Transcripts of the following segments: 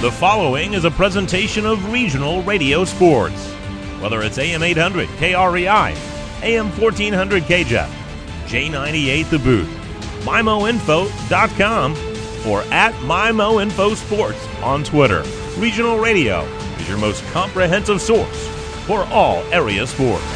The following is a presentation of Regional Radio Sports. Whether it's AM 800 KREI, AM 1400 KJEF, J98 The Boot, MyMoInfo.com, or at MyMoInfoSports on Twitter. Regional Radio is your most comprehensive source for all area sports.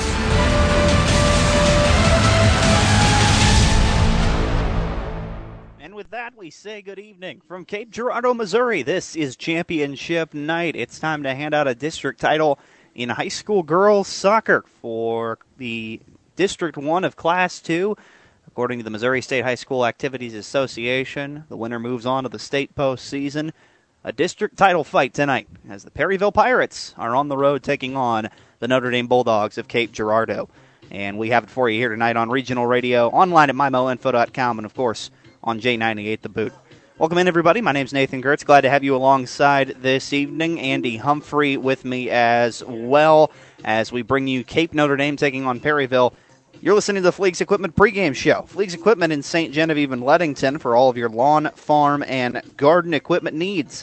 And with that, we say good evening from Cape Girardeau, Missouri. This is championship night. It's time to hand out a district title in high school girls soccer for the District 1 of Class 2. According to the Missouri State High School Activities Association, the winner moves on to the state postseason. A district title fight tonight as the Perryville Pirates are on the road taking on the Notre Dame Bulldogs of Cape Girardeau. And we have it for you here tonight on Regional Radio, online at MyMoInfo.com, and of course on J98 The Boot. Welcome in, everybody. My name's Nathan Gertz. Glad to have you alongside this evening. Andy Humphrey with me as well as we bring you Cape Notre Dame taking on Perryville. You're listening to the Fleegs Equipment pregame show. Fleegs Equipment in St. Genevieve and Leadington for all of your lawn, farm, and garden equipment needs.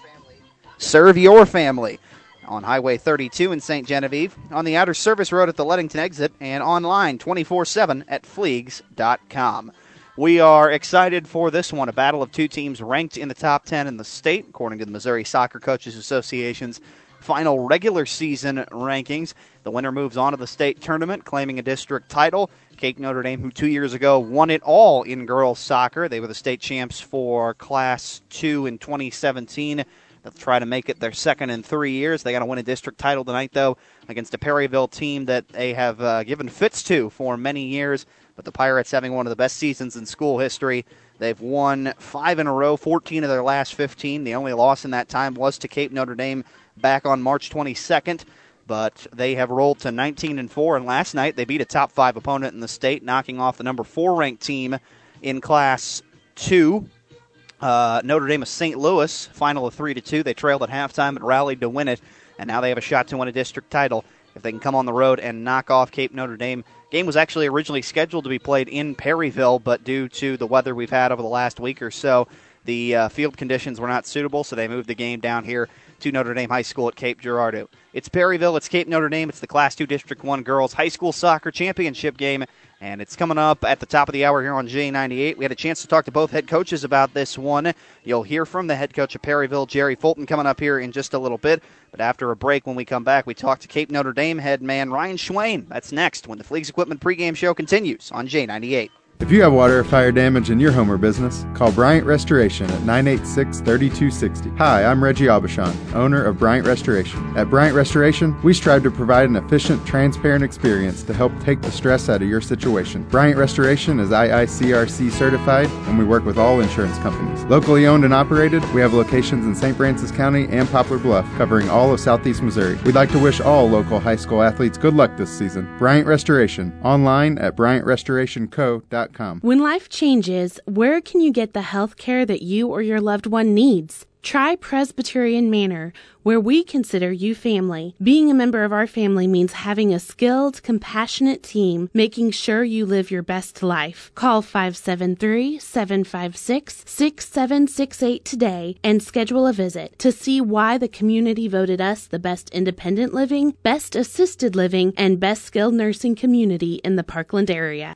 Serve your family. On Highway 32 in St. Genevieve, on the outer service road at the Leadington exit, and online 24/7 at Fleegs.com. We are excited for this one, a battle of two teams ranked in the top 10 in the state, according to the Missouri Soccer Coaches Association's final regular season rankings. The winner moves on to the state tournament, claiming a district title. Cape Notre Dame, who 2 years ago won it all in girls soccer. They were the state champs for Class 2 in 2017. They'll try to make it their second in 3 years. They got to win a district title tonight, though, against a Perryville team that they have given fits to for many years. But the Pirates having one of the best seasons in school history. They've won 5 in a row, 14 of their last 15. The only loss in that time was to Cape Notre Dame back on March 22nd. But they have rolled to 19-4, and last night they beat a top 5 opponent in the state, knocking off the number 4 ranked team in Class 2. Notre Dame of St. Louis, final of 3-2. They trailed at halftime but rallied to win it, and now they have a shot to win a district title if they can come on the road and knock off Cape Notre Dame. Game was actually originally scheduled to be played in Perryville, but due to the weather we've had over the last week or so, the field conditions were not suitable, so they moved the game down here to Notre Dame High School at Cape Girardeau. It's Perryville, it's Cape Notre Dame, it's the Class 2 District 1 Girls High School Soccer Championship game, and it's coming up at the top of the hour here on J98. We had a chance to talk to both head coaches about this one. You'll hear from the head coach of Perryville, Jerry Fulton, coming up here in just a little bit. But after a break, when we come back, we talk to Cape Notre Dame head man Ryan Schwain. That's next when the Fleegs Equipment pregame show continues on J98. If you have water or fire damage in your home or business, call Bryant Restoration at 986-3260. Hi, I'm Reggie Aubuchon, owner of Bryant Restoration. At Bryant Restoration, we strive to provide an efficient, transparent experience to help take the stress out of your situation. Bryant Restoration is IICRC certified, and we work with all insurance companies. Locally owned and operated, we have locations in St. Francis County and Poplar Bluff, covering all of southeast Missouri. We'd like to wish all local high school athletes good luck this season. Bryant Restoration, online at BryantRestorationCo.com. When life changes, where can you get the health care that you or your loved one needs? Try Presbyterian Manor, where we consider you family. Being a member of our family means having a skilled, compassionate team, making sure you live your best life. Call 573-756-6768 today and schedule a visit to see why the community voted us the best independent living, best assisted living, and best skilled nursing community in the Parkland area.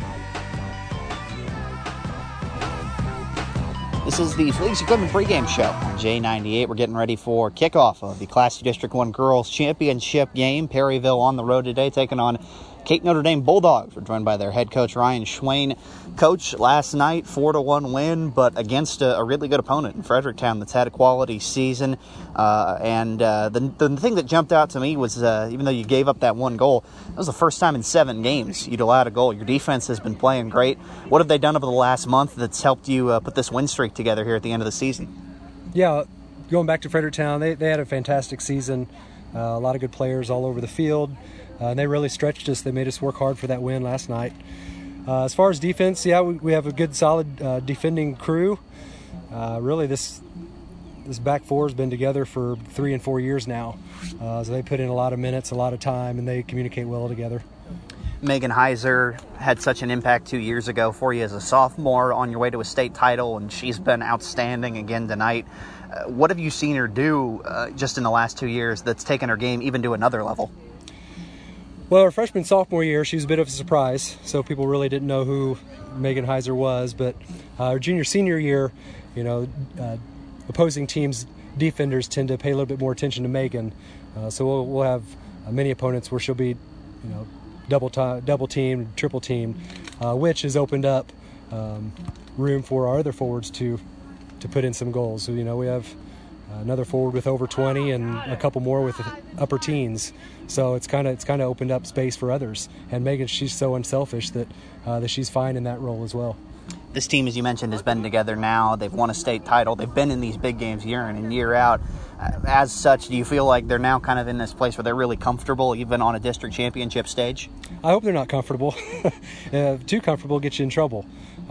This is the Fleegs Equipment pregame show on J98. We're getting ready for kickoff of the Class 2 District 1 Girls Championship game. Perryville on the road today, taking on Cape Notre Dame Bulldogs. We're joined by their head coach, Ryan Schwain. Coach, last night, 4-1 win, but against a really good opponent in Fredericktown that's had a quality season. The thing that jumped out to me was, even though you gave up that one goal, that was the first time in 7 games you'd allowed a goal. Your defense has been playing great. What have they done over the last month that's helped you put this win streak together here at the end of the season? Yeah, going back to Fredericktown, they had a fantastic season. A lot of good players all over the field. They really stretched us. They made us work hard for that win last night. As far as defense, yeah, we have a good, solid defending crew. Really, this back four has been together for 3 and 4 years now. So they put in a lot of minutes, a lot of time, and they communicate well together. Megan Heiser had such an impact 2 years ago for you as a sophomore on your way to a state title, and she's been outstanding again tonight. What have you seen her do just in the last 2 years that's taken her game even to another level? Well, her freshman-sophomore year, she was a bit of a surprise, so people really didn't know who Megan Heiser was. But her junior-senior year, opposing teams' defenders tend to pay a little bit more attention to Megan. So we'll have many opponents where she'll be, double teamed, triple teamed, which has opened up room for our other forwards to put in some goals. So we have another forward with over 20 and a couple more with upper teens. So it's kind of opened up space for others. And Megan, she's so unselfish that she's fine in that role as well. This team, as you mentioned, has been together now. They've won a state title. They've been in these big games year in and year out. As such, do you feel like they're now kind of in this place where they're really comfortable, even on a district championship stage? I hope they're not comfortable. Too comfortable gets you in trouble.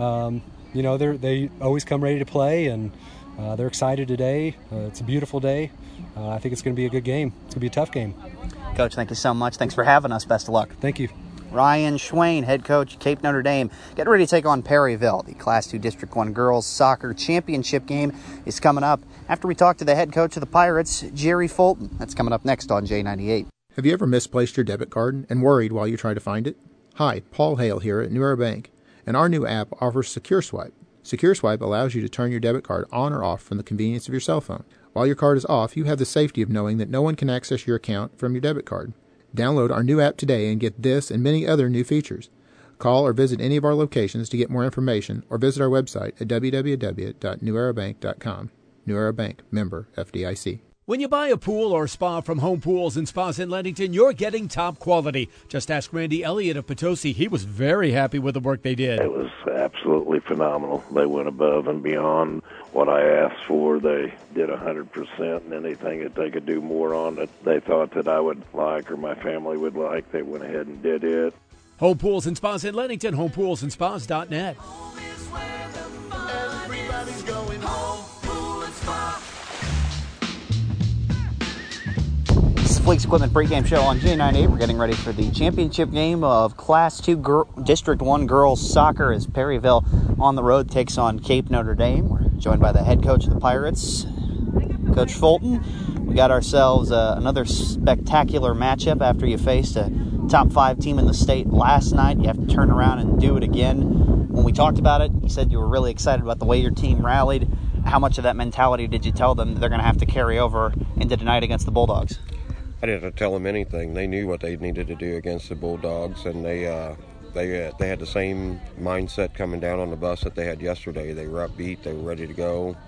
They always come ready to play, and they're excited today. It's a beautiful day. I think it's going to be a good game. It's going to be a tough game. Coach, thank you so much. Thanks for having us. Best of luck. Thank you. Ryan Schwain, head coach, Cape Notre Dame, getting ready to take on Perryville. The Class II District 1 girls soccer championship game is coming up after we talk to the head coach of the Pirates, Jerry Fulton. That's coming up next on J98. Have you ever misplaced your debit card and worried while you try to find it? Hi, Paul Hale here at New Era Bank, and our new app offers Secure Swipe. Secure Swipe allows you to turn your debit card on or off from the convenience of your cell phone. While your card is off, you have the safety of knowing that no one can access your account from your debit card. Download our new app today and get this and many other new features. Call or visit any of our locations to get more information, or visit our website at www.newerabank.com. New Era Bank, member FDIC. When you buy a pool or spa from Home Pools and Spas in Leadington, you're getting top quality. Just ask Randy Elliott of Potosi. He was very happy with the work they did. It was absolutely phenomenal. They went above and beyond what I asked for. They did 100%, and anything that they could do more on it they thought that I would like or my family would like, they went ahead and did it. Home Pools and Spas in Leadington, homepoolsandspas.net. Everybody's going home, pool and spa. Fleeks Equipment pregame show on J98. We're getting ready for the championship game of Class 2 District 1 girls soccer as Perryville on the road takes on Cape Notre Dame. We're joined by the head coach of the Pirates, Coach Fulton. We got ourselves another spectacular matchup after you faced a top 5 team in the state last night. You have to turn around and do it again. When we talked about it, you said you were really excited about the way your team rallied. How much of that mentality did you tell them that they're going to have to carry over into tonight against the Bulldogs? I didn't tell them anything. They knew what they needed to do against the Bulldogs, and they had the same mindset coming down on the bus that they had yesterday. They were upbeat. They were ready to go.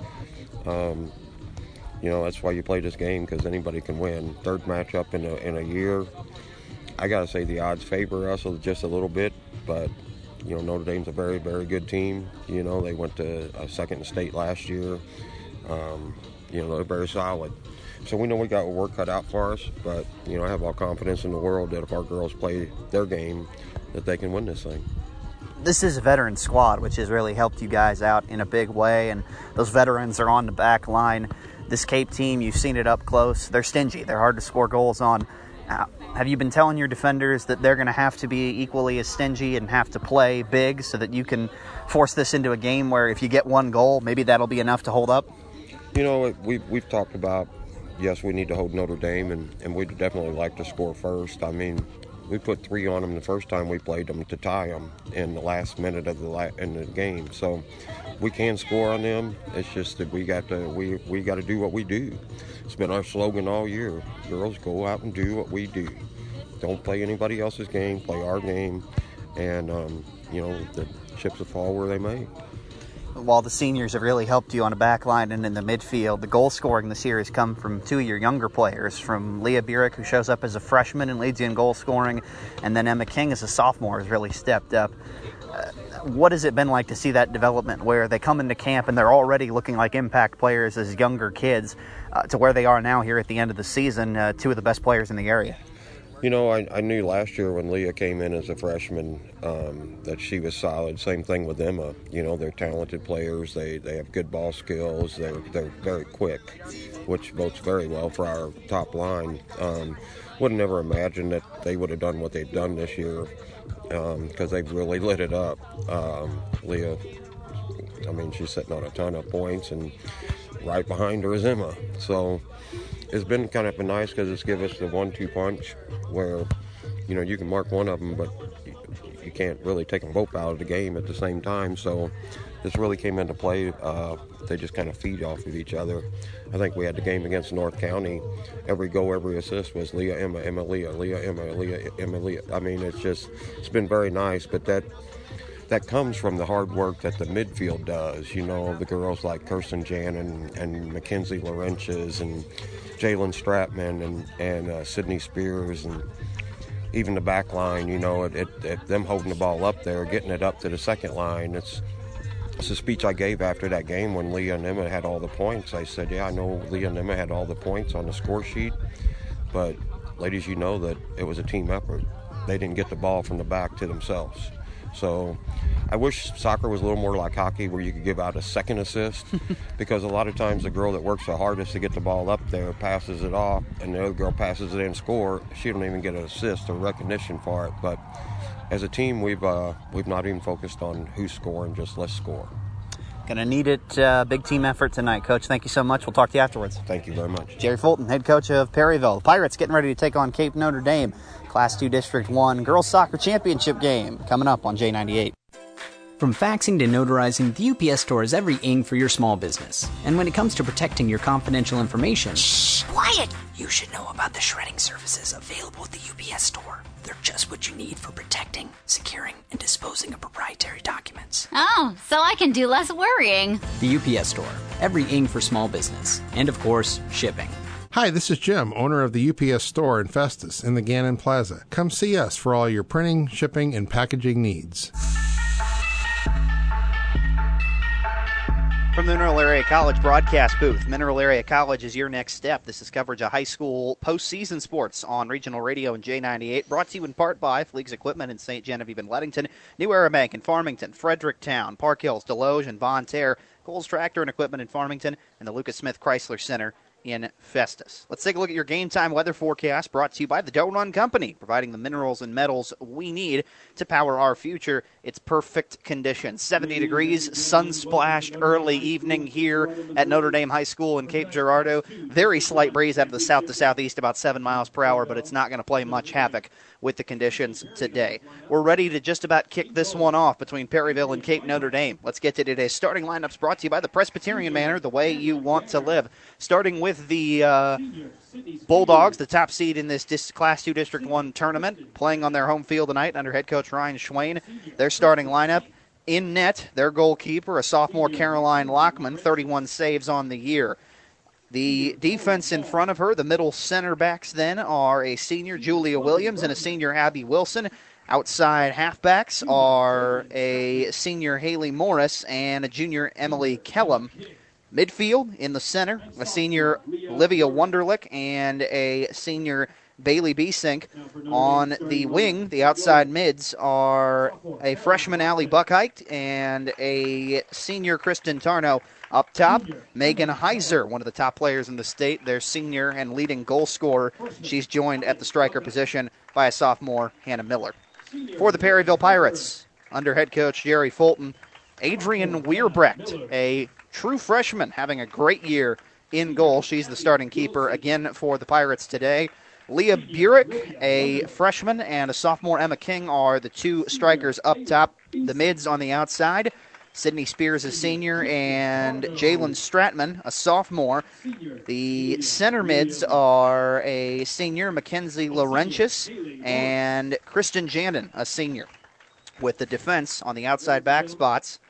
That's why you play this game, because anybody can win. Third matchup in a year. I got to say the odds favor us just a little bit, but Notre Dame's a very, very good team. They went to a second in state last year. They're very solid. So we know we got work cut out for us, but, I have all confidence in the world that if our girls play their game, that they can win this thing. This is a veteran squad, which has really helped you guys out in a big way, and those veterans are on the back line. This Cape team, you've seen it up close. They're stingy. They're hard to score goals on. Have you been telling your defenders that they're going to have to be equally as stingy and have to play big so that you can force this into a game where if you get one goal, maybe that'll be enough to hold up? We've talked about, yes, we need to hold Notre Dame, and we'd definitely like to score first. I mean, we put 3 on them the first time we played them to tie them in the last minute of the game. So we can score on them. It's just that we got to do what we do. It's been our slogan all year. Girls, go out and do what we do. Don't play anybody else's game. Play our game, and the chips will fall where they may. While the seniors have really helped you on the back line and in the midfield, the goal scoring this year has come from 2 of your younger players, from Leah Burek, who shows up as a freshman and leads you in goal scoring, and then Emma King as a sophomore has really stepped up. What has it been like to see that development where they come into camp and they're already looking like impact players as younger kids to where they are now here at the end of the season, 2 of the best players in the area? You know, I knew last year when Leah came in as a freshman that she was solid. Same thing with Emma. You know, they're talented players. They have good ball skills. They're very quick, which votes very well for our top line. Would never imagine that they would have done what they've done this year because they've really lit it up. Leah, I mean, she's sitting on a ton of points, and right behind her is Emma. So it's been kind of nice because it's given us the 1-2 punch where, you know, you can mark one of them, but you can't really take them both out of the game at the same time. So this really came into play. They just kind of feed off of each other. I think we had the game against North County. Every goal, every assist was Leah, Emma, Emma, Leah, Leah, Emma, Leah, Emma, Leah. I mean, it's been very nice, but that comes from the hard work that the midfield does. You know, the girls like Kirsten Jan and Mackenzie Laurentius and Jalen Stratman and Sydney Spears, and even the back line, you know, them holding the ball up there, getting it up to the second line. It's a speech I gave after that game when Leah and Emma had all the points. I said, yeah, I know Leah and Emma had all the points on the score sheet, but ladies, you know that it was a team effort. They didn't get the ball from the back to themselves. So I wish soccer was a little more like hockey where you could give out a second assist because a lot of times the girl that works the hardest to get the ball up there passes it off, and the other girl passes it in, score. She don't even get an assist or recognition for it. But as a team, we've not even focused on who's scoring, just let's score. Gonna need it. Big team effort tonight, Coach. Thank you so much. We'll talk to you afterwards. Thank you very much. Jerry Fulton, head coach of Perryville. The Pirates getting ready to take on Cape Notre Dame. Class 2 District 1 Girls Soccer Championship game coming up on J98. From faxing to notarizing, the UPS Store is every ing for your small business. And when it comes to protecting your confidential information... Shh! Quiet! You should know about the shredding services available at the UPS Store. They're just what you need for protecting, securing, and disposing of proprietary documents. Oh, so I can do less worrying. The UPS Store. Every ing for small business. And, of course, shipping. Hi, this is Jim, owner of the UPS Store in Festus in the Gannon Plaza. Come see us for all your printing, shipping, and packaging needs. From the Mineral Area College broadcast booth, Mineral Area College is your next step. This is coverage of high school postseason sports on Regional Radio and J98, brought to you in part by Fleegs Equipment in St. Genevieve and Leadington, New Era Bank in Farmington, Fredericktown, Park Hills, Deloge, and Bonne Terre, Coles Tractor and Equipment in Farmington, and the Lucas Smith Chrysler Center in Festus. Let's take a look at your game time weather forecast brought to you by the Doe Run Company, providing the minerals and metals we need to power our future. It's perfect conditions. 70 degrees, sun-splashed early evening here at Notre Dame High School in Cape Girardeau. Very slight breeze out of the south to southeast, about 7 miles per hour, but it's not going to play much havoc with the conditions today. We're ready to just about kick this one off between Perryville and Cape Notre Dame. Let's get to today's starting lineups brought to you by the Presbyterian Manor, the way you want to live. Starting with the Bulldogs, the top seed in this Class 2 District 1 tournament, playing on their home field tonight under head coach Ryan Schwain. Their starting lineup, in net, their goalkeeper, a sophomore Caroline Lockman, 31 saves on the year. The defense in front of her, the middle center backs then, are a senior Julia Williams and a senior Abby Wilson. Outside halfbacks are a senior Haley Morris and a junior Emily Kellum. Midfield in the center, a senior Olivia Wunderlich and a senior Bailey Biesink. On the wing, the outside mids are a freshman Allie Buckheit and a senior Kristen Tarnow. Up top, Megan Heiser, one of the top players in the state, their senior and leading goal scorer. She's joined at the striker position by a sophomore, Hannah Miller. For the Perryville Pirates, under head coach Jerry Fulton, Adrian Weerbrecht, a true freshman, having a great year in goal. She's the starting keeper again for the Pirates today. Leah Burek, a freshman, and a sophomore Emma King are the two strikers up top. The mids on the outside, Sydney Spears, a senior, and Jalen Stratman, a sophomore. The center mids are a senior, Mackenzie Laurentius, and Kristen Jandon, a senior. With the defense on the outside back spots,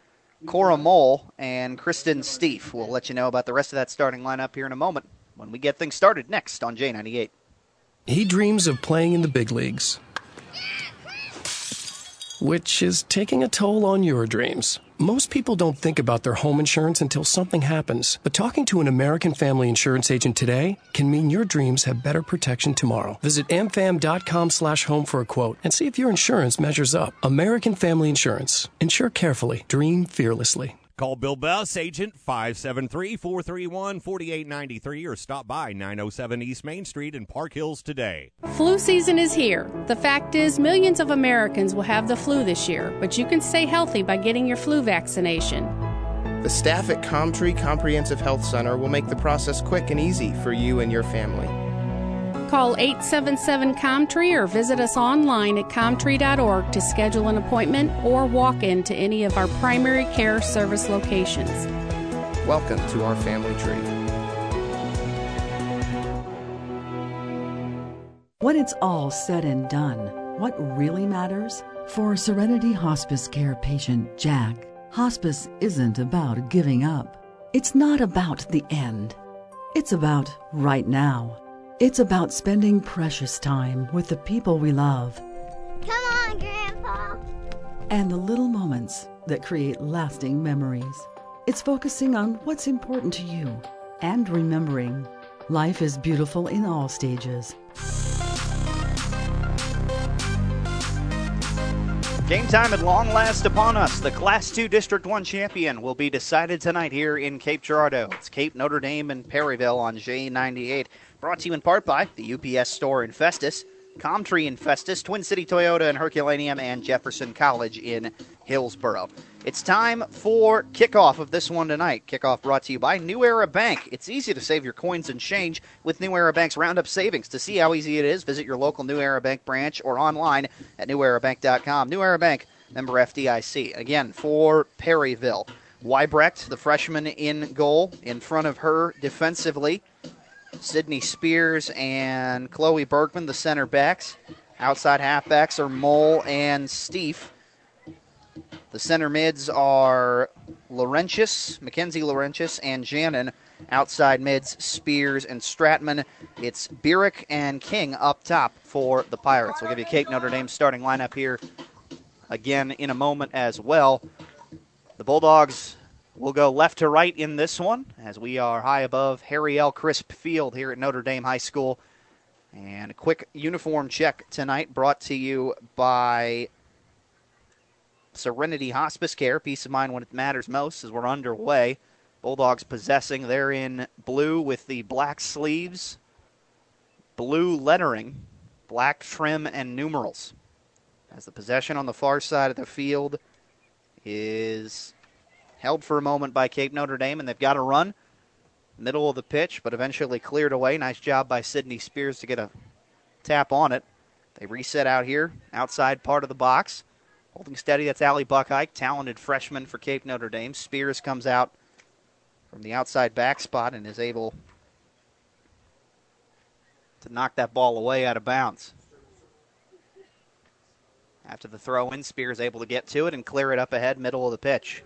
Cora Mole and Kristen Steef. We'll let you know about the rest of that starting lineup here in a moment when we get things started next on J98. He dreams of playing in the big leagues. which is taking a toll on your dreams. Most people don't think about their home insurance until something happens, but talking to an American Family Insurance agent today can mean your dreams have better protection tomorrow. Visit amfam.com/home for a quote and see if your insurance measures up. American Family Insurance. Insure carefully. Dream fearlessly. Call Bill Bess, agent 573-431-4893, or stop by 907 East Main Street in Park Hills today. Flu season is here. The fact is, millions of Americans will have the flu this year, but you can stay healthy by getting your flu vaccination. The staff at Comtree Comprehensive Health Center will make the process quick and easy for you and your family. Call 877-COMTREE or visit us online at comtree.org to schedule an appointment or walk into any of our primary care service locations. Welcome to our family tree. When it's all said and done, what really matters? For Serenity Hospice Care patient Jack, hospice isn't about giving up. It's not about the end. It's about right now. It's about spending precious time with the people we love. Come on, Grandpa. And the little moments that create lasting memories. It's focusing on what's important to you and remembering life is beautiful in all stages. Game time at long last upon us. The Class II District 1 champion will be decided tonight here in Cape Girardeau. It's Cape, Notre Dame, and Perryville on J98. Brought to you in part by the UPS Store in Festus, Comtree in Festus, Twin City Toyota in Herculaneum, and Jefferson College in Hillsboro. It's time for kickoff of this one tonight. Kickoff brought to you by New Era Bank. It's easy to save your coins and change with New Era Bank's Roundup Savings. To see how easy it is, visit your local New Era Bank branch or online at newerabank.com. New Era Bank, member FDIC. Again, for Perryville, Weibrecht, the freshman in goal, in front of her defensively. Sydney Spears and Chloe Bergman, the center backs. Outside halfbacks are Mole and Steve. The center mids are Mackenzie Laurentius, and Jannon. Outside mids, Spears and Stratman. It's Bierich and King up top for the Pirates. We'll give you Cape Notre Dame's starting lineup here again in a moment as well. The Bulldogs will go left to right in this one, as we are high above Harry L. Crisp Field here at Notre Dame High School. And a quick uniform check tonight brought to you by Serenity Hospice Care. Peace of mind when it matters most as we're underway. Bulldogs possessing. They're in blue with the black sleeves, blue lettering, black trim, and numerals. As the possession on the far side of the field is held for a moment by Cape Notre Dame, and they've got a run. Middle of the pitch, but eventually cleared away. Nice job by Sydney Spears to get a tap on it. They reset out here, outside part of the box. Holding steady, that's Allie Buckheik, talented freshman for Cape Notre Dame. Spears comes out from the outside back spot and is able to knock that ball away out of bounds. After the throw in, Spears able to get to it and clear it up ahead, middle of the pitch.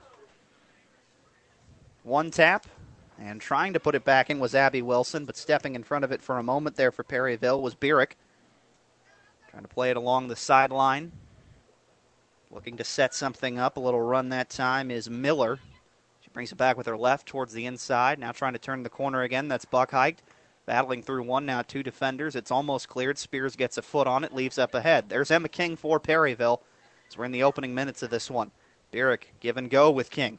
One tap, and trying to put it back in was Abby Wilson, but stepping in front of it for a moment there for Perryville was Bierich. Trying to play it along the sideline. Looking to set something up. A little run that time is Miller. She brings it back with her left towards the inside. Now trying to turn the corner again. That's Buckheik. Battling through one, now two defenders. It's almost cleared. Spears gets a foot on it, leaves up ahead. There's Emma King for Perryville. So we're in the opening minutes of this one. Bierich give and go with King.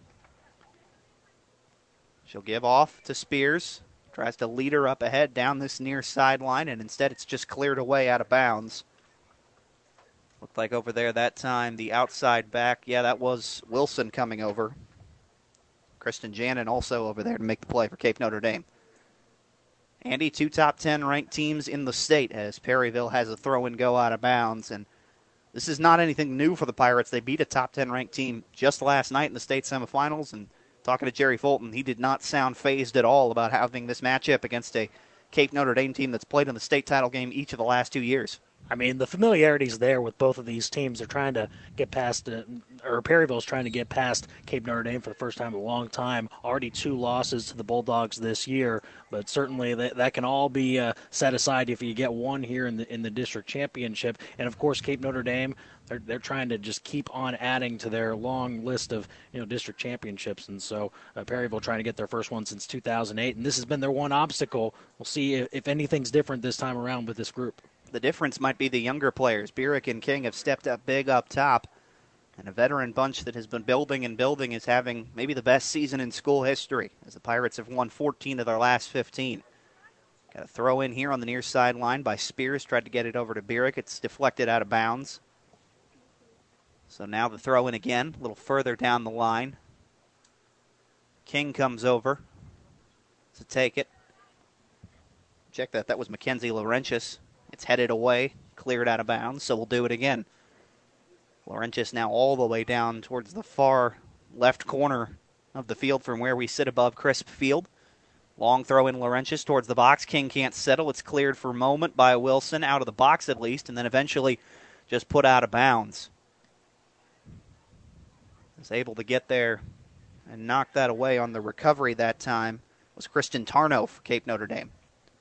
She'll give off to Spears. Tries to lead her up ahead down this near sideline, and instead it's just cleared away out of bounds. Looked like over there that time, the outside back, yeah, that was Wilson coming over. Kristen Jannon also over there to make the play for Cape Notre Dame. Andy, two top 10 ranked teams in the state as Perryville has a throw and go out of bounds. And this is not anything new for the Pirates. They beat a top 10 ranked team just last night in the state semifinals. And talking to Jerry Fulton, he did not sound fazed at all about having this matchup against a Cape Notre Dame team that's played in the state title game each of the last 2 years. I mean, the familiarity is there with both of these teams. They're trying to get past, or Perryville's trying to get past Cape Notre Dame for the first time in a long time. Already 2 losses to the Bulldogs this year, But certainly that can all be set aside if you get one here in the district championship. And of course, Cape Notre Dame, they're trying to just keep on adding to their long list of district championships. And so Perryville trying to get their first one since 2008, and this has been their one obstacle. We'll see if anything's different this time around with this group. The difference might be the younger players. Bierich and King have stepped up big up top. And a veteran bunch that has been building and building is having maybe the best season in school history, as the Pirates have won 14 of their last 15. Got a throw in here on the near sideline by Spears. Tried to get it over to Bierich. It's deflected out of bounds. So now the throw in again, a little further down the line. King comes over to take it. Check that. That was Mackenzie Laurentius. It's headed away, cleared out of bounds, so we'll do it again. Laurentius now all the way down towards the far left corner of the field from where we sit above Crisp Field. Long throw in Laurentius towards the box. King can't settle. It's cleared for a moment by Wilson, out of the box at least, and then eventually just put out of bounds. Was able to get there and knock that away on the recovery that time was Kristen Tarnow for Cape Notre Dame.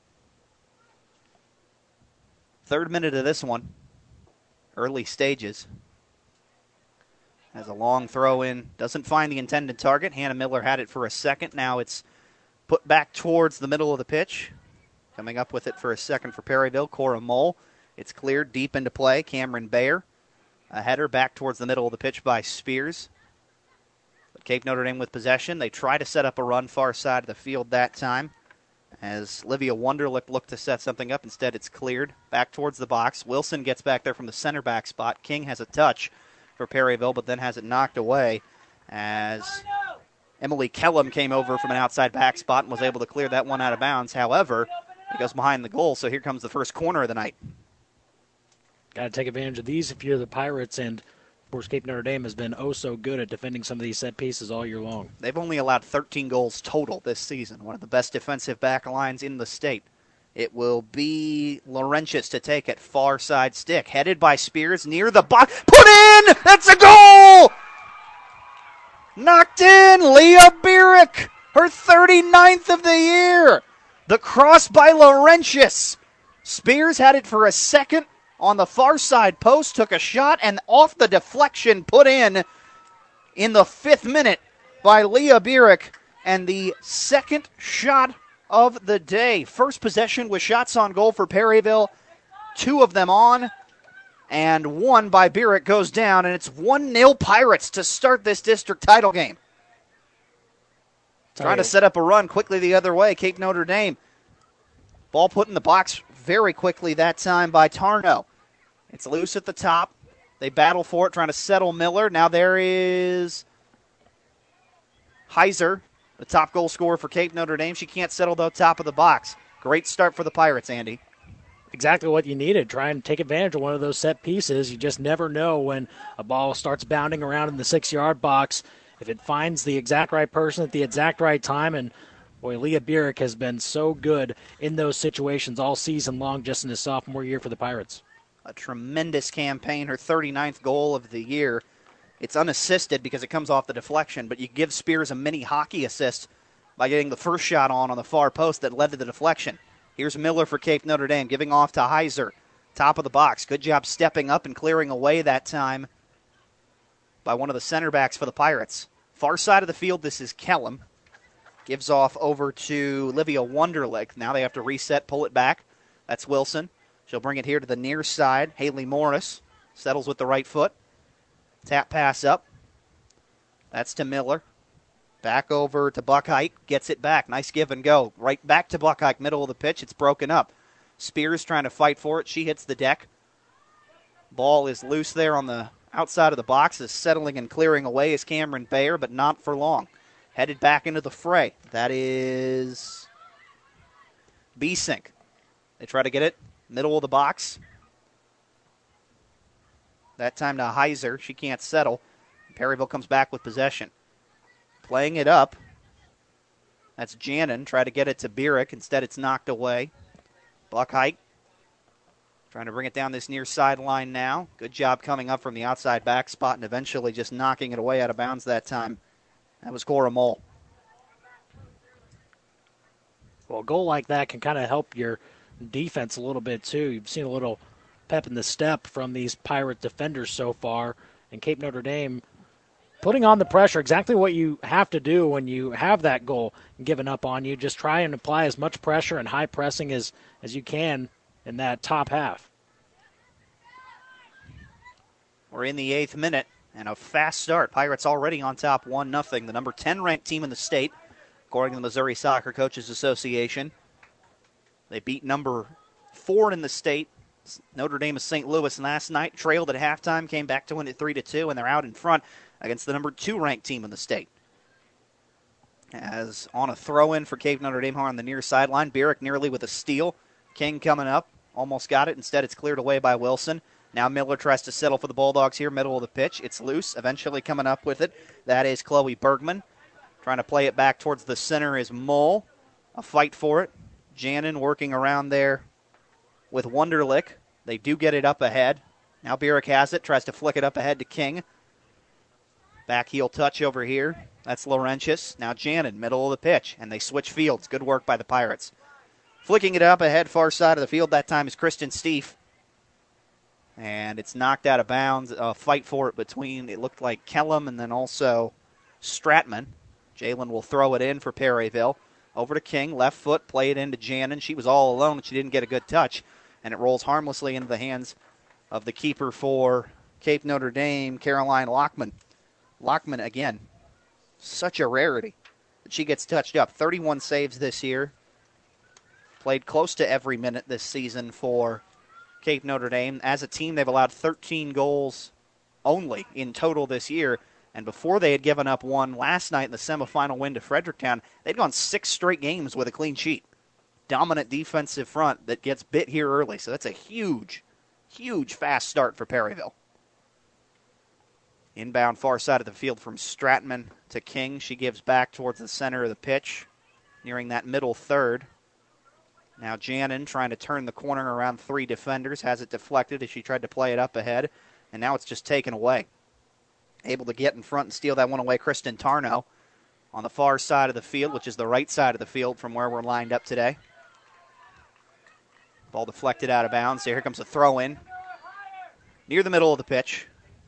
Third minute of this one. Early stages. Has a long throw in. Doesn't find the intended target. Hannah Miller had it for a second. Now it's put back towards the middle of the pitch. Coming up with it for a second for Perryville. Cora Mole. It's cleared deep into play. Cameron Bayer. A header back towards the middle of the pitch by Spears. But Cape Notre Dame with possession. They try to set up a run far side of the field that time. As Livia Wunderlich looked to set something up. Instead, it's cleared back towards the box. Wilson gets back there from the center back spot. King has a touch for Perryville, but then has it knocked away as Emily Kellum came over from an outside back spot and was able to clear that one out of bounds. However, it goes behind the goal, so here comes the first corner of the night. Got to take advantage of these if you're the Pirates, and of course Cape Notre Dame has been oh so good at defending some of these set pieces all year long. They've only allowed 13 goals total this season, one of the best defensive back lines in the state. It will be Laurentius to take it, far side stick, headed by Spears near the box. Put in! That's a goal! Knocked in! Leah Bierich, her 39th of the year. The cross by Laurentius. Spears had it for a second on the far side post, took a shot, and off the deflection put in the 5th minute by Leah Bierich, and the second shot of the day. First possession with shots on goal for Perryville, 2 of them on, and 1 by Bierich goes down, and it's 1-0 Pirates to start this district title game. Trying to set up a run quickly the other way, Cape Notre Dame. Ball put in the box very quickly that time by Tarnow. It's loose at the top. They battle for it, trying to settle Miller. Now there is Heiser, the top goal scorer for Cape Notre Dame. She can't settle the top of the box. Great start for the Pirates, Andy. Exactly what you needed. Try and take advantage of one of those set pieces. You just never know when a ball starts bounding around in the 6-yard box, if it finds the exact right person at the exact right time. And boy, Leah Bierich has been so good in those situations all season long, just in his sophomore year for the Pirates. A tremendous campaign, her 39th goal of the year. It's unassisted because it comes off the deflection, but you give Spears a mini hockey assist by getting the first shot on the far post that led to the deflection. Here's Miller for Cape Notre Dame, giving off to Heiser. Top of the box. Good job stepping up and clearing away that time by one of the center backs for the Pirates. Far side of the field, this is Kellum. Gives off over to Livia Wunderlich. Now they have to reset, pull it back. That's Wilson. She'll bring it here to the near side. Haley Morris settles with the right foot. Tap pass up. That's to Miller. Back over to Buckheit. Gets it back. Nice give and go. Right back to Buckheit, middle of the pitch. It's broken up. Spears trying to fight for it. She hits the deck. Ball is loose there on the outside of the box. Is settling and clearing away is Cameron Bayer, but not for long. Headed back into the fray. That is B-Sink. They try to get it. Middle of the box. That time to Heiser. She can't settle. Perryville comes back with possession. Playing it up. That's Jannon. Try to get it to Bierich. Instead, it's knocked away. Buckheit trying to bring it down this near sideline now. Good job coming up from the outside back spot and eventually just knocking it away out of bounds that time. That was Cora Mole. Well, a goal like that can kind of help your defense a little bit, too. You've seen a little pep in the step from these Pirate defenders so far, and Cape Notre Dame putting on the pressure, exactly what you have to do when you have that goal given up on you. Just try and apply as much pressure and high pressing as you can in that top half. We're in the 8th minute, and a fast start. Pirates already on top 1-0. The number 10 ranked team in the state, according to the Missouri Soccer Coaches Association. They beat number 4 in the state, Notre Dame of St. Louis, last night. Trailed at halftime, came back to win it 3-2, and they're out in front against the number 2 ranked team in the state. As on a throw-in for Cape Notre Dame on the near sideline, Bierich nearly with a steal. King coming up, almost got it. Instead, it's cleared away by Wilson. Now Miller tries to settle for the Bulldogs here, middle of the pitch. It's loose, eventually coming up with it. That is Chloe Bergman. Trying to play it back towards the center is Mole. A fight for it. Jannon working around there with Wunderlich. They do get it up ahead. Now Bierich has it, tries to flick it up ahead to King. Back heel touch over here. That's Laurentius. Now Jannon, middle of the pitch, and they switch fields. Good work by the Pirates. Flicking it up ahead, far side of the field. That time is Kristen Stief. And it's knocked out of bounds. A fight for it between, it looked like Kellum and then also Stratman. Jalen will throw it in for Perryville. Over to King, left foot, play it into Jannon. She was all alone, and she didn't get a good touch. And it rolls harmlessly into the hands of the keeper for Cape Notre Dame, Caroline Lockman. Lockman, again, such a rarity that she gets touched up. 31 saves this year. Played close to every minute this season for Cape Notre Dame. As a team, they've allowed 13 goals only in total this year. And before they had given up one last night in the semifinal win to Fredericktown, they'd gone 6 straight games with a clean sheet. Dominant defensive front that gets bit here early. So that's a huge, huge fast start for Perryville. Inbound far side of the field from Stratman to King. She gives back towards the center of the pitch, nearing that middle third. Now Jannon trying to turn the corner around 3 defenders. Has it deflected as she tried to play it up ahead. And now it's just taken away. Able to get in front and steal that one away, Kristen Tarnow on the far side of the field, which is the right side of the field from where we're lined up today. Ball deflected out of bounds. Here comes a throw-in near the middle of the pitch.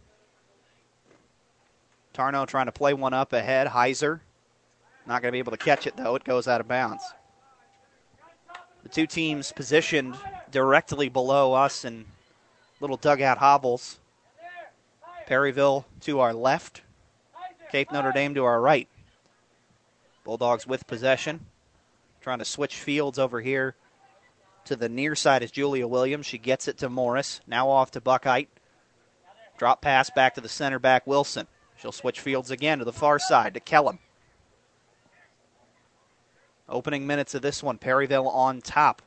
Tarnow trying to play one up ahead. Heiser not going to be able to catch it, though. It goes out of bounds. The two teams positioned directly below us in little dugout hobbles. Perryville to our left. Cape Notre Dame to our right. Bulldogs with possession. Trying to switch fields over here. To the near side is Julia Williams. She gets it to Morris. Now off to Buckheit. Drop pass back to the center back, Wilson. She'll switch fields again to the far side to Kellum. Opening minutes of this one, Perryville on top.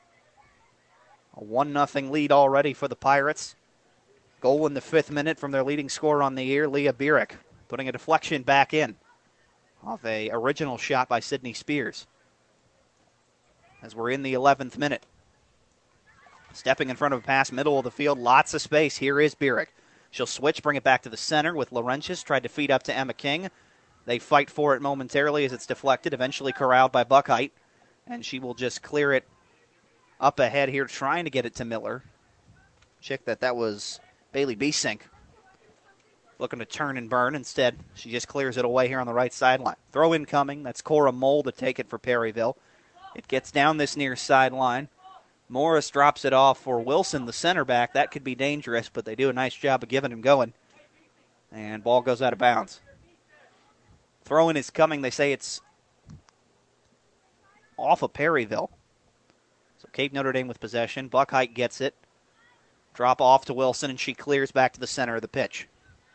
A 1-0 lead already for the Pirates. Goal in the 5th minute from their leading scorer on the year, Leah Bierich, putting a deflection back in off a original shot by Sydney Spears. As we're in the 11th minute. Stepping in front of a pass, middle of the field, lots of space. Here is Bierich. She'll switch, bring it back to the center with Laurentius. Tried to feed up to Emma King. They fight for it momentarily as it's deflected, eventually corralled by Buckheit. And she will just clear it up ahead here, trying to get it to Miller. Check that was Bailey Biesink. Looking to turn and burn. Instead, she just clears it away here on the right sideline. Throw incoming. That's Cora Mole to take it for Perryville. It gets down this near sideline. Morris drops it off for Wilson, the center back. That could be dangerous, but they do a nice job of giving him going. And ball goes out of bounds. Throw-in is coming. They say it's off of Perryville. So Cape Notre Dame with possession. Buckheit gets it. Drop off to Wilson, and she clears back to the center of the pitch.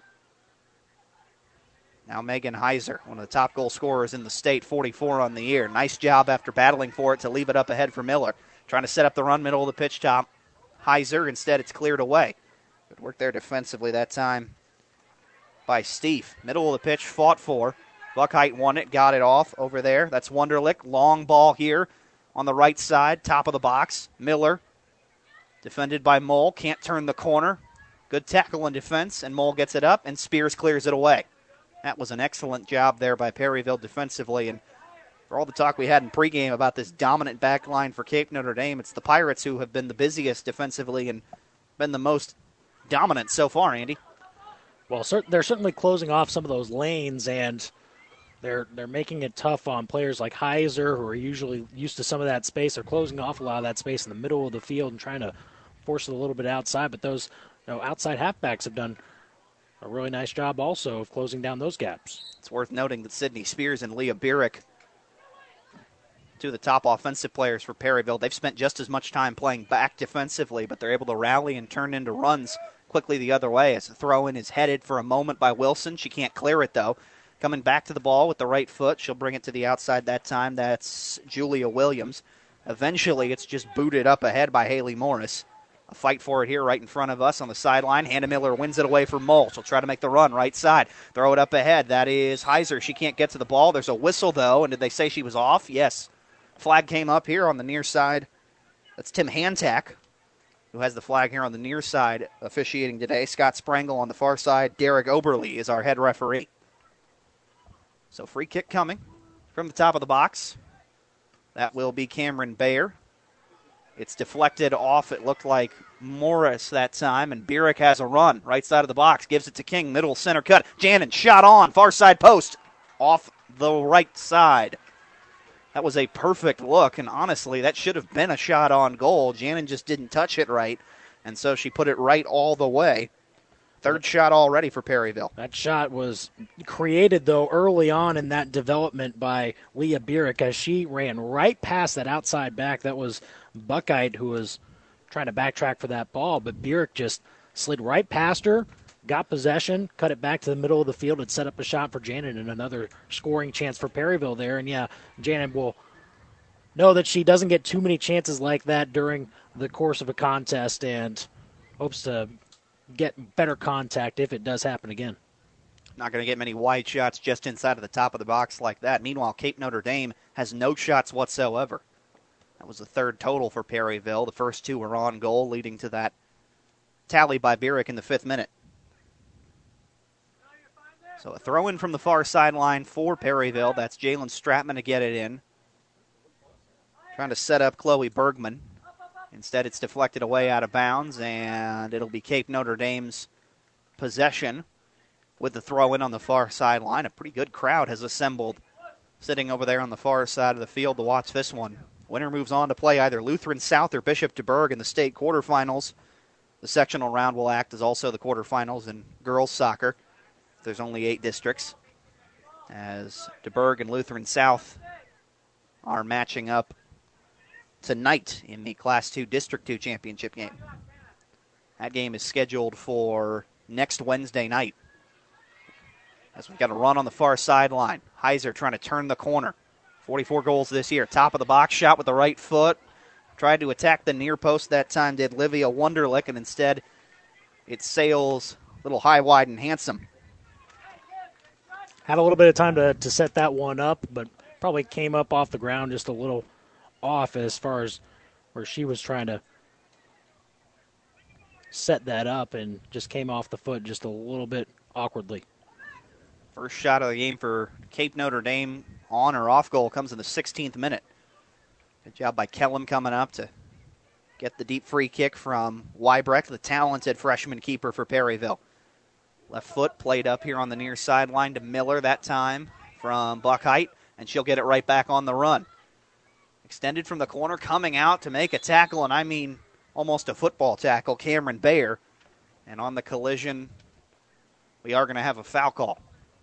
Now Megan Heiser, one of the top goal scorers in the state, 44 on the year. Nice job after battling for it to leave it up ahead for Miller. Trying to set up the run, middle of the pitch top. Heiser, instead it's cleared away. Good work there defensively that time by Steve. Middle of the pitch, fought for. Buckheit won it, got it off over there. That's Wunderlich. Long ball here on the right side, top of the box. Miller, defended by Mole, can't turn the corner. Good tackle in defense, and Mole gets it up, and Spears clears it away. That was an excellent job there by Perryville defensively, and For all the talk we had in pregame about this dominant back line for Cape Notre Dame, it's the Pirates who have been the busiest defensively and been the most dominant so far, Andy. Well, they're certainly closing off some of those lanes, and they're making it tough on players like Heiser, who are usually used to some of that space. They're closing off a lot of that space in the middle of the field and trying to force it a little bit outside. But those outside halfbacks have done a really nice job also of closing down those gaps. It's worth noting that Sydney Spears and Leah Burek, two of the top offensive players for Perryville, they've spent just as much time playing back defensively, but they're able to rally and turn into runs quickly the other way as the throw-in is headed for a moment by Wilson. She can't clear it, though. Coming back to the ball with the right foot. She'll bring it to the outside that time. That's Julia Williams. Eventually, it's just booted up ahead by Haley Morris. A fight for it here right in front of us on the sideline. Hannah Miller wins it away from Mole. She'll try to make the run right side. Throw it up ahead. That is Heiser. She can't get to the ball. There's a whistle, though. And did they say she was off? Yes. Flag came up here on the near side. That's Tim Hantak, who has the flag here on the near side officiating today. Scott Sprangle on the far side. Derek Oberle is our head referee. So free kick coming from the top of the box. That will be Cameron Bayer. It's deflected off, it looked like Morris that time, and Burek has a run. Right side of the box, gives it to King, middle center cut. Janin shot on, far side post, off the right side. That was a perfect look, and honestly, that should have been a shot on goal. Janin just didn't touch it right, and so she put it right all the way. Third shot already for Perryville. That shot was created, though, early on in that development by Leah Burek as she ran right past that outside back. That was Buckite who was trying to backtrack for that ball, but Burek just slid right past her, got possession, cut it back to the middle of the field, and set up a shot for Janet and another scoring chance for Perryville there. And, yeah, Janet will know that she doesn't get too many chances like that during the course of a contest and hopes to get better contact if it does happen again. Not going to get many wide shots just inside of the top of the box like that. Meanwhile, Cape Notre Dame has no shots whatsoever. That was the third total for Perryville. The first two were on goal, leading to that tally by Burek in the 5th minute. So a throw-in from the far sideline for Perryville. That's Jalen Stratman to get it in. Trying to set up Chloe Bergman. Instead, it's deflected away out of bounds, and it'll be Cape Notre Dame's possession with the throw-in on the far sideline. A pretty good crowd has assembled sitting over there on the far side of the field to watch this one. Winner moves on to play either Lutheran South or Bishop DuBourg in the state quarterfinals. The sectional round will act as also the quarterfinals in girls soccer. There's only 8 districts, as DuBourg and Lutheran South are matching up tonight in the Class 2 District 2 championship game. That game is scheduled for next Wednesday night. As we've got a run on the far sideline. Heiser trying to turn the corner. 44 goals this year. Top of the box shot with the right foot. Tried to attack the near post that time, did Livia Wunderlich, and instead it sails a little high, wide, and handsome. Had a little bit of time to set that one up, but probably came up off the ground just a little off as far as where she was trying to set that up and just came off the foot just a little bit awkwardly. First shot of the game for Cape Notre Dame on or off goal comes in the 16th minute. Good job by Kellum coming up to get the deep free kick from Weibrecht, the talented freshman keeper for Perryville. Left foot played up here on the near sideline to Miller that time from Buckheit, and she'll get it right back on the run. Extended from the corner, coming out to make a tackle, and I mean almost a football tackle, Cameron Bayer. And on the collision, we are going to have a foul call.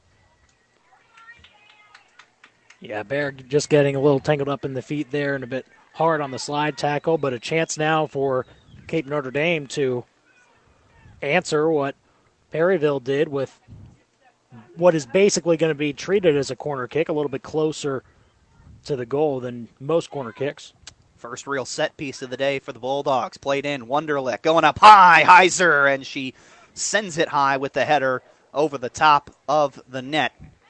Yeah, Bayer just getting a little tangled up in the feet there and a bit hard on the slide tackle, but a chance now for Cape Notre Dame to answer what Perryville did with what is basically going to be treated as a corner kick, a little bit closer to the goal than most corner kicks. First real set piece of the day for the Bulldogs. Played in, Wunderlich going up high, Heiser, and she sends it high with the header over the top of the net.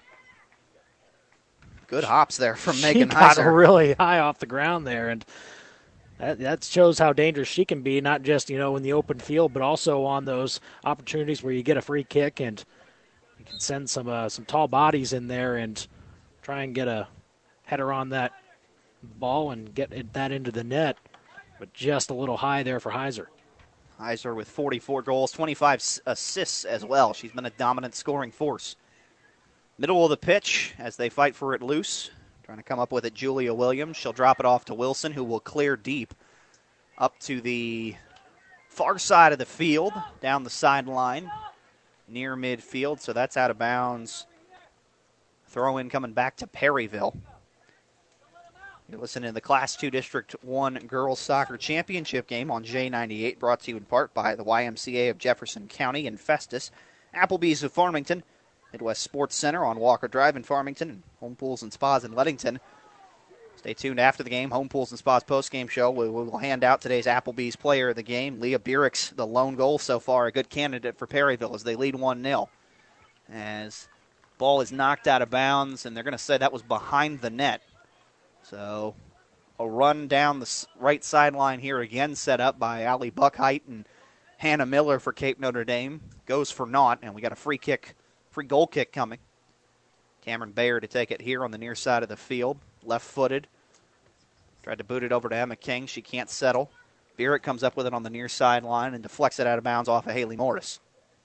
Good hops there from Megan Heiser. She got really high off the ground there, and that shows how dangerous she can be, not just, in the open field, but also on those opportunities where you get a free kick and you can send some tall bodies in there and try and get a header on that ball and get that into the net, but just a little high there for Heiser. Heiser with 44 goals, 25 assists as well. She's been a dominant scoring force. Middle of the pitch as they fight for it loose. Trying to come up with it, Julia Williams. She'll drop it off to Wilson, who will clear deep up to the far side of the field, down the sideline, near midfield. So that's out of bounds. Throw in coming back to Perryville. You're listening to the Class 2 District 1 Girls Soccer Championship game on J98, brought to you in part by the YMCA of Jefferson County and Festus, Applebee's of Farmington, Midwest Sports Center on Walker Drive in Farmington, and Home Pools and Spas in Leadington. Stay tuned after the game. Home Pools and Spas postgame show. We will hand out today's Applebee's player of the game. Leah Biericks, the lone goal so far, a good candidate for Perryville as they lead 1-0. As ball is knocked out of bounds, and they're going to say that was behind the net. So a run down the right sideline here again set up by Allie Buckheit and Hannah Miller for Cape Notre Dame. Goes for naught, and we got a free goal kick coming. Cameron Bayer to take it here on the near side of the field. Left-footed. Tried to boot it over to Emma King. She can't settle. Bierick comes up with it on the near sideline and deflects it out of bounds off of Haley Morris.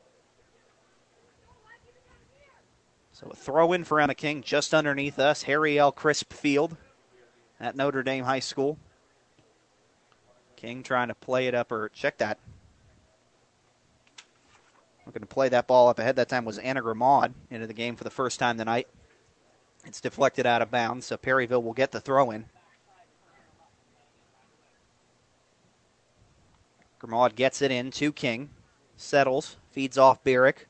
So a throw in for Emma King just underneath us. Harry L. Crisp Field at Notre Dame High School. King trying to play it up, or check that. Looking to play that ball up ahead. That time was Anna Grimaud into the game for the first time tonight. It's deflected out of bounds, so Perryville will get the throw in. Grimaud gets it in to King. Settles, feeds off Bierick.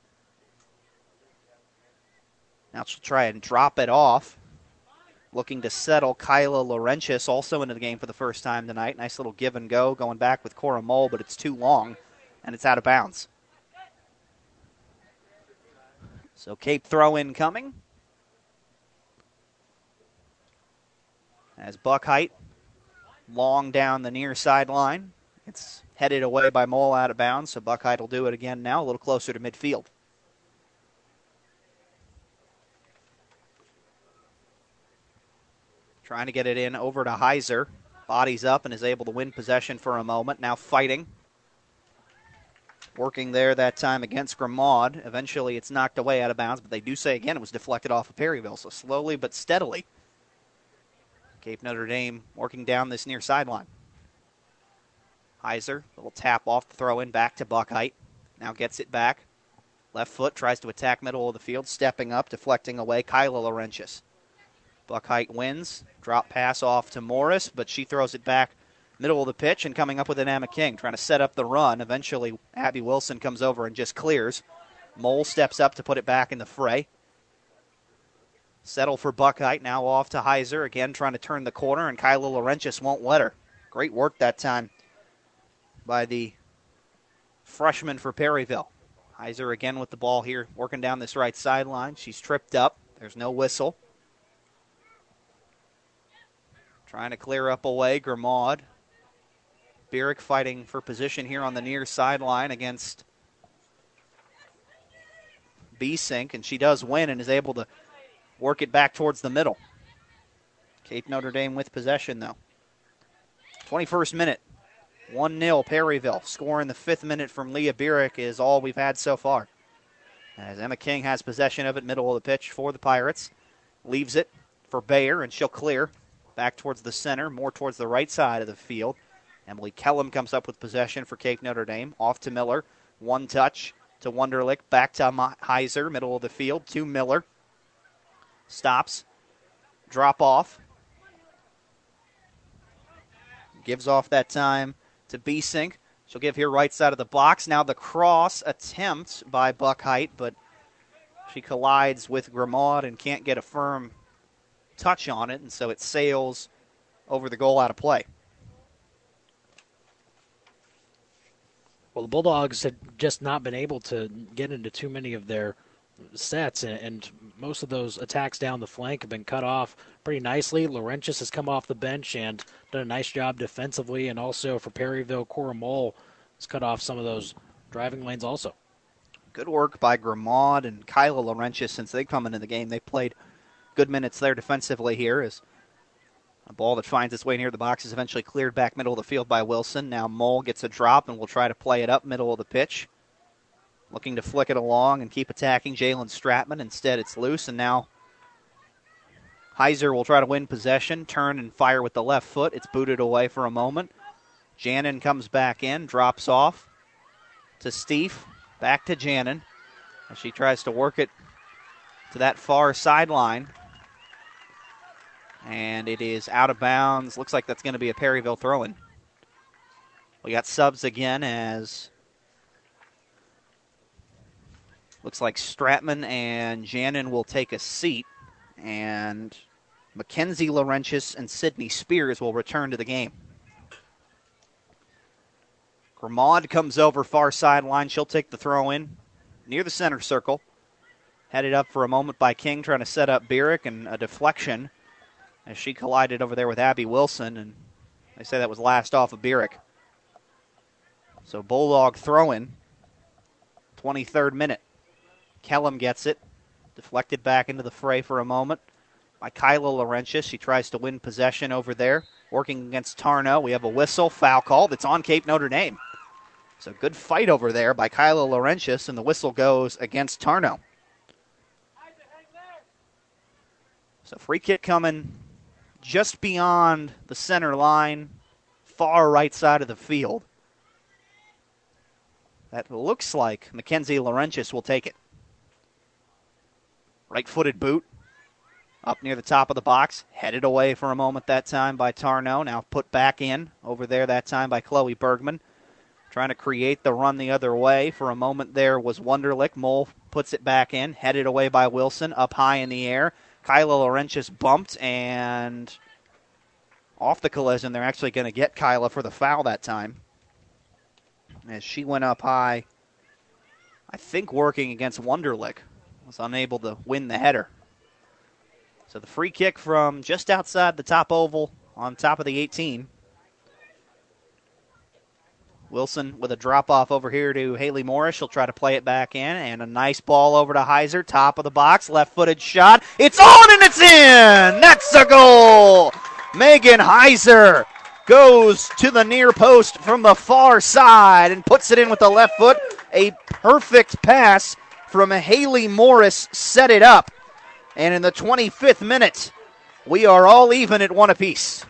Now she'll try and drop it off. Looking to settle Kyla Laurentius, also into the game for the first time tonight. Nice little give and go going back with Cora Mole, but it's too long, and it's out of bounds. So Cape throw-in coming. As Buckheit, long down the near sideline. It's headed away by Mole out of bounds, so Buckheit will do it again now, a little closer to midfield. Trying to get it in over to Heiser. Bodies up and is able to win possession for a moment. Now fighting. Working there that time against Grimaud. Eventually it's knocked away out of bounds, but they do say again it was deflected off of Perryville. So slowly but steadily, Cape Notre Dame working down this near sideline. Heiser, little tap off the throw in back to Buckheit. Now gets it back. Left foot tries to attack middle of the field. Stepping up, deflecting away. Kyla Laurentius. Buckheit wins. Drop pass off to Morris, but she throws it back middle of the pitch and coming up with an Emma King, trying to set up the run. Eventually, Abby Wilson comes over and just clears. Mole steps up to put it back in the fray. Settle for Buckheit, now off to Heiser, again trying to turn the corner, and Kyla Laurentius won't let her. Great work that time by the freshman for Perryville. Heiser again with the ball here, working down this right sideline. She's tripped up. There's no whistle. Trying to clear up away, Grimaud. Bierick fighting for position here on the near sideline against Beesink, and she does win and is able to work it back towards the middle. Cape Notre Dame with possession, though. 21st minute, 1-0 Perryville. Score in the 5th minute from Leah Bierick is all we've had so far. As Emma King has possession of it, middle of the pitch for the Pirates. Leaves it for Bayer, and she'll clear. Back towards the center, more towards the right side of the field. Emily Kellum comes up with possession for Cape Notre Dame. Off to Miller. One touch to Wunderlich. Back to Heiser, middle of the field. To Miller. Stops. Drop off. Gives off that time to Beesink. She'll give here right side of the box. Now the cross attempt by Buckheit, but she collides with Grimaud and can't get a firm touch on it, and so it sails over the goal out of play. Well, the Bulldogs had just not been able to get into too many of their sets, and most of those attacks down the flank have been cut off pretty nicely. Laurentius has come off the bench and done a nice job defensively, and also for Perryville, Cora Mole has cut off some of those driving lanes also. Good work by Grimaud and Kyla Laurentius since they come into the game. They played good minutes there defensively here as A ball that finds its way near the box is eventually cleared back middle of the field by Wilson. Now Mole gets a drop and will try to play it up middle of the pitch. Looking to flick it along and keep attacking Jalen Stratman. Instead, it's loose, and now Heiser will try to win possession, turn and fire with the left foot. It's booted away for a moment. Janin comes back in, drops off to Steve. Back to Janin as she tries to work it to that far sideline. And it is out of bounds. Looks like that's going to be a Perryville throw-in. We got subs again as looks like Stratman and Janin will take a seat. And Mackenzie Laurentius and Sydney Spears will return to the game. Gramond comes over far sideline. She'll take the throw-in near the center circle. Headed up for a moment by King, trying to set up Bierich, and a deflection as she collided over there with Abby Wilson, and they say that was last off of Bierich. So Bulldog throw-in, 23rd minute. Kellum gets it, deflected back into the fray for a moment by Kyla Laurentius. She tries to win possession over there, working against Tarnow. We have a whistle, foul call that's on Cape Notre Dame. So good fight over there by Kyla Laurentius, and the whistle goes against Tarnow. So free kick coming just beyond the center line, far right side of the field. That looks like Mackenzie Laurentius will take it. Right-footed boot up near the top of the box. Headed away for a moment that time by Tarnow. Now put back in over there that time by Chloe Bergman. Trying to create the run the other way. For a moment there was Wunderlich. Mole puts it back in. Headed away by Wilson. Up high in the air. Kyla Laurentius bumped and off the collision. They're actually going to get Kyla for the foul that time. As she went up high, I think working against Wunderlich. Was unable to win the header. So the free kick from just outside the top oval on top of the 18. Wilson with a drop-off over here to Haley Morris. She'll try to play it back in, and a nice ball over to Heiser, top of the box, left-footed shot. It's on and it's in! That's a goal! Megan Heiser goes to the near post from the far side and puts it in with the left foot. A perfect pass from Haley Morris set it up. And in the 25th minute, we are all even at one apiece.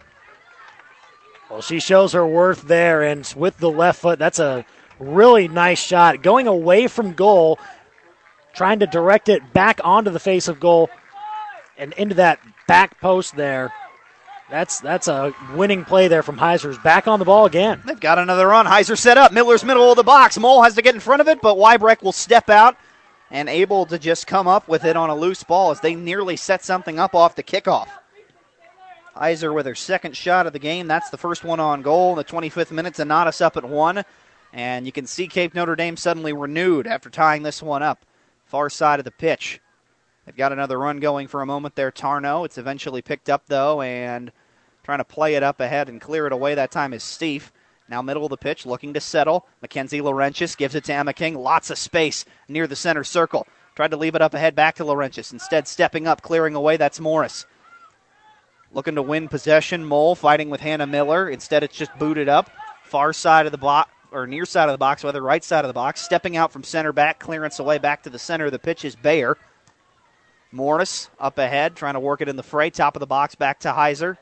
Well, she shows her worth there, and with the left foot, that's a really nice shot. Going away from goal, trying to direct it back onto the face of goal and into that back post there. That's a winning play there from Heiser's. Back on the ball again. They've got another run. Heiser set up. Miller's middle of the box. Mole has to get in front of it, but Weibrecht will step out and able to just come up with it on a loose ball as they nearly set something up off the kickoff. Heiser with her second shot of the game. That's the first one on goal in the 25th minute to knot us up at 1. And you can see Cape Notre Dame suddenly renewed after tying this one up. Far side of the pitch. They've got another run going for a moment there, Tarnow. It's eventually picked up, though, and trying to play it up ahead and clear it away that time is Steve. Now middle of the pitch, looking to settle. Mackenzie Laurentius gives it to Emma King. Lots of space near the center circle. Tried to leave it up ahead back to Laurentius. Instead, stepping up, clearing away, that's Morris. Looking to win possession. Mole fighting with Hannah Miller. Instead, it's just booted up. Far side of the box, or near side of the box, whether right side of the box. Stepping out from center back, clearance away back to the center of the pitch is Bayer. Morris up ahead, trying to work it in the fray. Top of the box, back to Heiser.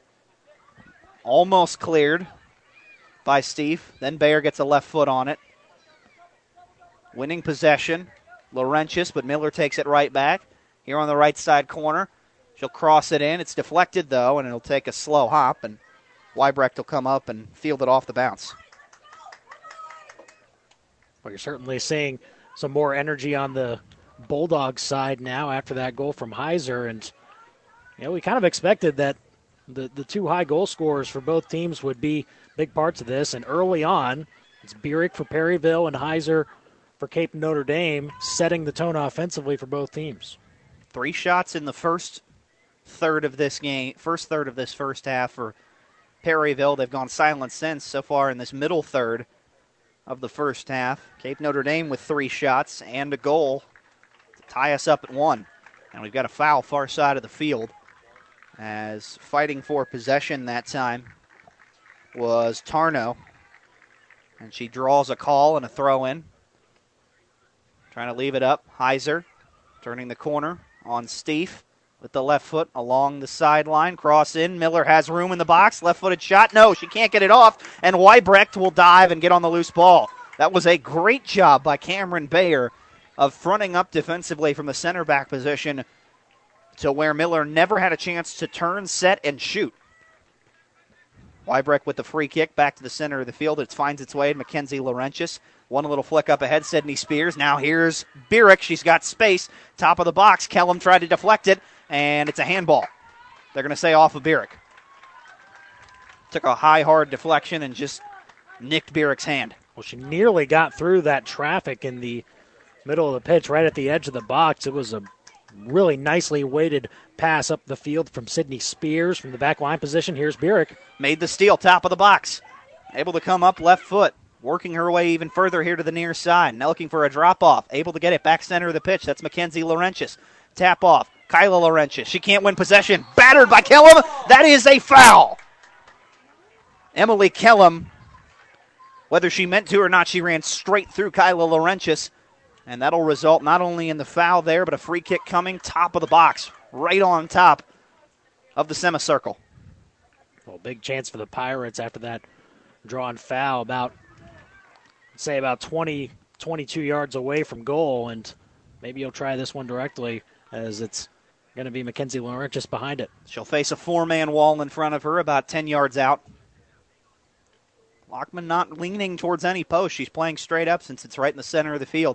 Almost cleared by Steve. Then Bayer gets a left foot on it. Winning possession. Laurentius, but Miller takes it right back. Here on the right side corner. She'll cross it in. It's deflected, though, and it'll take a slow hop, and Weibrecht will come up and field it off the bounce. Well, you're certainly seeing some more energy on the Bulldogs side now after that goal from Heiser, and we kind of expected that the two high goal scorers for both teams would be big parts of this, and early on, it's Bierich for Perryville and Heiser for Cape Notre Dame, setting the tone offensively for both teams. 3 shots in the first third of this first half for Perryville. They've gone silent since so far in this middle third of the first half. Cape Notre Dame with 3 shots and a goal to tie us up at 1. And we've got a foul far side of the field. as fighting for possession that time was Tarnow. And she draws a call and a throw in. Trying to leave it up. Heiser turning the corner on Steve with the left foot along the sideline. Cross in. Miller has room in the box. Left-footed shot. No, she can't get it off. And Weibrecht will dive and get on the loose ball. That was a great job by Cameron Bayer of fronting up defensively from the center back position to where Miller never had a chance to turn, set, and shoot. Weibrecht with the free kick back to the center of the field. It finds its way to Mackenzie Laurentius. One little flick up ahead, Sydney Spears. Now here's Bierich. She's got space. Top of the box. Kellum tried to deflect it, and it's a handball. They're going to say off of Bierich. Took a high, hard deflection and just nicked Bierich's hand. Well, she nearly got through that traffic in the middle of the pitch, right at the edge of the box. It was a really nicely weighted pass up the field from Sydney Spears from the back line position. Here's Bierich. Made the steal, top of the box. Able to come up left foot. Working her way even further here to the near side. Now looking for a drop-off. Able to get it back center of the pitch. That's Mackenzie Laurentius. Tap off. Kyla Laurentius. She can't win possession. Battered by Kellum. That is a foul. Emily Kellum, whether she meant to or not, she ran straight through Kyla Laurentius. And that'll result not only in the foul there, but a free kick coming top of the box. Right on top of the semicircle. Well, big chance for the Pirates after that drawn foul about 20, 22 yards away from goal, and maybe you'll try this one directly as it's going to be Mackenzie Laurent just behind it. She'll face a four-man wall in front of her about 10 yards out. Lockman not leaning towards any post. She's playing straight up since it's right in the center of the field.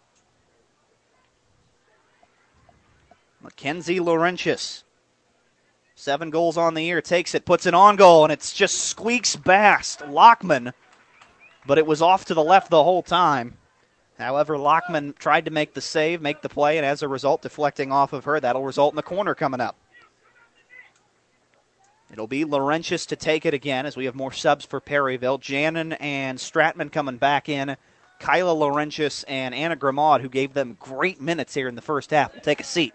Mackenzie Laurentius, 7 goals on the year, takes it, puts it on goal, and it's just squeaks past Lockman, but it was off to the left the whole time. However, Lockman tried to make the save, make the play, and as a result, deflecting off of her, that'll result in the corner coming up. It'll be Laurentius to take it again as we have more subs for Perryville. Jannon and Stratman coming back in. Kyla Laurentius and Anna Grimaud, who gave them great minutes here in the first half, will take a seat.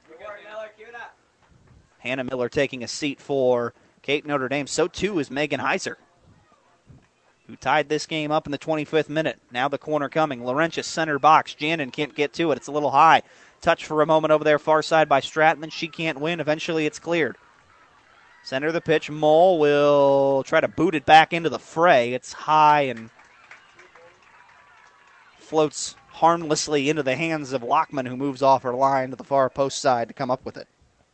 Hannah Miller taking a seat for Cape Notre Dame. So too is Megan Heiser, who tied this game up in the 25th minute. Now the corner coming. Laurentius center box. Jannon can't get to it. It's a little high. Touch for a moment over there far side by Stratman. She can't win. Eventually it's cleared. Center of the pitch. Mole will try to boot it back into the fray. It's high and floats harmlessly into the hands of Lockman, who moves off her line to the far post side to come up with it.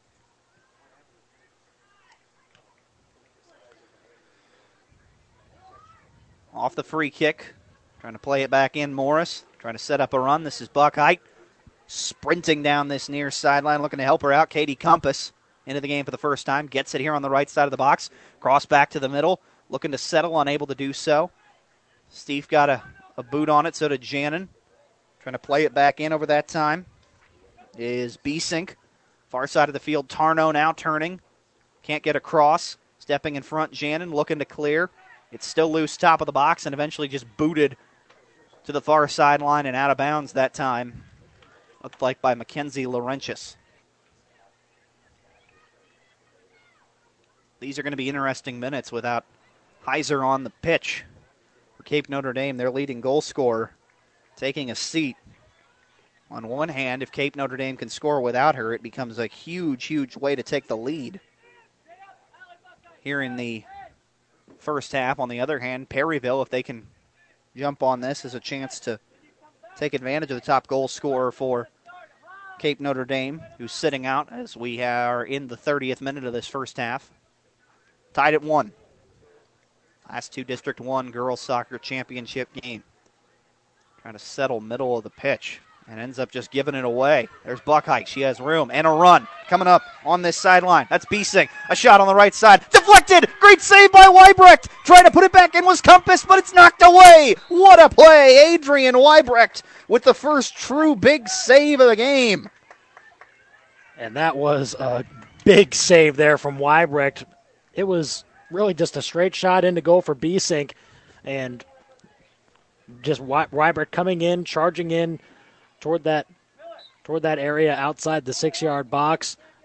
Off the free kick, trying to play it back in, Morris. Trying to set up a run. This is Buckheit sprinting down this near sideline, looking to help her out. Katie Compass into the game for the first time. Gets it here on the right side of the box. Cross back to the middle, looking to settle, unable to do so. Steve got a boot on it, so did Jannon. Trying to play it back in over that time is Biesink. Far side of the field, Tarnow now turning. Can't get across. Stepping in front, Jannon looking to clear. It's still loose top of the box and eventually just booted to the far sideline and out of bounds that time. Looked like by Mackenzie Laurentius. These are going to be interesting minutes without Heiser on the pitch. For Cape Notre Dame, their leading goal scorer, taking a seat. On one hand, if Cape Notre Dame can score without her, it becomes a huge, huge way to take the lead here in the first half. On the other hand, Perryville, if they can jump on this, is a chance to take advantage of the top goal scorer for Cape Notre Dame, who's sitting out as we are in the 30th minute of this first half. Tied at 1. Last two District 1 girls soccer championship game. Trying to settle middle of the pitch and ends up just giving it away. There's Buckheit. She has room and a run coming up on this sideline. That's Biesink. A shot on the right side. Deflected. Great save by Weibrecht. Trying to put it back in was Compass, but it's knocked away. What a play. Adrian Weibrecht with the first true big save of the game. And that was a big save there from Weibrecht. It was really just a straight shot into goal for Biesink. And just Weibrecht coming in, charging in toward that area outside the 6-yard box.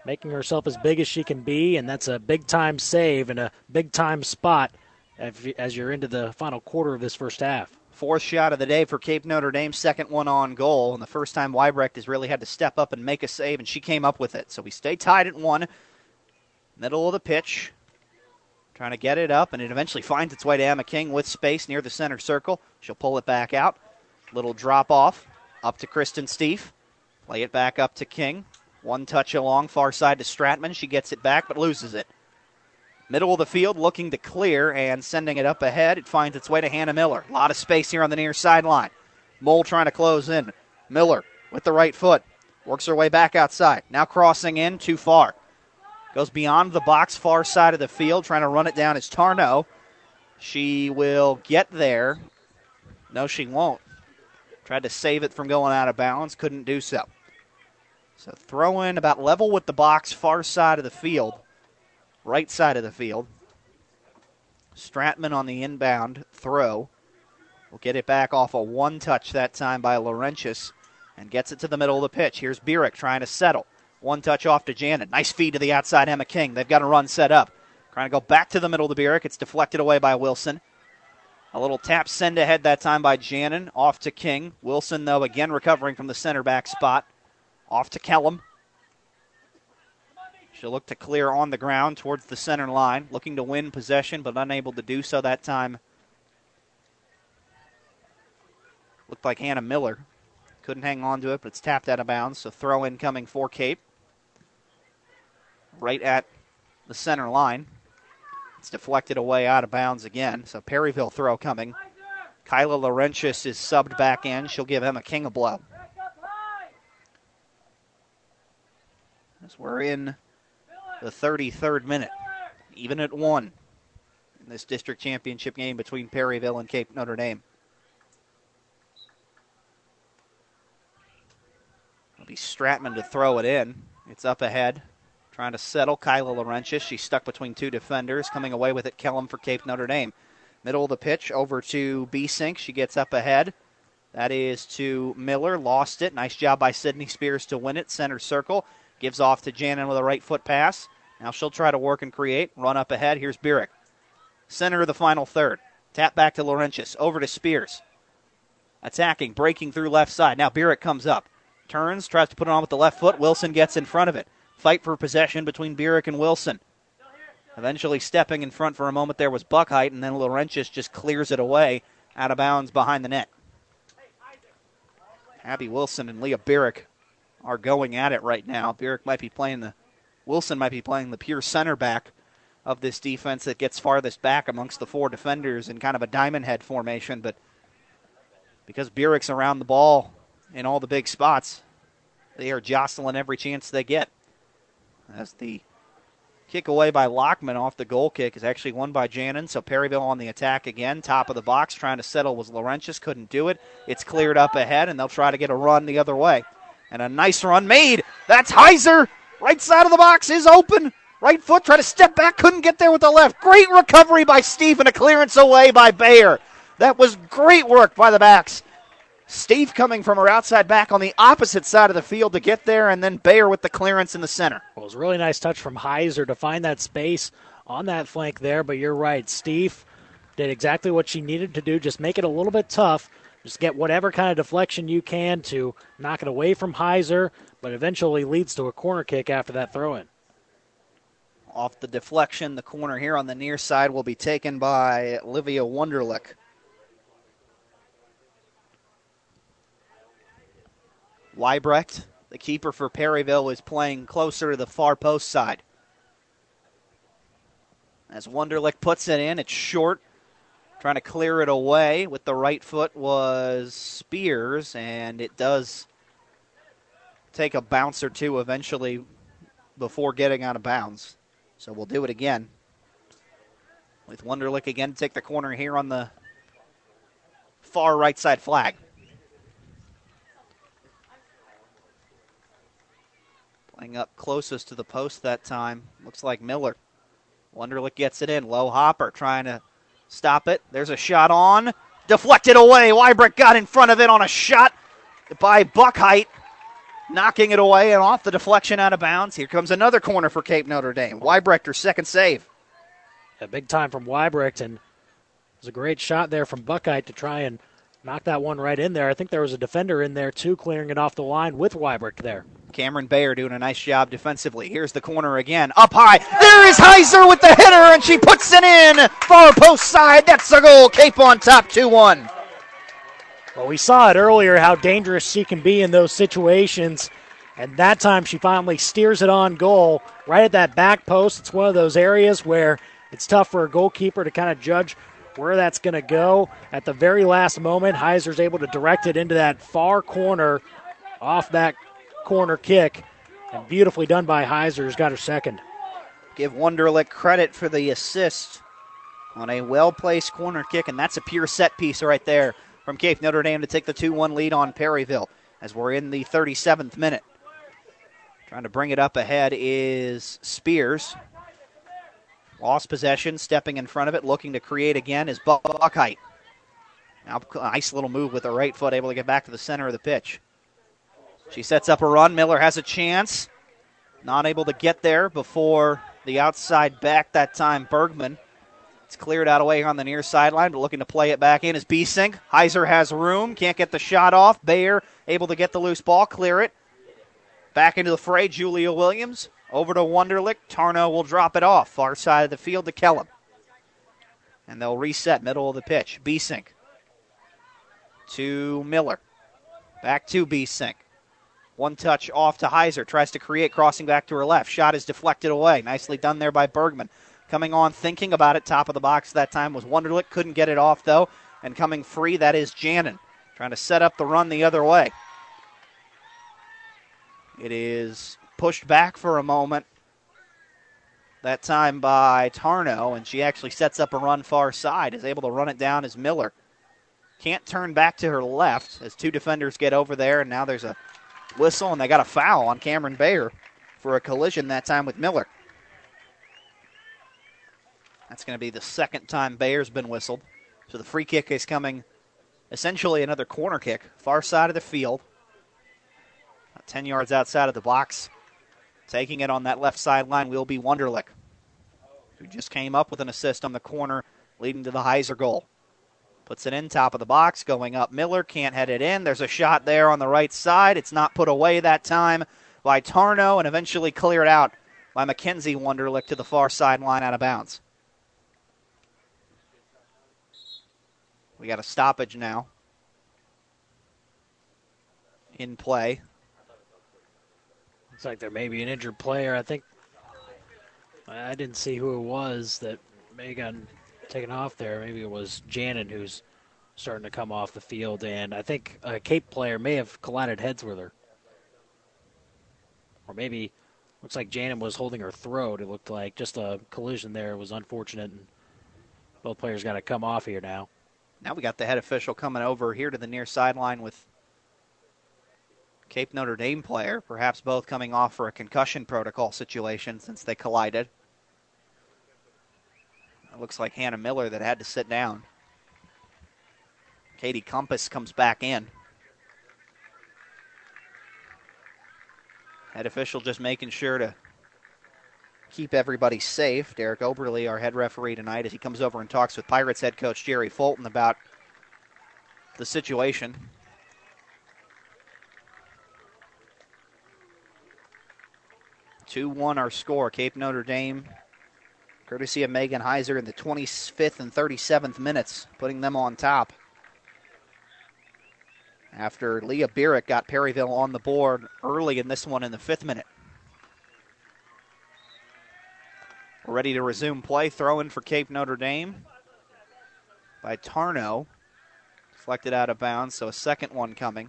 making herself as big as she can be, and that's a big-time save and a big-time spot as you're into the final quarter of this first half. Fourth shot of the day for Cape Notre Dame, second one on goal, and the first time Weibrecht has really had to step up and make a save, and she came up with it. So we stay tied at 1. Middle of the pitch. Trying to get it up, and it eventually finds its way to Emma King with space near the center circle. She'll pull it back out. Little drop off. Up to Kristen Stieff. Play it back up to King. One touch along, far side to Stratman. She gets it back, but loses it. Middle of the field, looking to clear, and sending it up ahead. It finds its way to Hannah Miller. A lot of space here on the near sideline. Mole trying to close in. Miller with the right foot. Works her way back outside. Now crossing in, too far. Goes beyond the box, far side of the field. Trying to run it down is Tarnow. She will get there. No, she won't. Tried to save it from going out of bounds. Couldn't do so. So throw in about level with the box, far side of the field. Right side of the field. Stratman on the inbound throw. Will get it back off a one touch that time by Laurentius. And gets it to the middle of the pitch. Here's Burek trying to settle. One touch off to Janet. Nice feed to the outside, Emma King. They've got a run set up. Trying to go back to the middle to Burek. It's deflected away by Wilson. A little tap send ahead that time by Janin. Off to King. Wilson, though, again recovering from the center back spot. Off to Kellum. She'll look to clear on the ground towards the center line. Looking to win possession, but unable to do so that time. Looked like Hannah Miller. Couldn't hang on to it, but it's tapped out of bounds. So throw in coming for Cape. Right at the center line. It's deflected away out of bounds again. So Perryville throw coming. Kyla Laurentius is subbed back in. She'll give Emma King a blow. As we're in the 33rd minute. Even at 1 in this district championship game between Perryville and Cape Notre Dame. It'll be Stratman to throw it in. It's up ahead. Trying to settle Kyla Laurentius. She's stuck between two defenders. Coming away with it, Kellum for Cape Notre Dame. Middle of the pitch, over to B-Sink. She gets up ahead. That is to Miller. Lost it. Nice job by Sydney Spears to win it. Center circle. Gives off to Janin with a right foot pass. Now she'll try to work and create. Run up ahead. Here's Burek. Center of the final third. Tap back to Laurentius. Over to Spears. Attacking, breaking through left side. Now Burek comes up. Turns, tries to put it on with the left foot. Wilson gets in front of it. Fight for possession between Burek and Wilson. Eventually stepping in front for a moment there was Buckheit, and then Laurentius just clears it away out of bounds behind the net. Abby Wilson and Leah Burek are going at it right now. Wilson might be playing the pure center back of this defense that gets farthest back amongst the four defenders in kind of a diamond head formation, but because Burek's around the ball in all the big spots, they are jostling every chance they get. As the kick away by Lockman off the goal kick is actually won by Janin, so Perryville on the attack again. Top of the box, trying to settle was Laurentius, couldn't do it. It's cleared up ahead, and they'll try to get a run the other way. And a nice run made. That's Heiser. Right side of the box is open. Right foot, try to step back, couldn't get there with the left. Great recovery by Steve and a clearance away by Bayer. That was great work by the backs. Steve coming from her outside back on the opposite side of the field to get there, and then Bayer with the clearance in the center. Well, it was a really nice touch from Heiser to find that space on that flank there, but you're right. Steve did exactly what she needed to do, just make it a little bit tough. Just get whatever kind of deflection you can to knock it away from Heiser, but eventually leads to a corner kick after that throw-in. Off the deflection, the corner here on the near side will be taken by Olivia Wunderlich. Weibrecht, the keeper for Perryville, is playing closer to the far post side. As Wunderlich puts it in, it's short. Trying to clear it away with the right foot was Spears, and it does take a bounce or two eventually before getting out of bounds. So we'll do it again. With Wunderlich again to take the corner here on the far right side flag. Playing up closest to the post that time. Looks like Miller. Wunderlich gets it in. Low hopper trying to stop it. There's a shot on. Deflected away. Weibrecht got in front of it on a shot by Buckheit. knocking it away and off the deflection out of bounds. Here comes another corner for Cape Notre Dame. Weibrecht, her second save. A big time from Weibrecht, and it was a great shot there from Buckheit to try and knock that one right in there. I think there was a defender in there, too, clearing it off the line with Weibrecht there. Cameron Bayer doing a nice job defensively. Here's the corner again. Up high. There is Heiser with the hitter, and she puts it in. Far post side. That's a goal. Cape on top, 2-1. Well, we saw it earlier how dangerous she can be in those situations. And that time she finally steers it on goal right at that back post. It's one of those areas where it's tough for a goalkeeper to kind of judge where that's going to go. At the very last moment, Heiser's able to direct it into that far corner off that corner kick. And beautifully done by Heiser, who's got her second. Give Wunderlich credit for the assist on a well-placed corner kick, and that's a pure set piece right there from Cape Notre Dame to take the 2-1 lead on Perryville as we're in the 37th minute. Trying to bring it up ahead is Spears. Lost possession, stepping in front of it, looking to create again is Buckheit. Now a nice little move with the right foot, able to get back to the center of the pitch. She sets up a run. Miller has a chance. Not able to get there before the outside back that time, Bergman. It's cleared out away on the near sideline, but looking to play it back in is Biesink. Heiser has room, can't get the shot off. Bayer able to get the loose ball, clear it. Back into the fray, Julia Williams. Over to Wunderlich. Tarnow will drop it off. Far side of the field to Kellum. And they'll reset middle of the pitch. Biesink to Miller. Back to Biesink. One touch off to Heiser. Tries to create, crossing back to her left. Shot is deflected away. Nicely done there by Bergman. Coming on, thinking about it. Top of the box that time was Wunderlich. Couldn't get it off, though. And coming free, that is Janin. Trying to set up the run the other way. It is pushed back for a moment. That time by Tarnow, and she actually sets up a run far side. Is able to run it down as Miller. Can't turn back to her left as two defenders get over there, and now there's a whistle, and they got a foul on Cameron Bayer for a collision that time with Miller. That's going to be the second time Bayer's been whistled. So the free kick is coming, essentially another corner kick, far side of the field. About 10 yards outside of the box. Taking it on that left sideline will be Wunderlich, who just came up with an assist on the corner, leading to the Heiser goal. Puts it in, top of the box, going up Miller, can't head it in. There's a shot there on the right side. It's not put away that time by Tarnow, and eventually cleared out by Mackenzie Wunderlich to the far sideline out of bounds. We got a stoppage now in play. Looks like there may be an injured player. I think I didn't see who it was that may have gotten taken off there. Maybe it was Janin who's starting to come off the field, and I think a Cape player may have collided heads with her. Or maybe, looks like Janin was holding her throat. It looked like just a collision there. It was unfortunate, and both players got to come off here now. Now we got the head official coming over here to the near sideline with Cape Notre Dame player, perhaps both coming off for a concussion protocol situation since they collided. It looks like Hannah Miller that had to sit down. Katie Compass comes back in. Head official just making sure to keep everybody safe. Derek Oberle, our head referee tonight, as he comes over and talks with Pirates head coach Jerry Fulton about the situation. (2-1) our score. Cape Notre Dame, courtesy of Megan Heiser, in the 25th and 37th minutes, putting them on top. After Leah Bierich got Perryville on the board early in this one in the 5th minute. We're ready to resume play. Throw in for Cape Notre Dame by Tarnow. Deflected out of bounds, so a second one coming.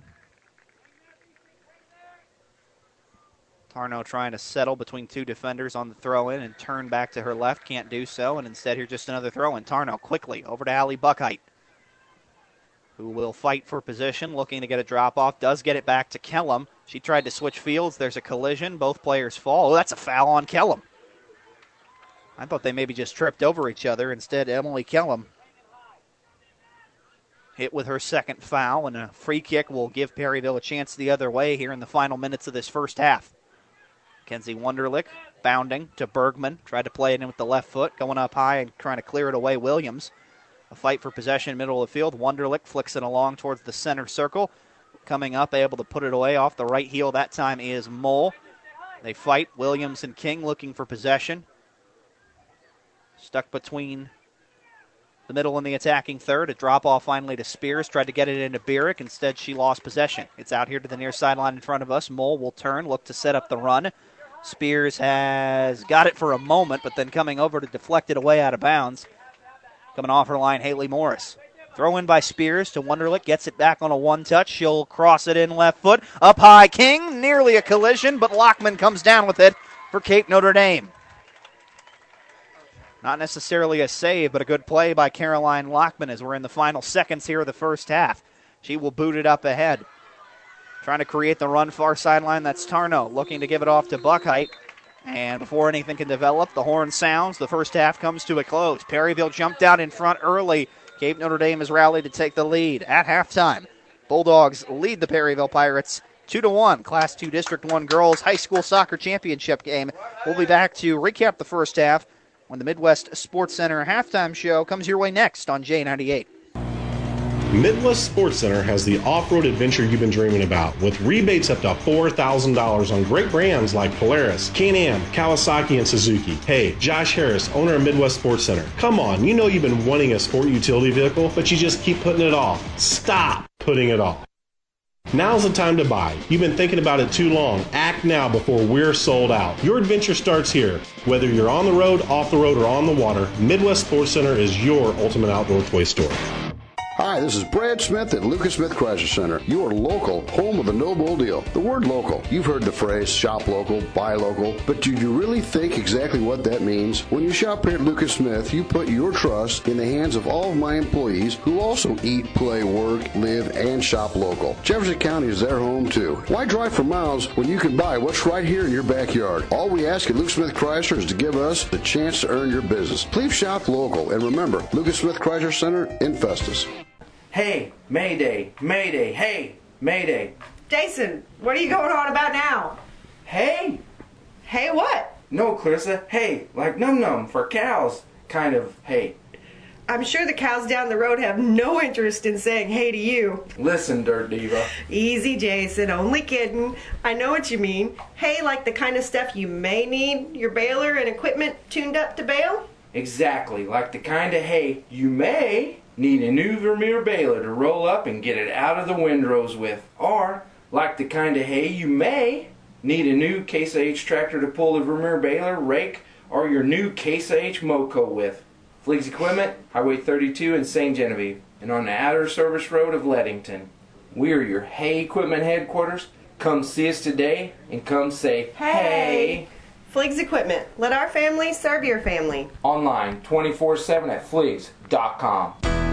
Tarnow trying to settle between two defenders on the throw-in and turn back to her left. Can't do so, and instead here just another throw-in. Tarnow quickly over to Allie Buckheit, who will fight for position, looking to get a drop-off. Does get it back to Kellum. She tried to switch fields. There's a collision. Both players fall. Oh, that's a foul on Kellum. I thought they maybe just tripped over each other. Instead, Emily Kellum hit with her second foul, and a free kick will give Perryville a chance the other way here in the final minutes of this first half. Kenzie Wunderlich bounding to Bergman, tried to play it in with the left foot, going up high and trying to clear it away. Williams, a fight for possession middle of the field. Wunderlich flicks it along towards the center circle. Coming up, able to put it away off the right heel that time is Mole. They fight, Williams and King looking for possession. Stuck between the middle and the attacking third. A drop-off finally to Spears. Tried to get it into Bierich. Instead, she lost possession. It's out here to the near sideline in front of us. Mole will turn, look to set up the run. Spears has got it for a moment, but then coming over to deflect it away out of bounds. Coming off her line, Haley Morris. Throw in by Spears to Wunderlich. Gets it back on a one-touch. She'll cross it in left foot. Up high, King. Nearly a collision, but Lockman comes down with it for Cape Notre Dame. Not necessarily a save, but a good play by Caroline Lockman as we're in the final seconds here of the first half. She will boot it up ahead. Trying to create the run far sideline. That's Tarnow looking to give it off to Buckheit. And before anything can develop, the horn sounds. The first half comes to a close. Perryville jumped out in front early. Cape Notre Dame has rallied to take the lead at halftime. Bulldogs lead the Perryville Pirates 2-1. Class 2 District 1 Girls High School Soccer Championship game. We'll be back to recap the first half when the Midwest Sports Center halftime show comes your way next on J98. Midwest Sports Center has the off-road adventure you've been dreaming about, with rebates up to $4,000 on great brands like Polaris, Can-Am, Kawasaki, and Suzuki. Hey, Josh Harris, owner of Midwest Sports Center. Come on, you know you've been wanting a sport utility vehicle, but you just keep putting it off. Stop putting it off. Now's the time to buy. You've been thinking about it too long. Act now before we're sold out. Your adventure starts here. Whether you're on the road, off the road, or on the water, Midwest Sports Center is your ultimate outdoor toy store. Hi, this is Brad Smith at Lucas Smith Chrysler Center, your local home of the no bull deal. The word local, you've heard the phrase shop local, buy local, but do you really think exactly what that means? When you shop here at Lucas Smith, you put your trust in the hands of all of my employees who also eat, play, work, live, and shop local. Jefferson County is their home too. Why drive for miles when you can buy what's right here in your backyard? All we ask at Lucas Smith Chrysler is to give us the chance to earn your business. Please shop local, and remember, Lucas Smith Chrysler Center in Festus. Hey, Mayday, Mayday, hey, Mayday. Jason, what are you going on about now? Hey. Hey what? No, Clarissa, hey, like num-num for cows, kind of hey. I'm sure the cows down the road have no interest in saying hey to you. Listen, Dirt Diva. Easy, Jason, only kidding. I know what you mean. Hey, like the kind of stuff you may need your baler and equipment tuned up to bale? Exactly, like the kind of hay you may need a new Vermeer baler to roll up and get it out of the windrows with. Or, like the kind of hay you may need a new Case IH tractor to pull the Vermeer baler, rake, or your new Case IH Moco with. Fleets Equipment, Highway 32 in St. Genevieve, and on the outer service road of Leadington. We are your hay equipment headquarters. Come see us today and come say, hey! Fleets Equipment. Let our family serve your family. Online 24/7 at fleets.com.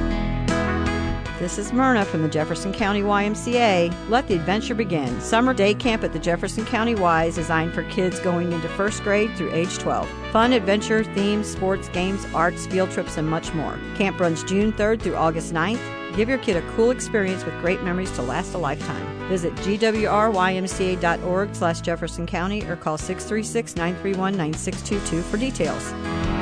This is Myrna from the Jefferson County YMCA. Let the adventure begin. Summer day camp at the Jefferson County Y is designed for kids going into first grade through age 12. Fun, adventure, themes, sports, games, arts, field trips, and much more. Camp runs June 3rd through August 9th. Give your kid a cool experience with great memories to last a lifetime. Visit gwrymca.org/Jefferson County or call 636-931-9622 for details.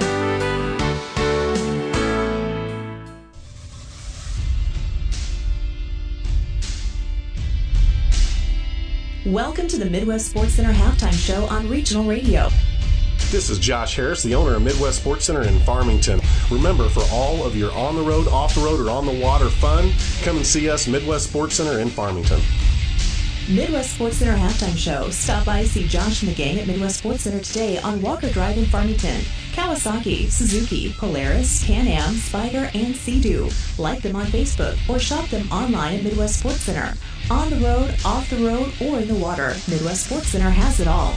Welcome to the Midwest Sports Center halftime show on Regional Radio. This is Josh Harris, the owner of Midwest Sports Center in Farmington. Remember, for all of your on-the-road, off-the-road, or on-the-water fun, come and see us, Midwest Sports Center in Farmington. Midwest Sports Center halftime show. Stop by, see Josh and the gang at Midwest Sports Center today on Walker Drive in Farmington. Kawasaki, Suzuki, Polaris, Can-Am, Spider, and Sea-Doo. Like them on Facebook or shop them online at Midwest Sports Center. On the road, off the road, or in the water, Midwest Sports Center has it all.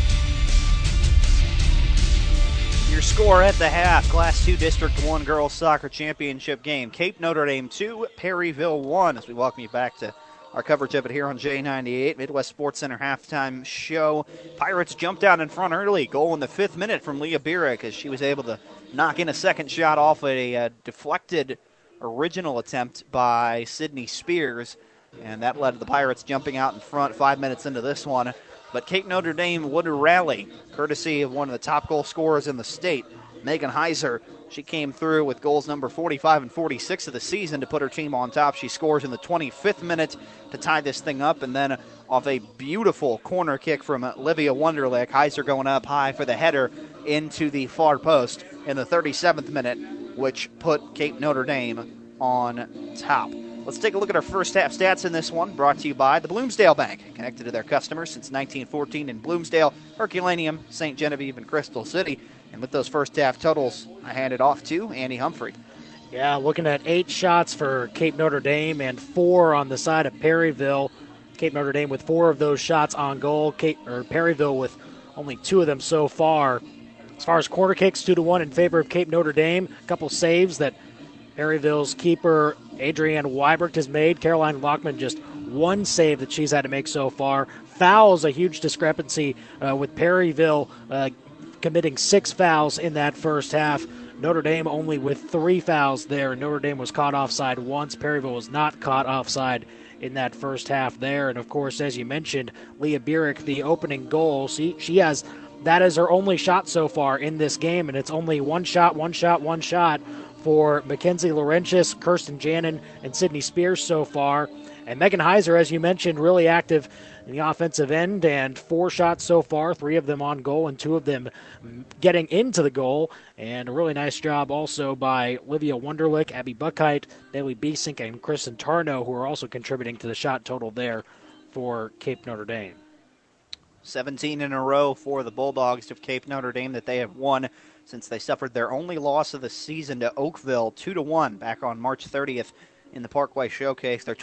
Your score at the half, Class 2 District 1 Girls Soccer Championship game. Cape Notre Dame 2, Perryville 1. As we welcome you back to our coverage of it here on J98, Midwest Sports Center halftime show. Pirates jumped out in front early. Goal in the 5th minute from Leah Bierich as she was able to knock in a second shot off a deflected original attempt by Sydney Spears, and that led to the Pirates jumping out in front 5 minutes into this one. But Cape Notre Dame would rally, courtesy of one of the top goal scorers in the state, Megan Heiser. She came through with goals number 45 and 46 of the season to put her team on top. She scores in the 25th minute to tie this thing up, and then off a beautiful corner kick from Olivia Wunderlich, Heiser going up high for the header into the far post in the 37th minute, which put Cape Notre Dame on top. Let's take a look at our first half stats in this one, brought to you by the Bloomsdale Bank, connected to their customers since 1914 in Bloomsdale, Herculaneum, St. Genevieve, and Crystal City. And with those first half totals, I hand it off to Andy Humphrey. Yeah, looking at 8 shots for Cape Notre Dame and 4 on the side of Perryville. Cape Notre Dame with 4 of those shots on goal. Perryville with only 2 of them so far. As far as corner kicks, 2-1 in favor of Cape Notre Dame. A couple saves that Perryville's keeper Adrienne Weibrecht has made. Caroline Lockman just 1 save that she's had to make so far. Fouls, a huge discrepancy with Perryville committing 6 fouls in that first half. Notre Dame only with 3 fouls there. Notre Dame was caught offside once. Perryville was not caught offside in that first half there. And, of course, as you mentioned, Leah Bierich, the opening goal, she has that is her only shot so far in this game, and it's only one shot for Mackenzie Laurentius, Kirsten Jannon, and Sydney Spears so far. And Megan Heiser, as you mentioned, really active in the offensive end, and 4 shots so far, 3 of them on goal and 2 of them getting into the goal. And a really nice job also by Olivia Wunderlich, Abby Buckheit, Bailey Biesink, and Kristen Tarno, who are also contributing to the shot total there for Cape Notre Dame. 17 in a row for the Bulldogs of Cape Notre Dame that they have won since they suffered their only loss of the season to Oakville, 2-1 back on March 30th in the Parkway Showcase. They're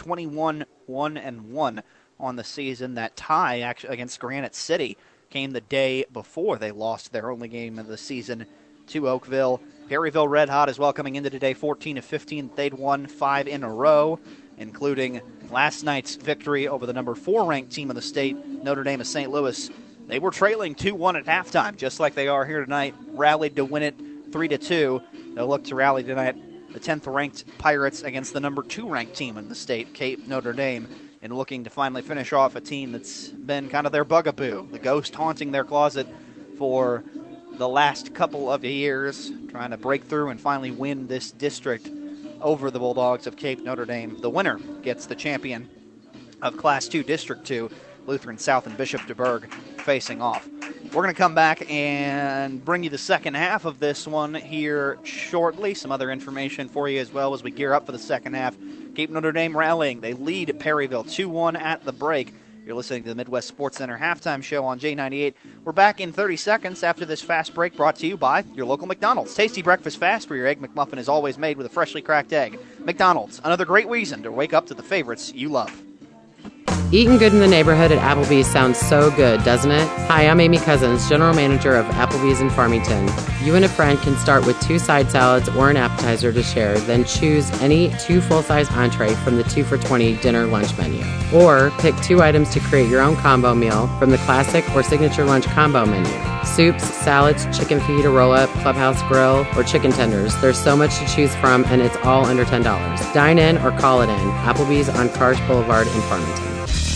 21-1-1 on the season. That tie actually against Granite City came the day before they lost their only game of the season to Oakville. Perryville red hot as well coming into today, 14-15. They'd won 5 in a row, including last night's victory over the number 4 ranked team in the state, Notre Dame of St. Louis. They were trailing 2-1 at halftime, just like they are here tonight. Rallied to win it 3-2. They'll look to rally tonight the 10th ranked Pirates against the number 2 ranked team in the state, Cape Notre Dame, and looking to finally finish off a team that's been kind of their bugaboo, the ghost haunting their closet for the last couple of years, trying to break through and finally win this district over the Bulldogs of Cape Notre Dame. The winner gets the champion of Class 2 District 2, Lutheran South and Bishop DuBourg facing off. We're going to come back and bring you the second half of this one here shortly. Some other information for you as well as we gear up for the second half. Cape Notre Dame rallying. They lead Perryville 2-1 at the break. You're listening to the Midwest Sports Center halftime show on J98. We're back in 30 seconds after this fast break, brought to you by your local McDonald's. Tasty breakfast fast, where your Egg McMuffin is always made with a freshly cracked egg. McDonald's, another great reason to wake up to the favorites you love. Eating good in the neighborhood at Applebee's sounds so good, doesn't it? Hi, I'm Amy Cousins, General Manager of Applebee's in Farmington. You and a friend can start with 2 side salads or an appetizer to share, then choose any 2 full-size entree from the 2 for $20 dinner lunch menu. Or pick 2 items to create your own combo meal from the classic or signature lunch combo menu. Soups, salads, chicken feed, a roll-up, clubhouse grill, or chicken tenders. There's so much to choose from, and it's all under $10. Dine in or call it in. Applebee's on Cars Boulevard in Farmington.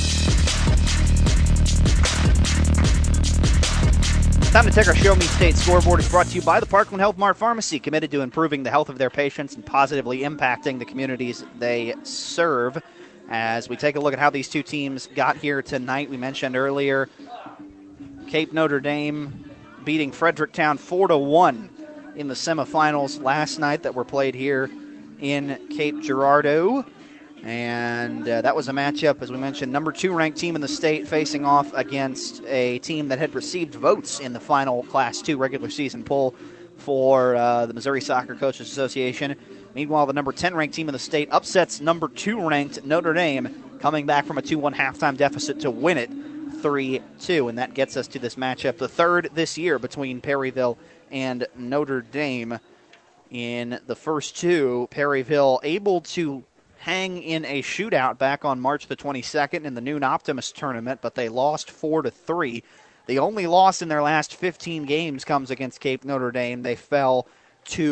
Time to take our Show Me State scoreboard. Is brought to you by the Parkland Health Mart Pharmacy, committed to improving the health of their patients and positively impacting the communities they serve. As we take a look at how these two teams got here tonight, we mentioned earlier Cape Notre Dame beating Fredericktown 4-1 in the semifinals last night that were played here in Cape Girardeau. And that was a matchup, as we mentioned, number 2 ranked team in the state facing off against a team that had received votes in the final Class 2 regular season poll for the Missouri Soccer Coaches Association. Meanwhile, the number 10 ranked team in the state upsets number 2 ranked Notre Dame, coming back from a 2-1 halftime deficit to win it 3-2. And that gets us to this matchup, the third this year between Perryville and Notre Dame. In the first 2, Perryville able to hang in a shootout back on March the 22nd in the Noon Optimist tournament, but they lost 4-3. The only loss in their last 15 games comes against Cape Notre Dame. They fell to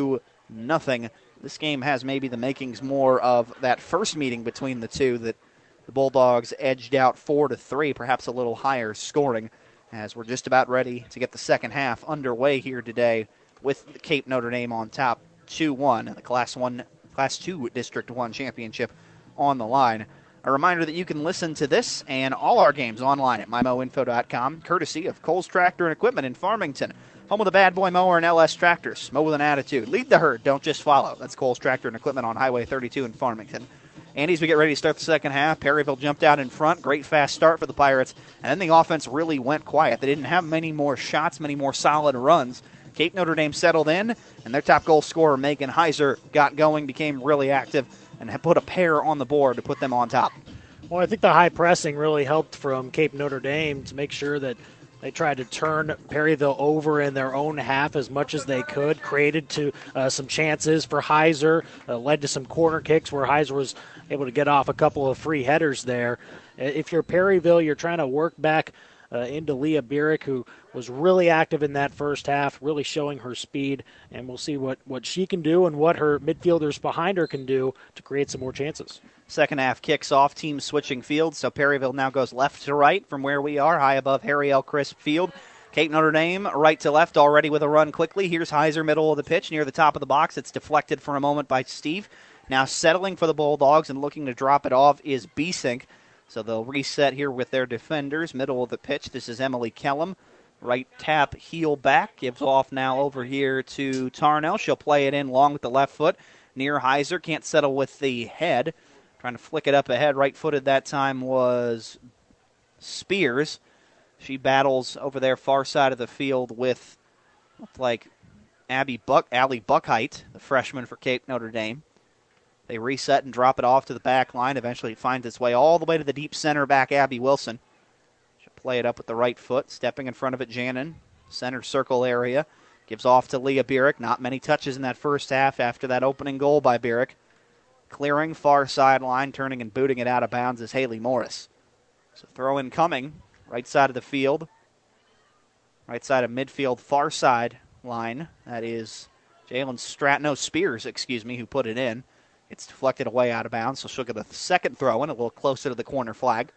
This game has maybe the makings more of that first meeting between the two, that the Bulldogs edged out 4-3, perhaps a little higher scoring, as we're just about ready to get the second half underway here today with Cape Notre Dame on top 2-1 in the Class 2 District 1 championship on the line. A reminder that you can listen to this and all our games online at mymoinfo.com, courtesy of Coles Tractor and Equipment in Farmington, home of the Bad Boy Mower and LS Tractors. Mow with an attitude. Lead the herd, don't just follow. That's Coles Tractor and Equipment on Highway 32 in Farmington. And as we get ready to start the second half, Perryville jumped out in front. Great fast start for the Pirates. And then the offense really went quiet. They didn't have many more shots, many more solid runs. Cape Notre Dame settled in, and their top goal scorer, Megan Heiser, got going, became really active, and put a pair on the board to put them on top. Well, I think the high pressing really helped from Cape Notre Dame to make sure that they tried to turn Perryville over in their own half as much as they could, created some chances for Heiser, led to some corner kicks where Heiser was able to get off a couple of free headers there. If you're Perryville, you're trying to work back into Leah Bierich, who was really active in that first half, really showing her speed, and we'll see what she can do and what her midfielders behind her can do to create some more chances. Second half kicks off, team switching fields, so Perryville now goes left to right from where we are, high above Harry L. Crisp Field. Cape Notre Dame right to left already with a run quickly. Here's Heiser, middle of the pitch, near the top of the box. It's deflected for a moment by Steve. Now settling for the Bulldogs and looking to drop it off is Beesink. So they'll reset here with their defenders. Middle of the pitch, this is Emily Kellum. Right tap, heel back. Gives off now over here to Tarnell. She'll play it in long with the left foot. Near Heiser, can't settle with the head. Trying to flick it up ahead. Right-footed that time was Spears. She battles over there far side of the field with, looked like Allie Buckheit, the freshman for Cape Notre Dame. They reset and drop it off to the back line. Eventually it finds its way all the way to the deep center back, Abby Wilson. She'll play it up with the right foot. Stepping in front of it, Jannon. Center circle area. Gives off to Leah Bierich. Not many touches in that first half after that opening goal by Bierich. Clearing far sideline, turning and booting it out of bounds is Haley Morris. So throw in coming. Right side of the field. Right side of midfield, far side line. That is Spears, who put it in. It's deflected away out of bounds, so she'll get a second throw in, a little closer to the corner flag.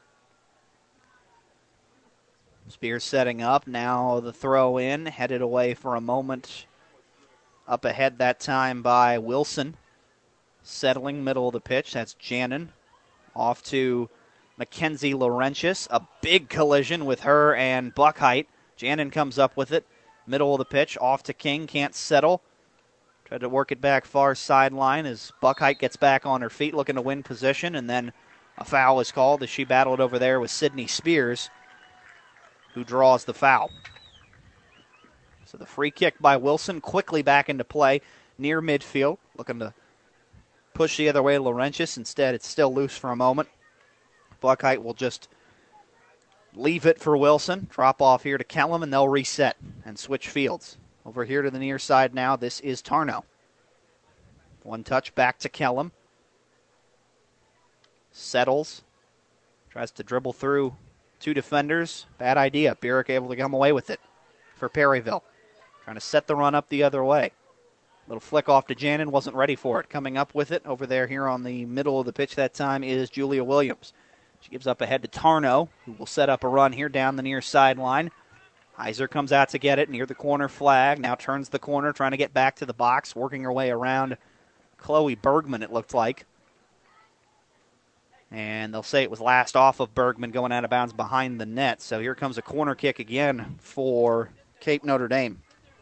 Spears setting up. Now the throw in, headed away for a moment. Up ahead that time by Wilson. Settling middle of the pitch. That's Jannon. Off to Mackenzie Laurentius. A big collision with her and Buckheit. Jannon comes up with it. Middle of the pitch. Off to King. Can't settle. Tried to work it back far sideline as Buckheit gets back on her feet looking to win position, and then a foul is called as she battled over there with Sydney Spears, who draws the foul. So the free kick by Wilson quickly back into play near midfield, looking to push the other way to Laurentius. Instead, it's still loose for a moment. Buckheit will just leave it for Wilson, drop off here to Kellum, and they'll reset and switch fields. Over here to the near side now, this is Tarnow. One touch back to Kellum. Settles. Tries to dribble through two defenders. Bad idea. Bierich able to come away with it for Perryville. Trying to set the run up the other way. Little flick off to Jannon. Wasn't ready for it. Coming up with it over there here on the middle of the pitch that time is Julia Williams. She gives up ahead to Tarnow, who will set up a run here down the near sideline. Heiser comes out to get it near the corner flag. Now turns the corner, trying to get back to the box, working her way around Chloe Bergman, it looked like. And they'll say it was last off of Bergman going out of bounds behind the net. So here comes a corner kick again for Cape Notre Dame.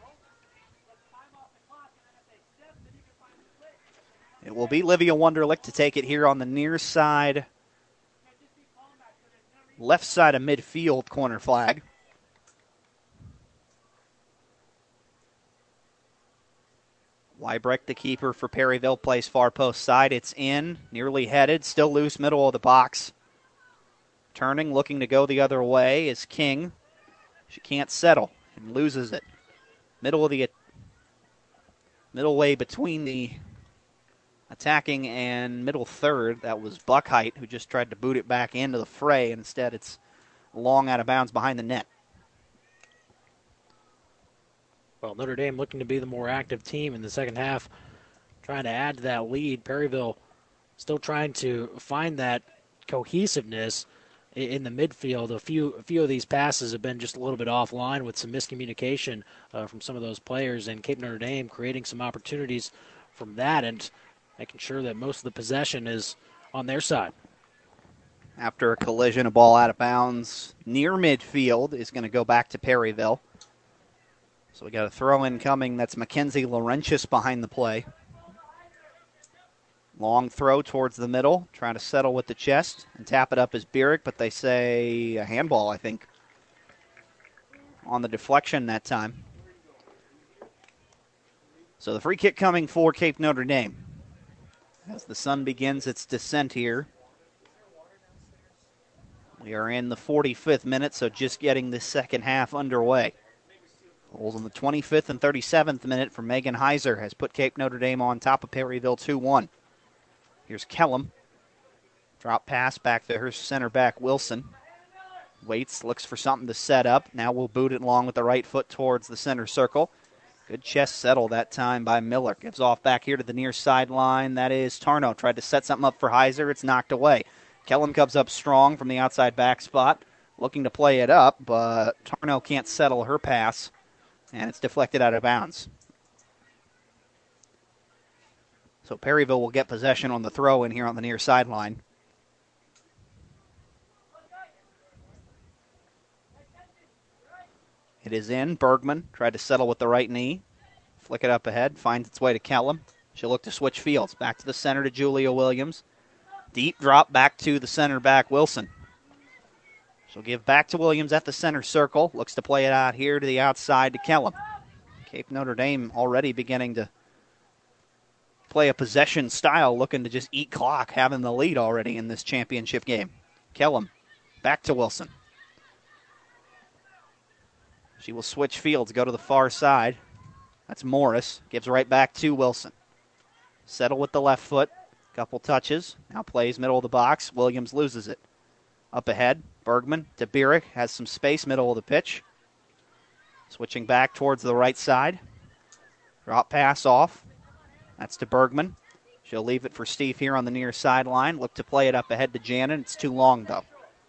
It will be Livia Wunderlich to take it here on the near side, left side of midfield corner flag. Weibrecht, the keeper for Perryville, plays far post side. It's in, nearly headed, still loose, middle of the box. Turning, looking to go the other way is King. She can't settle and loses it. Middle way between the attacking and middle third. That was Buckheit, who just tried to boot it back into the fray. Instead, it's long out of bounds behind the net. Well, Notre Dame looking to be the more active team in the second half, trying to add to that lead. Perryville still trying to find that cohesiveness in the midfield. A few of these passes have been just a little bit offline with some miscommunication from some of those players, and Cape Notre Dame creating some opportunities from that and making sure that most of the possession is on their side. After a collision, a ball out of bounds near midfield is going to go back to Perryville. So we got a throw-in coming. That's Mackenzie Laurentius behind the play. Long throw towards the middle, trying to settle with the chest and tap it up as Bierich, but they say a handball, I think, on the deflection that time. So the free kick coming for Cape Notre Dame as the sun begins its descent here. We are in the 45th minute, so just getting the second half underway. Goals in the 25th and 37th minute from Megan Heiser has put Cape Notre Dame on top of Perryville 2-1. Here's Kellum. Drop pass back to her center back, Wilson. Waits, looks for something to set up. Now we'll boot it along with the right foot towards the center circle. Good chest settle that time by Miller. Gives off back here to the near sideline. That is Tarno. Tried to set something up for Heiser. It's knocked away. Kellum comes up strong from the outside back spot, looking to play it up, but Tarno can't settle her pass, and it's deflected out of bounds. So Perryville will get possession on the throw in here on the near sideline. It is in. Bergman tried to settle with the right knee. Flick it up ahead. Finds its way to Kellum. She'll look to switch fields. Back to the center to Julia Williams. Deep drop back to the center back, Wilson. She'll give back to Williams at the center circle. Looks to play it out here to the outside to Kellum. Cape Notre Dame already beginning to play a possession style, looking to just eat clock, having the lead already in this championship game. Kellum back to Wilson. She will switch fields, go to the far side. That's Morris. Gives right back to Wilson. Settle with the left foot. Couple touches. Now plays middle of the box. Williams loses it. Up ahead, Bergman to Bierich. Has some space, middle of the pitch. Switching back towards the right side. Drop pass off. That's to Bergman. She'll leave it for Steve here on the near sideline. Look to play it up ahead to Janin. It's too long, though.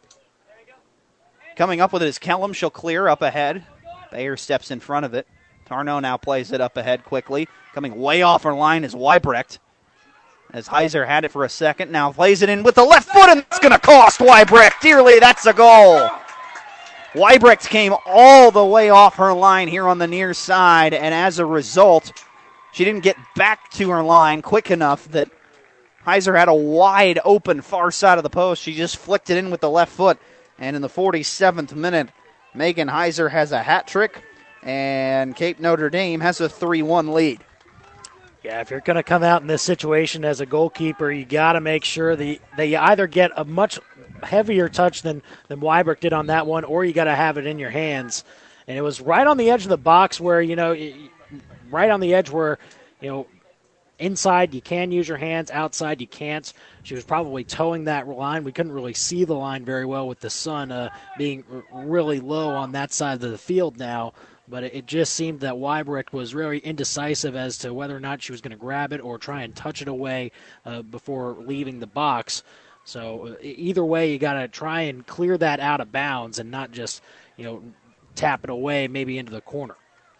Coming up with it is Kellum. She'll clear up ahead. Bayer steps in front of it. Tarno now plays it up ahead quickly. Coming way off her line is Weibrecht. As Heiser had it for a second, now plays it in with the left foot, and it's going to cost Weibrecht dearly. That's a goal. Weibrecht came all the way off her line here on the near side, and as a result, she didn't get back to her line quick enough that Heiser had a wide open far side of the post. She just flicked it in with the left foot, and in the 47th minute, Megan Heiser has a hat trick, and Cape Notre Dame has a 3-1 lead. Yeah, if you're going to come out in this situation as a goalkeeper, you got to make sure that you either get a much heavier touch than Weibrecht did on that one, or you got to have it in your hands. And it was right on the edge of the box where, right on the edge where, inside you can use your hands, outside you can't. She was probably towing that line. We couldn't really see the line very well with the sun being really low on that side of the field now. But it just seemed that Weibrecht was very indecisive as to whether or not she was going to grab it or try and touch it away before leaving the box. So either way, you got to try and clear that out of bounds and not just, tap it away maybe into the corner.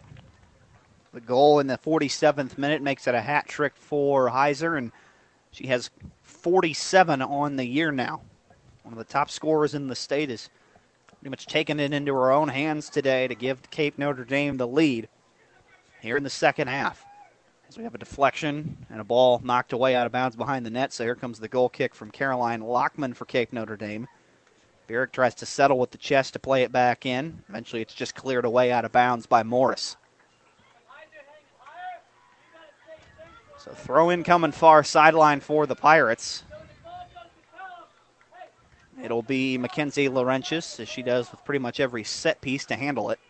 The goal in the 47th minute makes it a hat trick for Heiser, and she has 47 on the year now. One of the top scorers in the state is pretty much taking it into her own hands today to give Cape Notre Dame the lead here in the second half. As we have a deflection and a ball knocked away out of bounds behind the net, so here comes the goal kick from Caroline Lockman for Cape Notre Dame. Bierich tries to settle with the chest to play it back in. Eventually it's just cleared away out of bounds by Morris. So throw in coming far sideline for the Pirates. It'll be Mackenzie Laurentius, as she does with pretty much every set piece to handle it.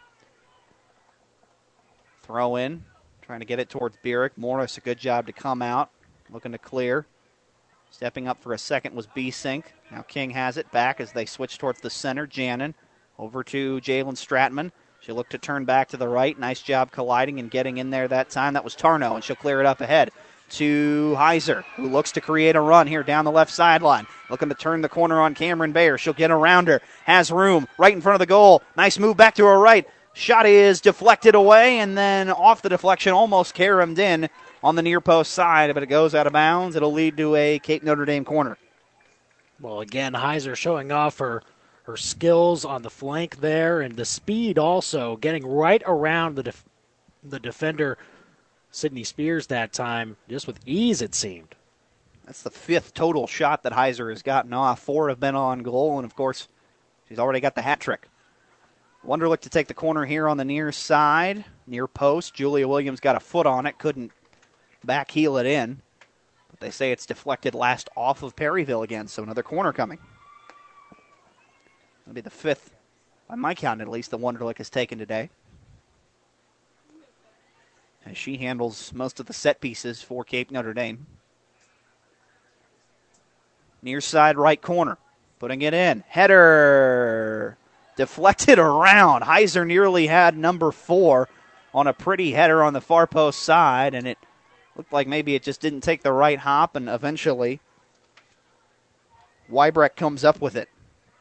Throw in, trying to get it towards Bierich. Morris, a good job to come out, looking to clear. Stepping up for a second was B-Sink. Now King has it back as they switch towards the center. Janin over to Jalen Stratman. She'll look to turn back to the right. Nice job colliding and getting in there that time. That was Tarnow, and she'll clear it up ahead to Heiser, who looks to create a run here down the left sideline. Looking to turn the corner on Cameron Bayer. She'll get around her. Has room right in front of the goal. Nice move back to her right. Shot is deflected away, and then off the deflection, almost caromed in on the near post side, but it goes out of bounds. It'll lead to a Cape Notre Dame corner. Well, again, Heiser showing off her skills on the flank there, and the speed also, getting right around the defender, Sydney Spears, that time, just with ease, it seemed. That's the 5th total shot that Heiser has gotten off. 4 have been on goal, and, of course, she's already got the hat trick. Wunderlich to take the corner here on the near side, near post. Julia Williams got a foot on it, couldn't back heel it in. But they say it's deflected last off of Perryville again, so another corner coming. That'll be the 5th, by my count at least, that Wunderlich has taken today. As she handles most of the set pieces for Cape Notre Dame. Near side right corner, putting it in. Header deflected around. Heiser nearly had number 4 on a pretty header on the far post side, and it looked like maybe it just didn't take the right hop, and eventually Weibrecht comes up with it.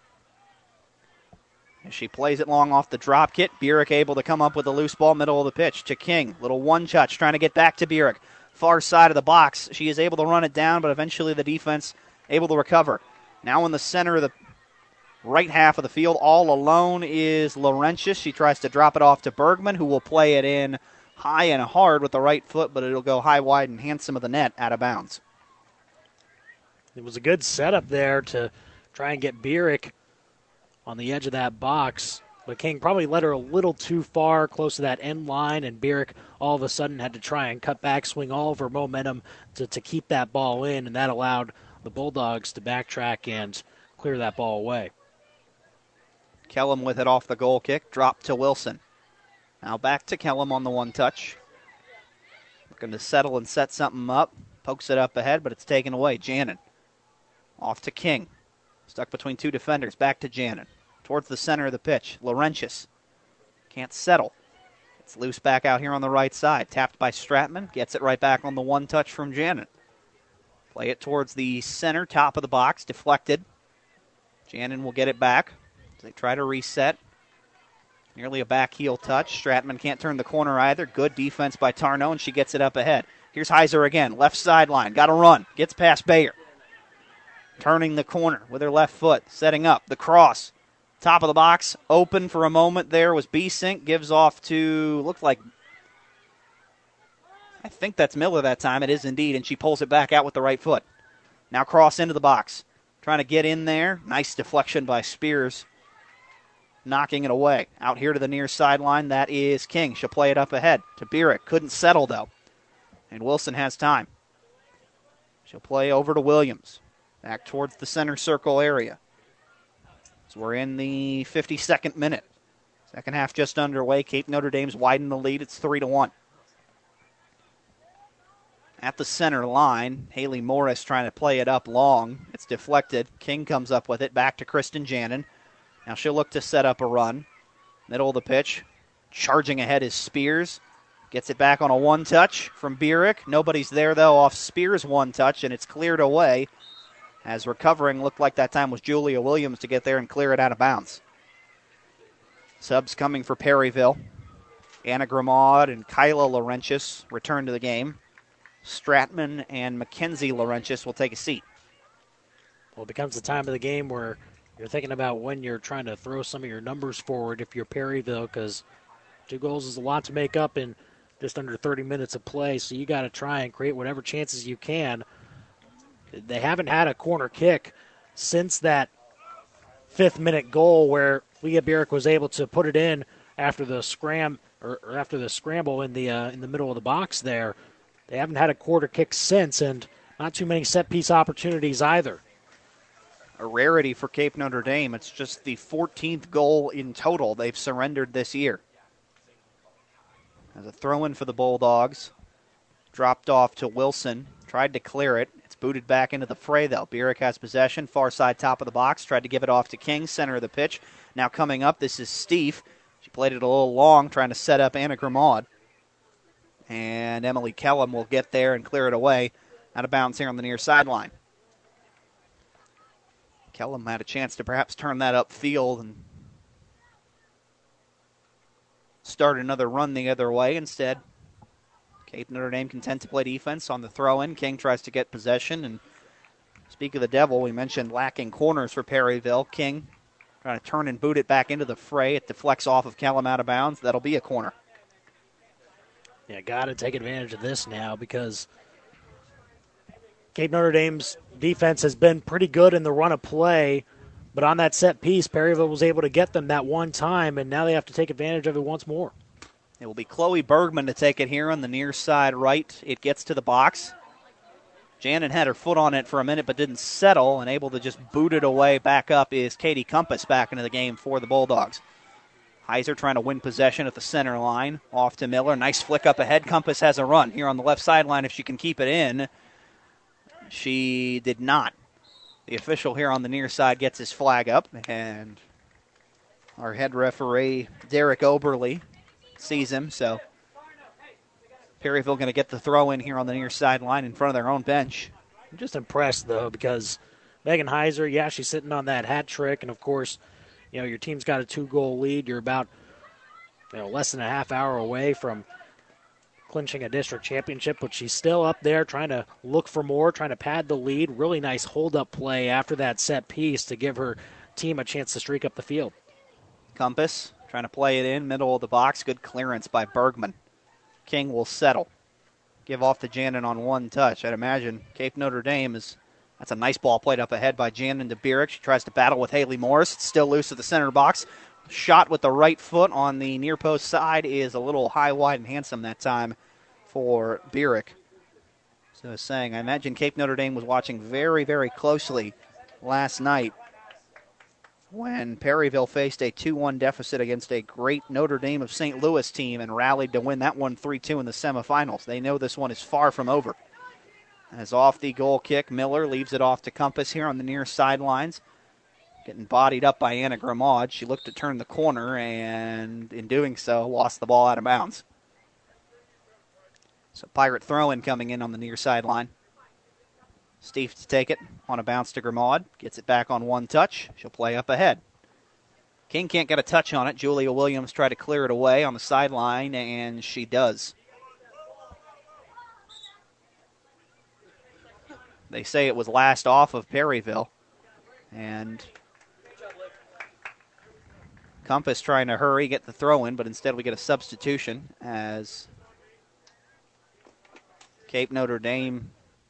As she plays it long off the drop kick, Burek able to come up with a loose ball middle of the pitch to King. Little one touch trying to get back to Burek. Far side of the box. She is able to run it down, but eventually the defense able to recover. Now in the center of the right half of the field, all alone is Laurentius. She tries to drop it off to Bergman, who will play it in high and hard with the right foot, but it'll go high, wide, and handsome of the net out of bounds. It was a good setup there to try and get Burek on the edge of that box, but King probably led her a little too far, close to that end line, and Burek all of a sudden had to try and cut back, swing all of her momentum to keep that ball in, and that allowed the Bulldogs to backtrack and clear that ball away. Kellum with it off the goal kick, dropped to Wilson. Now back to Kellum on the one touch. Looking to settle and set something up. Pokes it up ahead, but it's taken away. Janin off to King. Stuck between 2 defenders. Back to Janin. Towards the center of the pitch. Laurentius can't settle. It's loose back out here on the right side. Tapped by Stratman. Gets it right back on the one touch from Janin. Play it towards the center, top of the box. Deflected. Janin will get it back. They try to reset. Nearly a back heel touch. Stratman can't turn the corner either. Good defense by Tarnow, and she gets it up ahead. Here's Heiser again. Left sideline. Got to run. Gets past Bayer. Turning the corner with her left foot. Setting up. The cross. Top of the box. Open for a moment there was B-Sink. Gives off to, looked like, I think that's Miller that time. It is indeed, and she pulls it back out with the right foot. Now cross into the box. Trying to get in there. Nice deflection by Spears. Knocking it away. Out here to the near sideline, that is King. She'll play it up ahead to Burek. Couldn't settle, though. And Wilson has time. She'll play over to Williams. Back towards the center circle area. So we're in the 52nd minute. Second half just underway. Cape Notre Dame's widened the lead. It's 3-1. At the center line, Haley Morris trying to play it up long. It's deflected. King comes up with it. Back to Kristen Janin. Now she'll look to set up a run. Middle of the pitch. Charging ahead is Spears. Gets it back on a one-touch from Burek. Nobody's there, though, off Spears' one-touch, and it's cleared away. As recovering, looked like that time was Julia Williams to get there and clear it out of bounds. Subs coming for Perryville. Anna Grimaud and Kyla Laurentius return to the game. Stratman and Mackenzie Laurentius will take a seat. Well, it becomes the time of the game where you're thinking about when you're trying to throw some of your numbers forward if you're Perryville, because 2 goals is a lot to make up in just under 30 minutes of play, so you got to try and create whatever chances you can. They haven't had a corner kick since that 5th-minute goal where Leah Burek was able to put it in after the scramble in the middle of the box there. They haven't had a quarter kick since, and not too many set-piece opportunities either. A rarity for Cape Notre Dame. It's just the 14th goal in total they've surrendered this year. As a throw-in for the Bulldogs. Dropped off to Wilson. Tried to clear it. It's booted back into the fray, though. Burek has possession. Far side top of the box. Tried to give it off to King, center of the pitch. Now coming up, this is Steve. She played it a little long, trying to set up Anna Grimaud. And Emily Kellum will get there and clear it away out of bounds here on the near sideline. Kellum had a chance to perhaps turn that upfield and start another run the other way. Instead, Cape Notre Dame content to play defense on the throw-in. King tries to get possession. And speak of the devil, we mentioned lacking corners for Perryville. King trying to turn and boot it back into the fray. It deflects off of Kellum out of bounds. That'll be a corner. Yeah, got to take advantage of this now because Cape Notre Dame's defense has been pretty good in the run of play, but on that set piece, Perryville was able to get them that one time, and now they have to take advantage of it once more. It will be Chloe Bergman to take it here on the near side right. It gets to the box. Janin had her foot on it for a minute but didn't settle, and able to just boot it away back up is Katie Compass back into the game for the Bulldogs. Heiser trying to win possession at the center line. Off to Miller. Nice flick up ahead. Compass has a run here on the left sideline if she can keep it in. She did not. The official here on the near side gets his flag up, and our head referee, Derek Oberly, sees him. So Perryville going to get the throw in here on the near sideline in front of their own bench. I'm just impressed, though, because Megan Heiser, yeah, she's sitting on that hat trick, and, of course, you know, your team's got a 2-goal lead. You're about, less than a half hour away from clinching a district championship, but she's still up there trying to look for more, trying to pad the lead. Really nice hold-up play after that set piece to give her team a chance to streak up the field. Compass trying to play it in, middle of the box. Good clearance by Bergman. King will settle. Give off to Janin on one touch. I'd imagine Cape Notre Dame is... That's a nice ball played up ahead by Janin to Bierich. She tries to battle with Haley Morris. It's still loose at the center box. Shot with the right foot on the near post side is a little high, wide, and handsome that time for Bierich. So I was saying, I imagine Cape Notre Dame was watching very, very closely last night when Perryville faced a 2-1 deficit against a great Notre Dame of St. Louis team and rallied to win that one 3-2 in the semifinals. They know this one is far from over. As off the goal kick, Miller leaves it off to Compass here on the near sidelines. Getting bodied up by Anna Grimaud. She looked to turn the corner and in doing so lost the ball out of bounds. So Pirate throw-in coming in on the near sideline. Steve to take it on a bounce to Grimaud. Gets it back on one touch. She'll play up ahead. King can't get a touch on it. Julia Williams tried to clear it away on the sideline, and she does. They say it was last off of Perryville. And Compass trying to hurry, get the throw in, but instead we get a substitution as Cape Notre Dame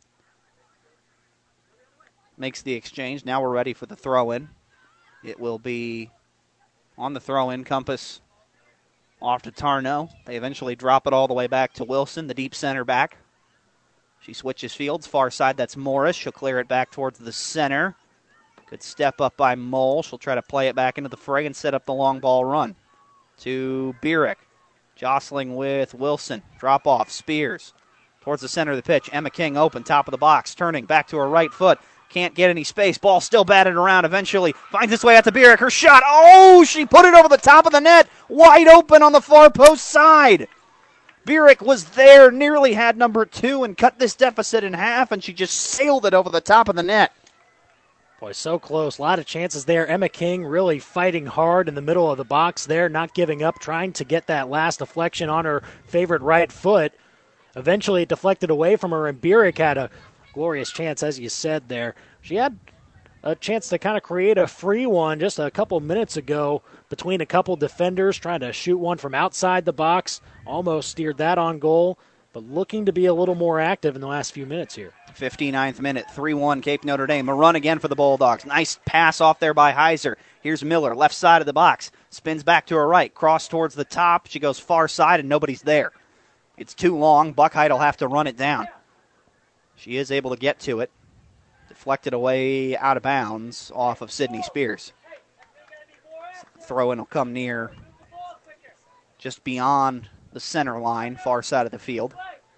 makes the exchange. Now we're ready for the throw in. It will be on the throw in. Compass off to Tarnow. They eventually drop it all the way back to Wilson, the deep center back. She switches fields, far side, that's Morris. She'll clear it back towards the center. Good step up by Mole. She'll try to play it back into the fray and set up the long ball run. To Bierich. Jostling with Wilson. Drop off, Spears. Towards the center of the pitch. Emma King open, top of the box. Turning back to her right foot. Can't get any space. Ball still batted around. Eventually finds its way out to Bierich. Her shot. Oh, she put it over the top of the net. Wide open on the far post side. Bierich was there, nearly had number 2 and cut this deficit in half, and she just sailed it over the top of the net. Boy, so close. A lot of chances there. Emma King really fighting hard in the middle of the box there, not giving up, trying to get that last deflection on her favorite right foot. Eventually it deflected away from her, and Bierich had a glorious chance, as you said there. She had a chance to kind of create a free one just a couple minutes ago between a couple defenders, trying to shoot one from outside the box. Almost steered that on goal, but looking to be a little more active in the last few minutes here. 59th minute, 3-1 Cape Notre Dame. A run again for the Bulldogs. Nice pass off there by Heiser. Here's Miller, left side of the box. Spins back to her right, cross towards the top. She goes far side and nobody's there. It's too long. Buckheit will have to run it down. She is able to get to it. Deflected away out of bounds off of Sydney Spears. Throw-in will come near just beyond the center line, far side of the field.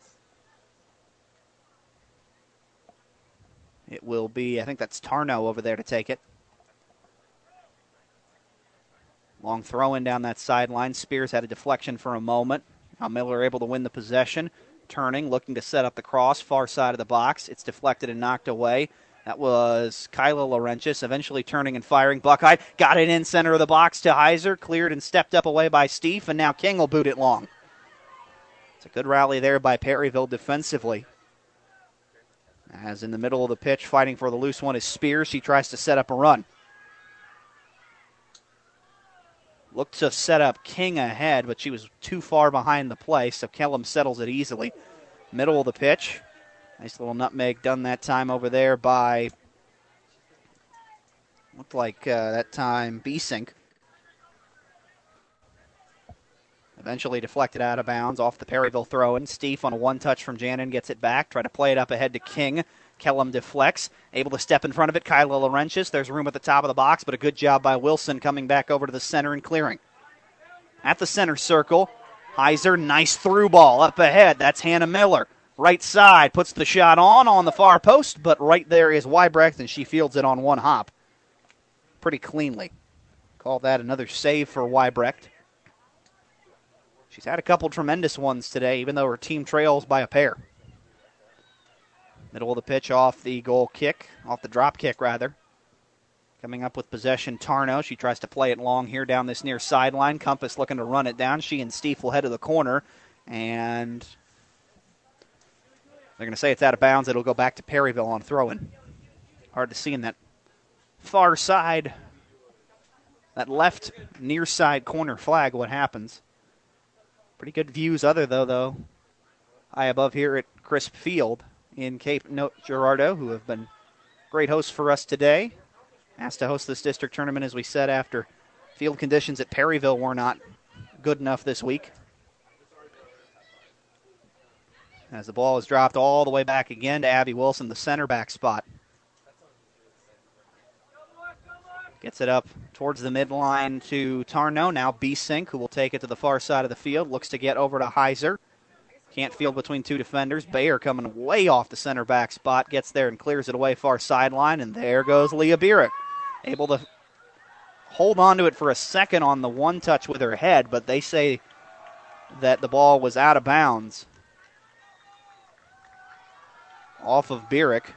It will be, I think that's Tarnow over there to take it. Long throw in down that sideline. Spears had a deflection for a moment. Now Miller able to win the possession. Turning, looking to set up the cross, far side of the box. It's deflected and knocked away. That was Kyla Laurentius, eventually turning and firing. Buckeye got it in center of the box to Heiser, cleared and stepped up away by Steve, and now King will boot it long. It's a good rally there by Perryville defensively. As in the middle of the pitch, fighting for the loose one is Spears. She tries to set up a run. Looked to set up King ahead, but she was too far behind the play, so Kellum settles it easily. Middle of the pitch. Nice little nutmeg done that time over there by, looked like that time, Beesink. Eventually deflected out of bounds off the Perryville throw-in. Steve on a one-touch from Jannon gets it back. Try to play it up ahead to King. Kellum deflects. Able to step in front of it. Kyla Laurentius. There's room at the top of the box, but a good job by Wilson coming back over to the center and clearing. At the center circle, Heiser, nice through ball up ahead. That's Hannah Miller. Right side, puts the shot on the far post, but right there is Weibrecht, and she fields it on one hop pretty cleanly. Call that another save for Weibrecht. She's had a couple tremendous ones today, even though her team trails by a pair. Middle of the pitch off the goal kick, off the drop kick, rather. Coming up with possession, Tarnow. She tries to play it long here down this near sideline. Compass looking to run it down. She and Stiefel head to the corner, and they're going to say it's out of bounds. It'll go back to Perryville on throw-in. Hard to see in that far side, that left near side corner flag what happens. Pretty good views though. High above here at Crisp Field in Cape Girardeau, who have been great hosts for us today. Asked to host this district tournament, as we said, after field conditions at Perryville were not good enough this week. As the ball is dropped all the way back again to Abby Wilson, the center back spot. Gets it up towards the midline to Tarnow. Now Beesink, who will take it to the far side of the field. Looks to get over to Heiser. Can't field between two defenders. Bayer coming way off the center back spot. Gets there and clears it away far sideline. And there goes Leah Burek. Able to hold on to it for a second on the one touch with her head, but they say that the ball was out of bounds off of Burek.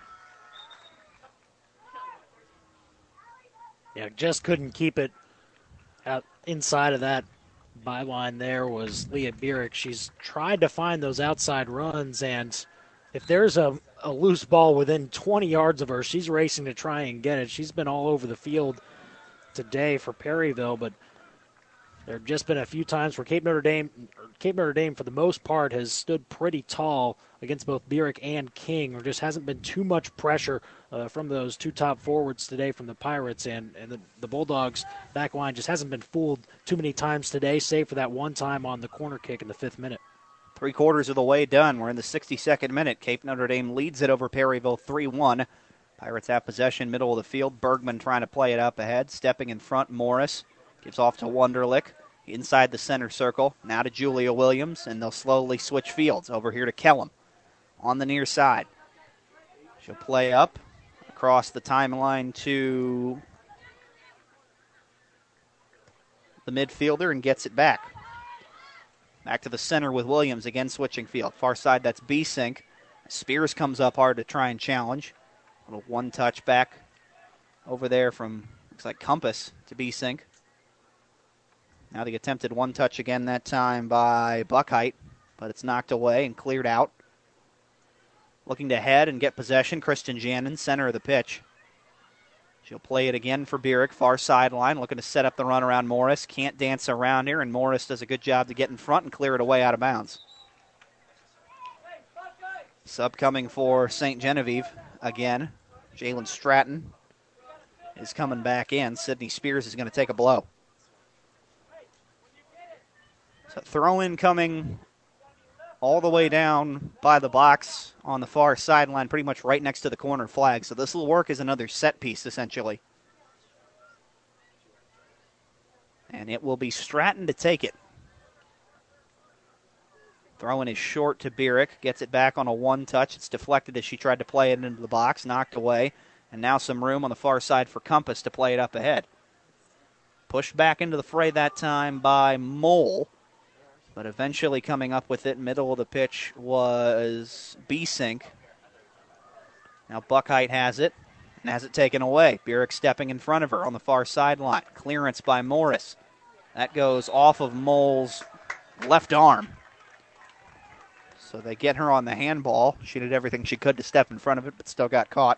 Yeah, just couldn't keep it out inside of that byline. There was Leah Burek. She's tried to find those outside runs, and if there's a loose ball within 20 yards of her, she's racing to try and get it. She's been all over the field today for Perryville, but there have just been a few times where Cape Notre Dame, for the most part, has stood pretty tall against both Burek and King. There just hasn't been too much pressure from those two top forwards today from the Pirates, and the Bulldogs' back line just hasn't been fooled too many times today, save for that one time on the corner kick in the 5th minute. 3/4 of the way done. We're in the 62nd minute. Cape Notre Dame leads it over Perryville 3-1. Pirates have possession, middle of the field. Bergman trying to play it up ahead. Stepping in front, Morris gives off to Wunderlich. Inside the center circle. Now to Julia Williams, and they'll slowly switch fields. Over here to Kellum on the near side. She'll play up across the timeline to the midfielder and gets it back. Back to the center with Williams, again switching field. Far side, that's Beesink. Spears comes up hard to try and challenge. A little one-touch back over there from, looks like Compass to Beesink. Now the attempted one-touch again that time by Buckheit, but it's knocked away and cleared out. Looking to head and get possession, Kristen Jannon, center of the pitch. She'll play it again for Burek, far sideline, looking to set up the run around Morris. Can't dance around here, and Morris does a good job to get in front and clear it away out of bounds. Sub coming for St. Genevieve again. Jalen Stratton is coming back in. Sydney Spears is going to take a blow. So throw-in coming all the way down by the box on the far sideline, pretty much right next to the corner flag. So this will work as another set piece, essentially. And it will be Stratton to take it. Throw-in is short to Burek. Gets it back on a one-touch. It's deflected as she tried to play it into the box. Knocked away. And now some room on the far side for Compass to play it up ahead. Pushed back into the fray that time by Mole, but eventually coming up with it, middle of the pitch, was B-Sink. Now Buckheit has it, and has it taken away. Burek stepping in front of her on the far sideline. Clearance by Morris. That goes off of Mole's left arm. So they get her on the handball. She did everything she could to step in front of it, but still got caught.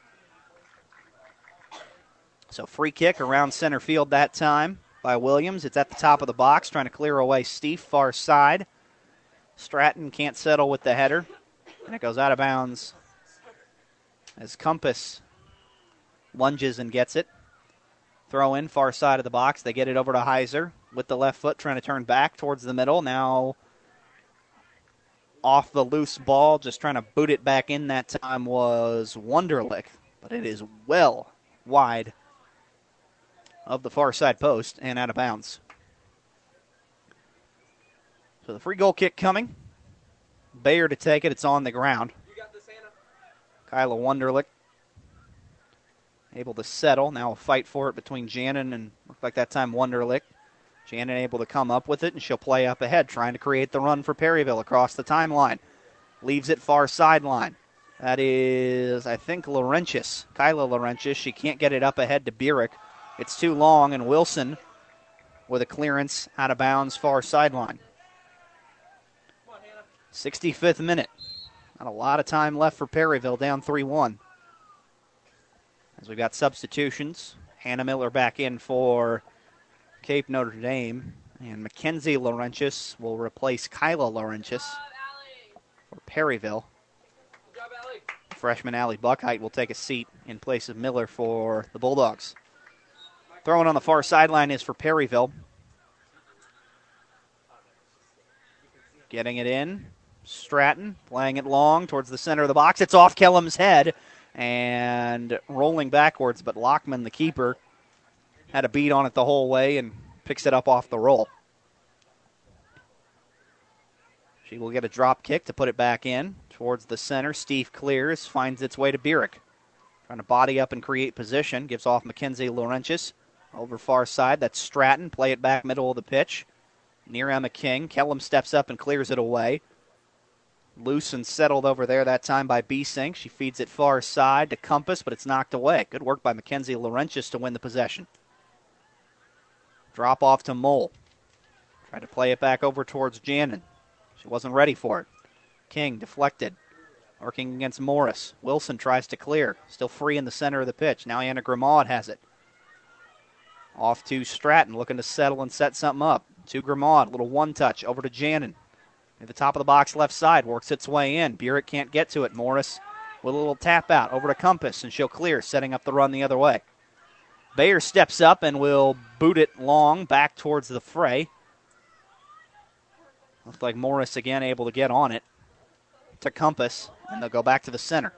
So free kick around center field that time by Williams. It's at the top of the box, trying to clear away Steve, far side. Stratton can't settle with the header, and it goes out of bounds as Compass lunges and gets it. Throw in, far side of the box. They get it over to Heiser with the left foot, trying to turn back towards the middle. Now off the loose ball, just trying to boot it back in that time was Wunderlich, but it is well wide of the far side post and out of bounds. So the free goal kick coming. Bayer to take it. It's on the ground. Kyla Wunderlich able to settle. Now a fight for it between Jannon and, looked like that time, Wunderlich. Jannon able to come up with it, and she'll play up ahead, trying to create the run for Perryville across the timeline. Leaves it far sideline. That is, I think, Laurentius. Kyla Laurentius. She can't get it up ahead to Burek. It's too long, and Wilson with a clearance out of bounds far sideline. 65th minute. Not a lot of time left for Perryville, down 3-1. As we've got substitutions. Hannah Miller back in for Cape Notre Dame, and Mackenzie Laurentius will replace Kyla Laurentius for Perryville. Freshman Allie Buckheit will take a seat in place of Miller for the Bulldogs. Throwing on the far sideline is for Perryville. Getting it in. Stratton playing it long towards the center of the box. It's off Kellum's head and rolling backwards, but Lockman, the keeper, had a beat on it the whole way and picks it up off the roll. She will get a drop kick to put it back in towards the center. Steve clears, finds its way to Burek. Trying to body up and create position. Gives off Mackenzie Laurentius. Over far side, that's Stratton. Play it back middle of the pitch. Near Emma King. Kellum steps up and clears it away. Loose and settled over there that time by B-Sink. She feeds it far side to Compass, but it's knocked away. Good work by Mackenzie Laurentius to win the possession. Drop off to Mole. Tried to play it back over towards Jannon. She wasn't ready for it. King deflected. Working against Morris. Wilson tries to clear. Still free in the center of the pitch. Now Anna Grimaud has it. Off to Stratton, looking to settle and set something up. To Grimaud, little one-touch over to Jannon. At the top of the box left side, works its way in. Burek can't get to it. Morris with a little tap out over to Compass, and she'll clear, setting up the run the other way. Bayer steps up and will boot it long back towards the fray. Looks like Morris again able to get on it to Compass, and they'll go back to the center.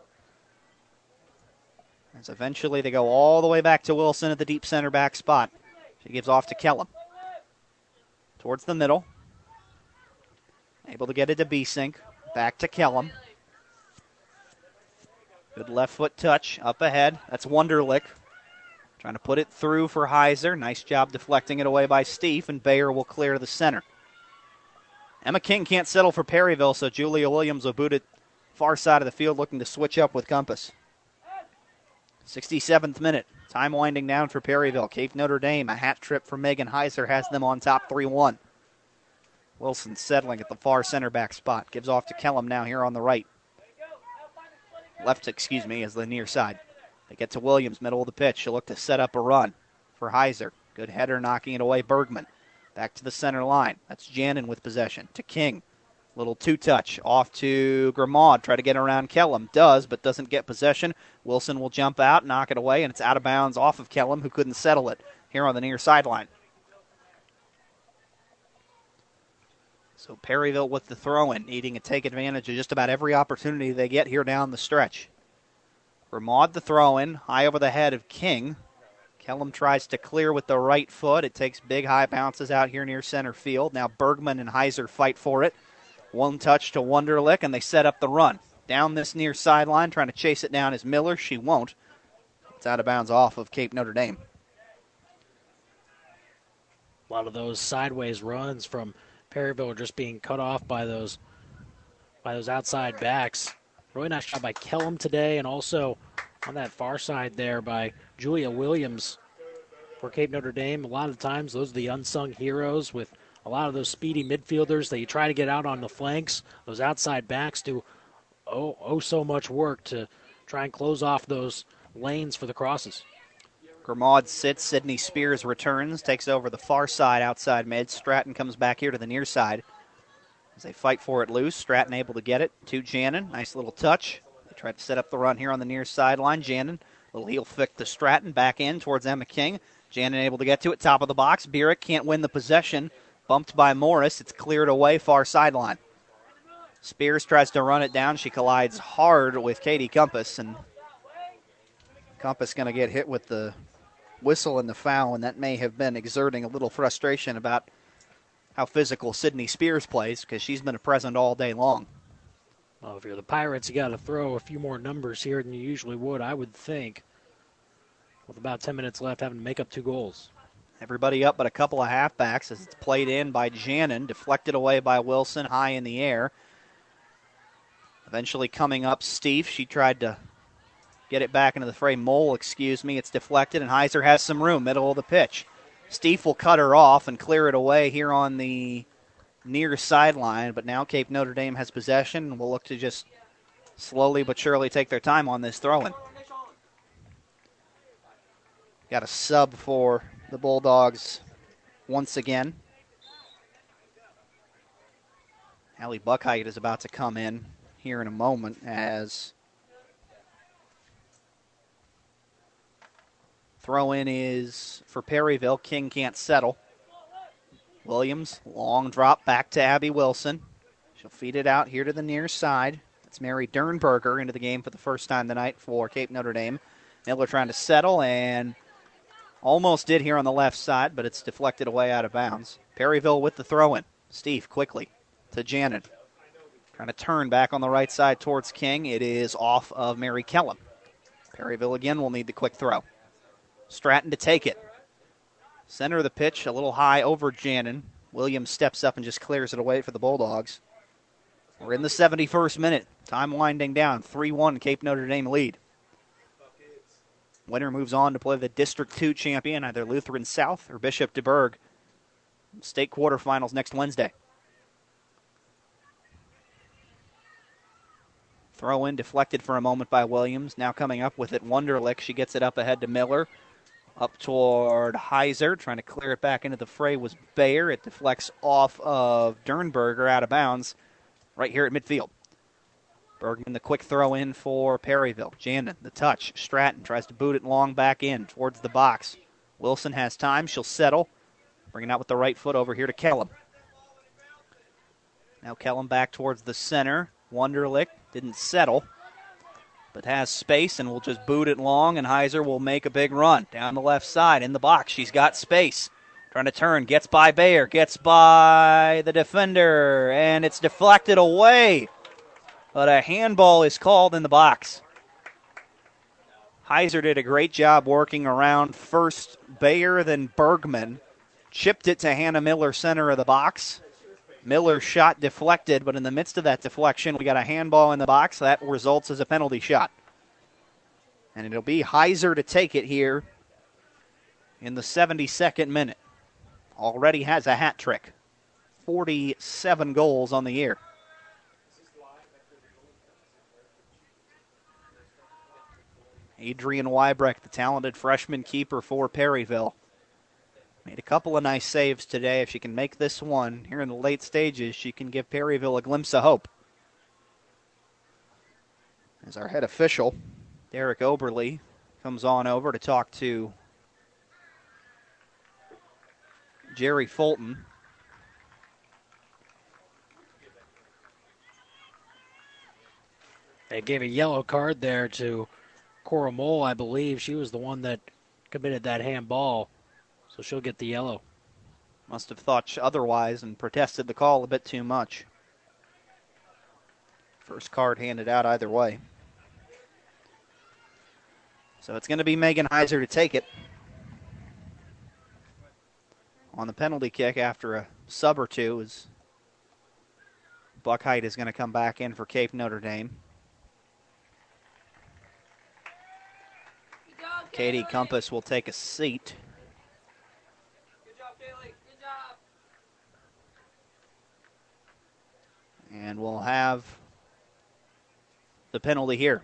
As eventually they go all the way back to Wilson at the deep center back spot. She gives off to Kellum. Towards the middle. Able to get it to B-Sink. Back to Kellum. Good left foot touch up ahead. That's Wunderlich. Trying to put it through for Heiser. Nice job deflecting it away by Steve, and Bayer will clear the center. Emma King can't settle for Perryville, so Julia Williams will boot it far side of the field, looking to switch up with Compass. 67th minute. Time winding down for Perryville. Cape Notre Dame, a hat trick for Megan Heiser, has them on top 3-1. Wilson settling at the far center back spot. Gives off to Kellum now here on the right. Left, is the near side. They get to Williams, middle of the pitch. She'll look to set up a run for Heiser. Good header, knocking it away. Bergman. Back to the center line. That's Jannon with possession. To King. Little two-touch. Off to Grimaud. Try to get around Kellum. Does, but doesn't get possession. Wilson will jump out, knock it away, and it's out of bounds off of Kellum, who couldn't settle it here on the near sideline. So Perryville with the throw-in, needing to take advantage of just about every opportunity they get here down the stretch. Grimaud the throw-in, high over the head of King. Kellum tries to clear with the right foot. It takes big high bounces out here near center field. Now Bergman and Heiser fight for it. One touch to Wunderlich, and they set up the run. Down this near sideline, trying to chase it down is Miller. She won't. It's out of bounds off of Cape Notre Dame. A lot of those sideways runs from Perryville are just being cut off by those outside backs. Really nice job by Kellum today, and also on that far side there by Julia Williams for Cape Notre Dame. A lot of times those are the unsung heroes with a lot of those speedy midfielders that you try to get out on the flanks. Those outside backs do so much work to try and close off those lanes for the crosses. Grimmaud sits. Sydney Spears returns, takes over the far side outside mid. Stratton comes back here to the near side as they fight for it loose. Stratton able to get it to Jannon. Nice little touch. They tried to set up the run here on the near sideline. Jannon, little heel flick to Stratton, back in towards Emma King. Jannon able to get to it, top of the box. Burek can't win the possession. Bumped by Morris. It's cleared away, far sideline. Spears tries to run it down. She collides hard with Katie Compass, and Compass going to get hit with the whistle and the foul, and that may have been exerting a little frustration about how physical Sydney Spears plays, because she's been present all day long. Well, if you're the Pirates, you got to throw a few more numbers here than you usually would, I would think. With about 10 minutes left, having to make up 2 goals. Everybody up but a couple of halfbacks as it's played in by Jannon, deflected away by Wilson, high in the air. Eventually coming up, Steve. She tried to get it back into the fray. It's deflected, and Heiser has some room, middle of the pitch. Steve will cut her off and clear it away here on the near sideline, but now Cape Notre Dame has possession and will look to just slowly but surely take their time on this throw-in. Got a sub for the Bulldogs once again. Allie Buckheit is about to come in here in a moment as throw-in is for Perryville. King can't settle. Williams, long drop back to Abby Wilson. She'll feed it out here to the near side. That's Mary Dernberger into the game for the first time tonight for Cape Notre Dame. Miller trying to settle and almost did here on the left side, but it's deflected away out of bounds. Perryville with the throw-in. Steve quickly to Janet. Trying to turn back on the right side towards King. It is off of Mary Kellum. Perryville again will need the quick throw. Stratton to take it. Center of the pitch, a little high over Jannon. Williams steps up and just clears it away for the Bulldogs. We're in the 71st minute. Time winding down. 3-1 Cape Notre Dame lead. Winner moves on to play the District 2 champion, either Lutheran South or Bishop DeBerg. State quarterfinals next Wednesday. Throw in deflected for a moment by Williams. Now coming up with it, Wunderlich. She gets it up ahead to Miller. Up toward Heiser. Trying to clear it back into the fray was Bayer. It deflects off of Dernberger out of bounds right here at midfield. Bergman, the quick throw in for Perryville. Jannon, the touch. Stratton tries to boot it long back in towards the box. Wilson has time. She'll settle. Bringing out with the right foot over here to Kellum. Now Kellum back towards the center. Wunderlich didn't settle, but has space and will just boot it long, and Heiser will make a big run down the left side in the box. She's got space. Trying to turn. Gets by Bayer. Gets by the defender, and it's deflected away. But a handball is called in the box. Heiser did a great job working around first Bayer, then Bergman. Chipped it to Hannah Miller, center of the box. Miller's shot deflected, but in the midst of that deflection, we got a handball in the box. That results as a penalty shot. And it'll be Heiser to take it here in the 72nd minute. Already has a hat trick. 47 goals on the year. Adrian Wybrecht, the talented freshman keeper for Perryville. Made a couple of nice saves today. If she can make this one here in the late stages, she can give Perryville a glimpse of hope. As our head official, Derek Oberle, comes on over to talk to Jerry Fulton. They gave a yellow card there to Cora Mole, I believe. She was the one that committed that handball, so she'll get the yellow. Must have thought otherwise and protested the call a bit too much. First card handed out either way. So it's going to be Megan Heiser to take it. on the penalty kick after a sub or two as Buck Height is going to come back in for Cape Notre Dame. Katie Compass will take a seat. Good job, Kaylee. Good job. And we'll have the penalty here.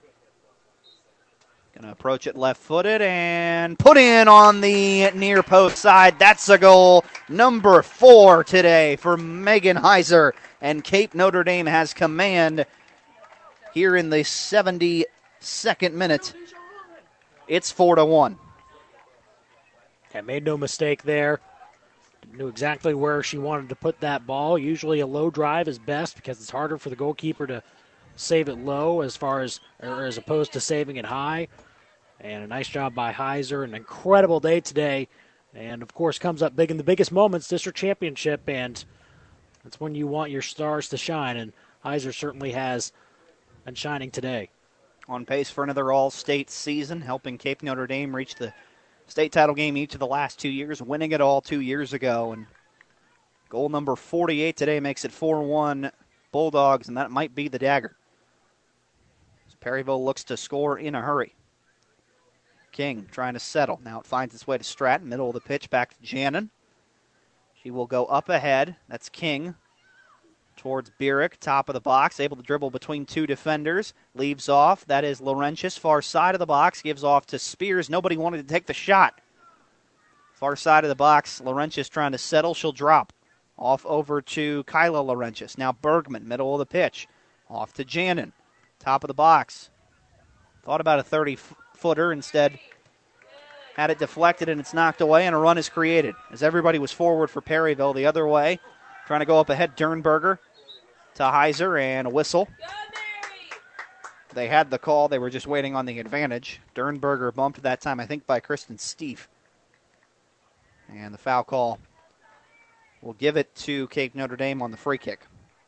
Going to approach it left-footed and put in on the near post side. That's a goal number 4 today for Megan Heiser. And Cape Notre Dame has command here in the 72nd minute. It's 4-1. Yeah, made no mistake there. Knew exactly where she wanted to put that ball. Usually a low drive is best because it's harder for the goalkeeper to save it low as opposed to saving it high. And a nice job by Heiser. An incredible day today. And, of course, comes up big in the biggest moments, district championship. And that's when you want your stars to shine. And Heiser certainly has been shining today. On pace for another all-state season, helping Cape Notre Dame reach the state title game each of the last 2 years, winning it all 2 years ago. And goal number 48 today makes it 4-1 Bulldogs, and that might be the dagger. As Perryville looks to score in a hurry. King trying to settle. Now it finds its way to Stratton, middle of the pitch, back to Jannon. She will go up ahead. That's King towards Bierich, top of the box, able to dribble between two defenders. Leaves off. That is Laurentius, far side of the box. Gives off to Spears. Nobody wanted to take the shot. Far side of the box. Laurentius trying to settle. She'll drop. Off over to Kyla Laurentius. Now Bergman, middle of the pitch. Off to Jannon, top of the box. Thought about a 30-footer. Instead, had it deflected and it's knocked away, and a run is created. As everybody was forward for Perryville the other way. Trying to go up ahead, Dernberger to Heiser, and a whistle. They had the call. They were just waiting on the advantage. Dernberger bumped that time, I think, by Kristen Steve. And the foul call will give it to Cape Notre Dame on the free kick.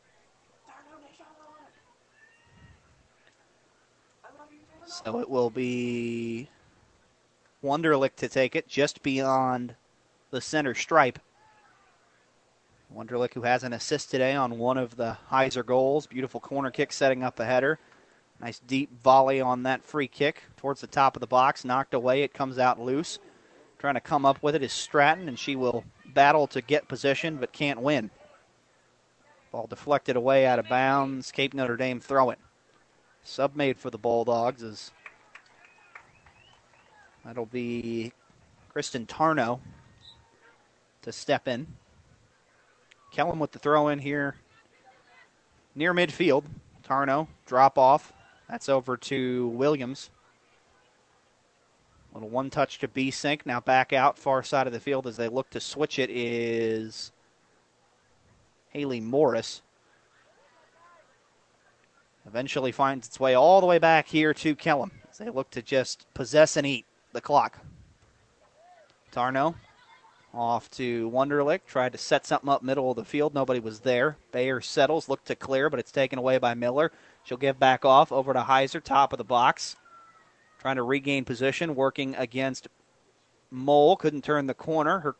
So it will be Wunderlich to take it just beyond the center stripe. Wunderlich, who has an assist today on one of the Heiser goals. Beautiful corner kick setting up a header. Nice deep volley on that free kick towards the top of the box. Knocked away. It comes out loose. Trying to come up with it is Stratton, and she will battle to get position but can't win. Ball deflected away out of bounds. Cape Notre Dame throw it. Sub made for the Bulldogs is that'll be Kristen Tarnow to step in. Kellum with the throw in here near midfield. Tarnow, drop off. That's over to Williams. Little one touch to B-Sink. Now back out far side of the field as they look to switch it is Haley Morris. Eventually finds its way all the way back here to Kellum as they look to just possess and eat the clock. Tarnow off to Wunderlich. Tried to set something up middle of the field. Nobody was there. Bayer settles. Looked to clear, but it's taken away by Miller. She'll give back off over to Heiser, top of the box. Trying to regain position, working against Mole. Couldn't turn the corner. Her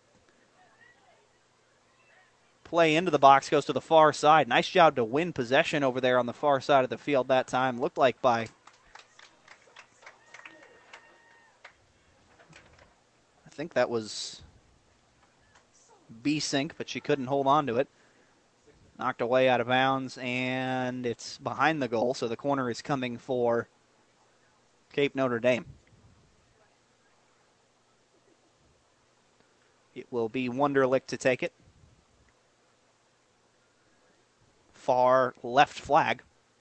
play into the box goes to the far side. Nice job to win possession over there on the far side of the field that time. Looked like by I think that was B-Sink, but she couldn't hold on to it. Knocked away out of bounds, and it's behind the goal, so the corner is coming for Cape Notre Dame. It will be Wunderlich to take it. Far left flag.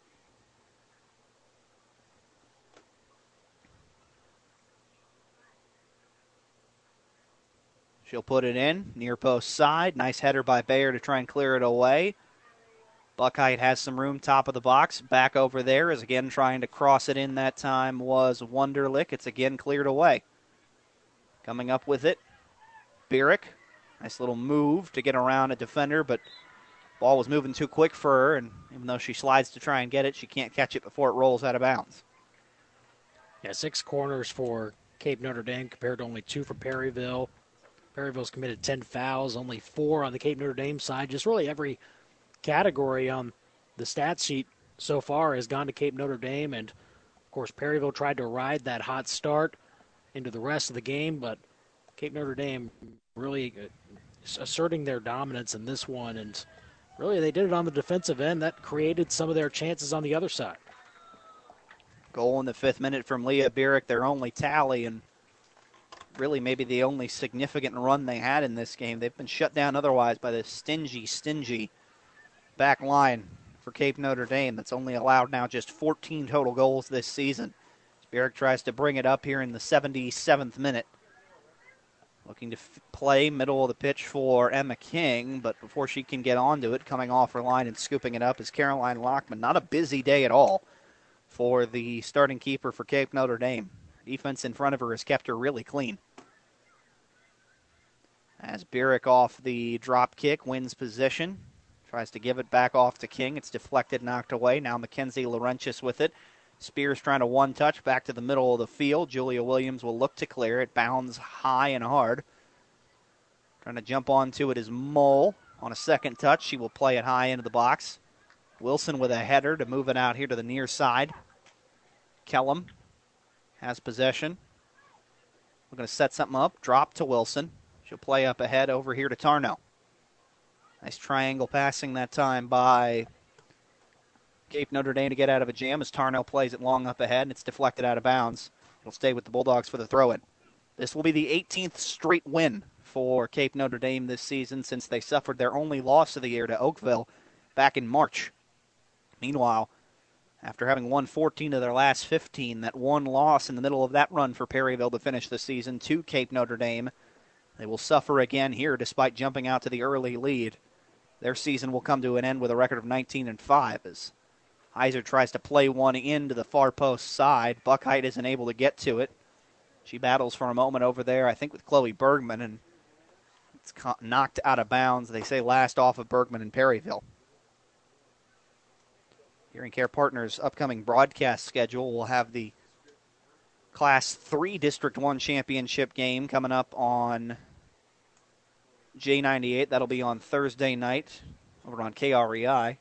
She'll put it in, near post side. Nice header by Bayer to try and clear it away. Buck Height has some room, top of the box. Back over there is again trying to cross it in that time was Wunderlich. It's again cleared away. Coming up with it, Bierich. Nice little move to get around a defender, but ball was moving too quick for her, and even though she slides to try and get it, she can't catch it before it rolls out of bounds. Yeah, 6 corners for Cape Notre Dame compared to only 2 for Perryville. Perryville's committed 10 fouls, only 4 on the Cape Notre Dame side. Just really every category on the stat sheet so far has gone to Cape Notre Dame. And, of course, Perryville tried to ride that hot start into the rest of the game, but Cape Notre Dame really asserting their dominance in this one. And really they did it on the defensive end. That created some of their chances on the other side. Goal in the 5th minute from Leah Bierich, their only tally, and really maybe the only significant run they had in this game. They've been shut down otherwise by the stingy back line for Cape Notre Dame that's only allowed now just 14 total goals this season. Bierich tries to bring it up here in the 77th minute. Looking to play middle of the pitch for Emma King, but before she can get onto it, coming off her line and scooping it up is Caroline Lockman. Not a busy day at all for the starting keeper for Cape Notre Dame. Defense in front of her has kept her really clean. As Bierich off the drop kick, wins possession. Tries to give it back off to King. It's deflected, knocked away. Now Mackenzie Laurentius with it. Spears trying to one-touch back to the middle of the field. Julia Williams will look to clear. It bounds high and hard. Trying to jump onto it is Mole. On a second touch, she will play it high into the box. Wilson with a header to move it out here to the near side. Kellum has possession. We're going to set something up. Drop to Wilson. She'll play up ahead over here to Tarnow. Nice triangle passing that time by Cape Notre Dame to get out of a jam as Tarnow plays it long up ahead, and it's deflected out of bounds. It'll stay with the Bulldogs for the throw-in. This will be the 18th straight win for Cape Notre Dame this season since they suffered their only loss of the year to Oakville back in March. Meanwhile, after having won 14 of their last 15, that one loss in the middle of that run for Perryville to finish the season to Cape Notre Dame, they will suffer again here despite jumping out to the early lead. Their season will come to an end with a record of 19-5 as Heiser tries to play one into the far post side. Buckheit isn't able to get to it. She battles for a moment over there, I think, with Chloe Bergman, and it's knocked out of bounds. They say last off of Bergman in Perryville. Hearing Care Partners' upcoming broadcast schedule will have the Class 3 District 1 championship game coming up on J98. That'll be on Thursday night over on KREI.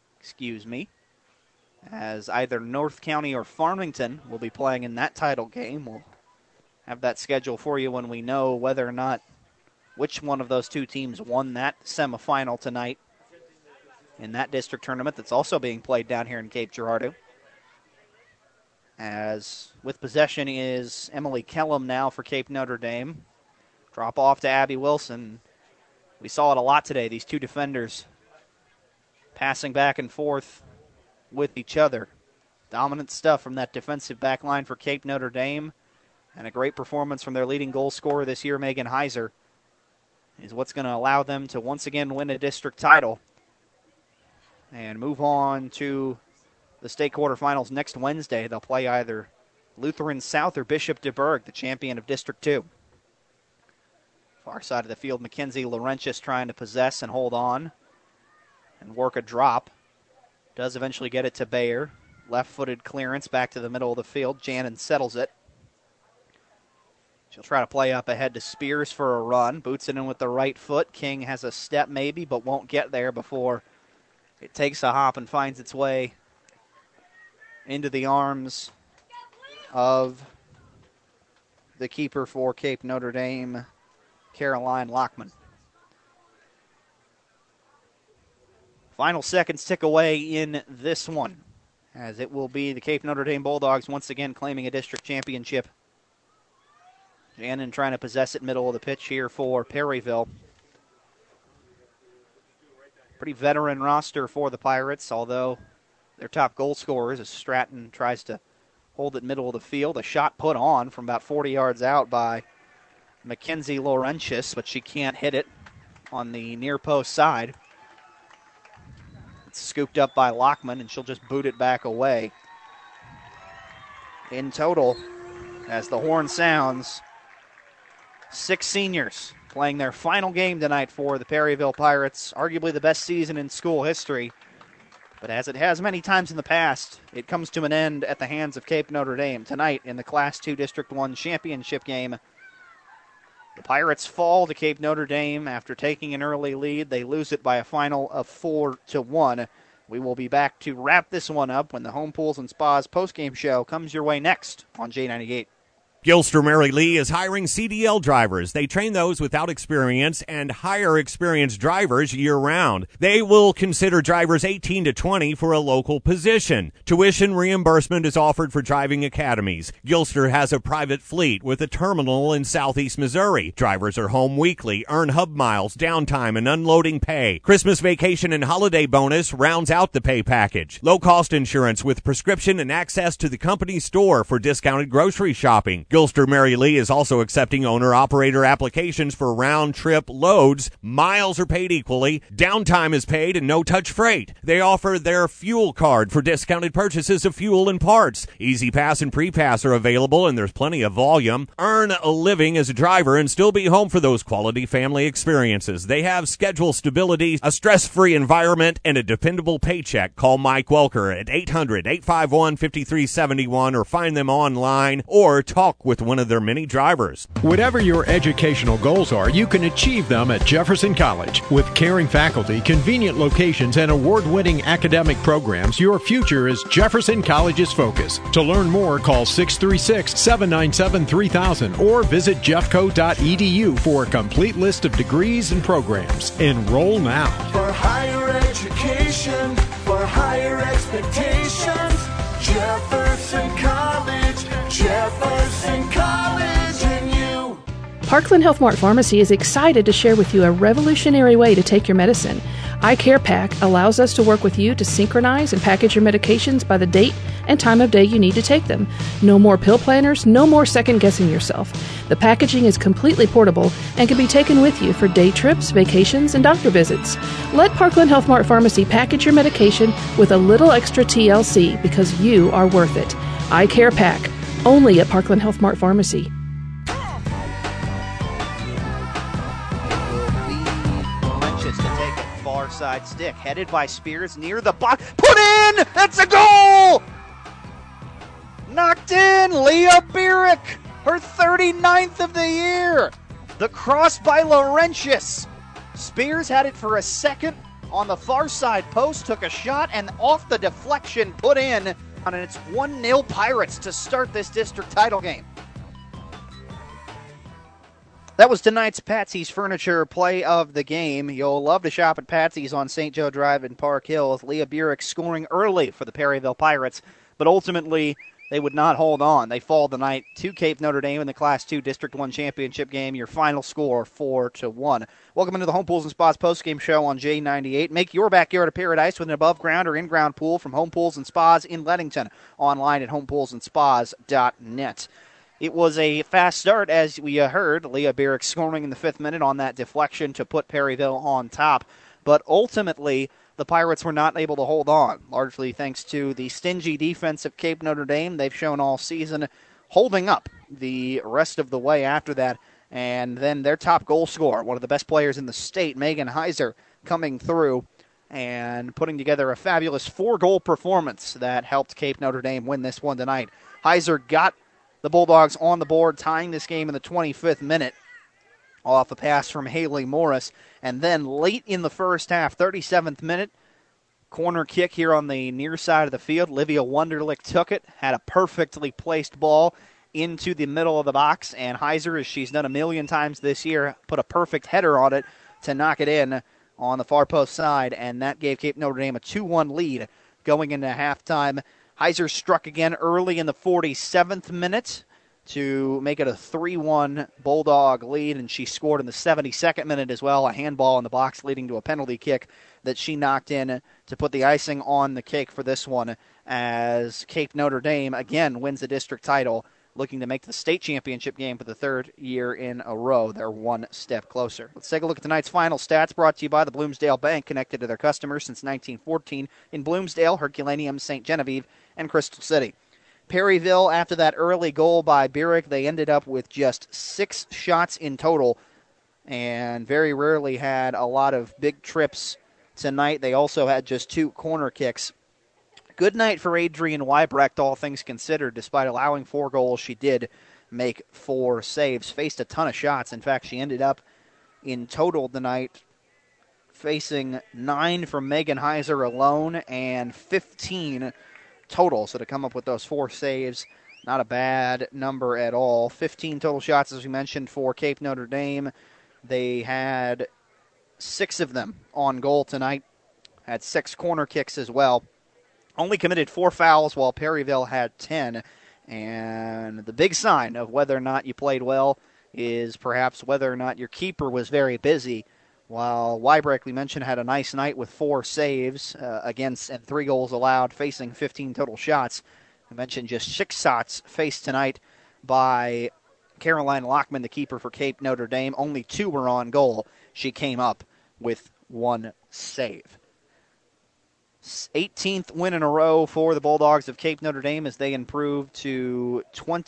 As either North County or Farmington will be playing in that title game. We'll have that schedule for you when we know whether or not which one of those two teams won that semifinal tonight in that district tournament that's also being played down here in Cape Girardeau. As with possession is Emily Kellum now for Cape Notre Dame. Drop off to Abby Wilson. We saw it a lot today, these two defenders passing back and forth with each other. Dominant stuff from that defensive back line for Cape Notre Dame. And a great performance from their leading goal scorer this year, Megan Heiser, is what's going to allow them to once again win a district title and move on to the state quarterfinals next Wednesday. They'll play either Lutheran South or Bishop DeBerg, the champion of District 2. Far side of the field, Mackenzie Laurentius trying to possess and hold on and work a drop. Does eventually get it to Bayer. Left-footed clearance back to the middle of the field. Jannon settles it. She'll try to play up ahead to Spears for a run. Boots it in with the right foot. King has a step maybe, but won't get there before it takes a hop and finds its way into the arms of the keeper for Cape Notre Dame, Caroline Lockman. Final seconds tick away in this one, as it will be the Cape Notre Dame Bulldogs once again claiming a district championship. Jannon trying to possess it middle of the pitch here for Perryville. Pretty veteran roster for the Pirates, although their top goal scorers as Stratton tries to hold it middle of the field. A shot put on from about 40 yards out by Mackenzie Laurentius, but she can't hit it on the near post side. It's scooped up by Lockman, and she'll just boot it back away. In total, as the horn sounds, 6 seniors playing their final game tonight for the Perryville Pirates. Arguably the best season in school history. But as it has many times in the past, it comes to an end at the hands of Cape Notre Dame. Tonight in the Class 2 District 1 championship game, The Pirates fall to Cape Notre Dame after taking an early lead. They lose it by a final of 4-1. We will be back to wrap this one up when the Home Pools and Spas postgame show comes your way next on J98. Gilster Mary Lee is hiring CDL drivers. They train those without experience and hire experienced drivers year-round. They will consider drivers 18 to 20 for a local position. Tuition reimbursement is offered for driving academies. Gilster has a private fleet with a terminal in southeast Missouri. Drivers are home weekly, earn hub miles, downtime, and unloading pay. Christmas vacation and holiday bonus rounds out the pay package. Low-cost insurance with prescription and access to the company store for discounted grocery shopping. Gilster Mary Lee is also accepting owner-operator applications for round-trip loads. Miles are paid equally. Downtime is paid and no-touch freight. They offer their fuel card for discounted purchases of fuel and parts. Easy Pass and Pre-Pass are available, and there's plenty of volume. Earn a living as a driver and still be home for those quality family experiences. They have schedule stability, a stress-free environment, and a dependable paycheck. Call Mike Welker at 800-851-5371 or find them online or talk with one of their many drivers. Whatever your educational goals are, you can achieve them at Jefferson College. With caring faculty, convenient locations, and award-winning academic programs, your future is Jefferson College's focus. To learn more, call 636-797-3000 or visit jeffco.edu for a complete list of degrees and programs. Enroll now. For higher education, for higher expectations, Jefferson College, Jefferson College and you. Parkland Health Mart Pharmacy is excited to share with you a revolutionary way to take your medicine. iCare Pack allows us to work with you to synchronize and package your medications by the date and time of day you need to take them. No more pill planners, no more second-guessing yourself. The packaging is completely portable and can be taken with you for day trips, vacations, and doctor visits. Let Parkland Health Mart Pharmacy package your medication with a little extra TLC because you are worth it. iCare Pack, only at Parkland Health Mart Pharmacy. Laurentius to take a far side stick, headed by Spears near the box. Put in! That's a goal! Knocked in! Leah Bierich, her 39th of the year. The cross by Laurentius. Spears had it for a second on the far side post, took a shot, and off the deflection, put in. And it's 1-0 Pirates to start this district title game. That was tonight's Patsy's Furniture play of the game. You'll love to shop at Patsy's on St. Joe Drive in Park Hills. Leah Bierich scoring early for the Perryville Pirates, but ultimately they would not hold on. They fall tonight to Cape Notre Dame in the Class II District 1 championship game. Your final score, 4-1. Welcome into the Home Pools and Spas postgame show on J98. Make your backyard a paradise with an above-ground or in-ground pool from Home Pools and Spas in Leadington. Online at homepoolsandspas.net. It was a fast start, as we heard. Leah Bierich scoring in the 5th minute on that deflection to put Perryville on top. But ultimately, the Pirates were not able to hold on, largely thanks to the stingy defense of Cape Notre Dame. They've shown all season holding up the rest of the way after that. And then their top goal scorer, one of the best players in the state, Megan Heiser, coming through and putting together a fabulous 4-goal performance that helped Cape Notre Dame win this one tonight. Heiser got the Bulldogs on the board, tying this game in the 25th minute off a pass from Haley Morris. And then late in the first half, 37th minute, corner kick here on the near side of the field. Livia Wunderlich took it, had a perfectly placed ball into the middle of the box, and Heiser, as she's done a million times this year, put a perfect header on it to knock it in on the far post side, and that gave Cape Notre Dame a 2-1 lead going into halftime. Heiser struck again early in the 47th minute to make it a 3-1 Bulldog lead, and she scored in the 72nd minute as well, a handball in the box leading to a penalty kick that she knocked in to put the icing on the cake for this one, as Cape Notre Dame again wins the district title, looking to make the state championship game for the 3rd year in a row. They're one step closer. Let's take a look at tonight's final stats, brought to you by the Bloomsdale Bank, connected to their customers since 1914 in Bloomsdale, Herculaneum, St. Genevieve, and Crystal City. Perryville, after that early goal by Bierich, they ended up with just 6 shots in total and very rarely had a lot of big trips tonight. They also had just 2 corner kicks. Good night for Adrian Weibrecht, all things considered. Despite allowing 4 goals, she did make 4 saves. Faced a ton of shots. In fact, she ended up in total tonight facing 9 from Megan Heiser alone and 15 total. So to come up with those 4 saves, not a bad number at all. 15 total shots, as we mentioned, for Cape Notre Dame. They had 6 of them on goal tonight. Had 6 corner kicks as well. Only committed 4 fouls, while Perryville had 10. And the big sign of whether or not you played well is perhaps whether or not your keeper was very busy. While Weibrecht, we mentioned, had a nice night with 4 saves against and 3 goals allowed, facing 15 total shots. I mentioned just 6 shots faced tonight by Caroline Lockman, the keeper for Cape Notre Dame. Only 2 were on goal. She came up with 1 save. 18th win in a row for the Bulldogs of Cape Notre Dame as they improve to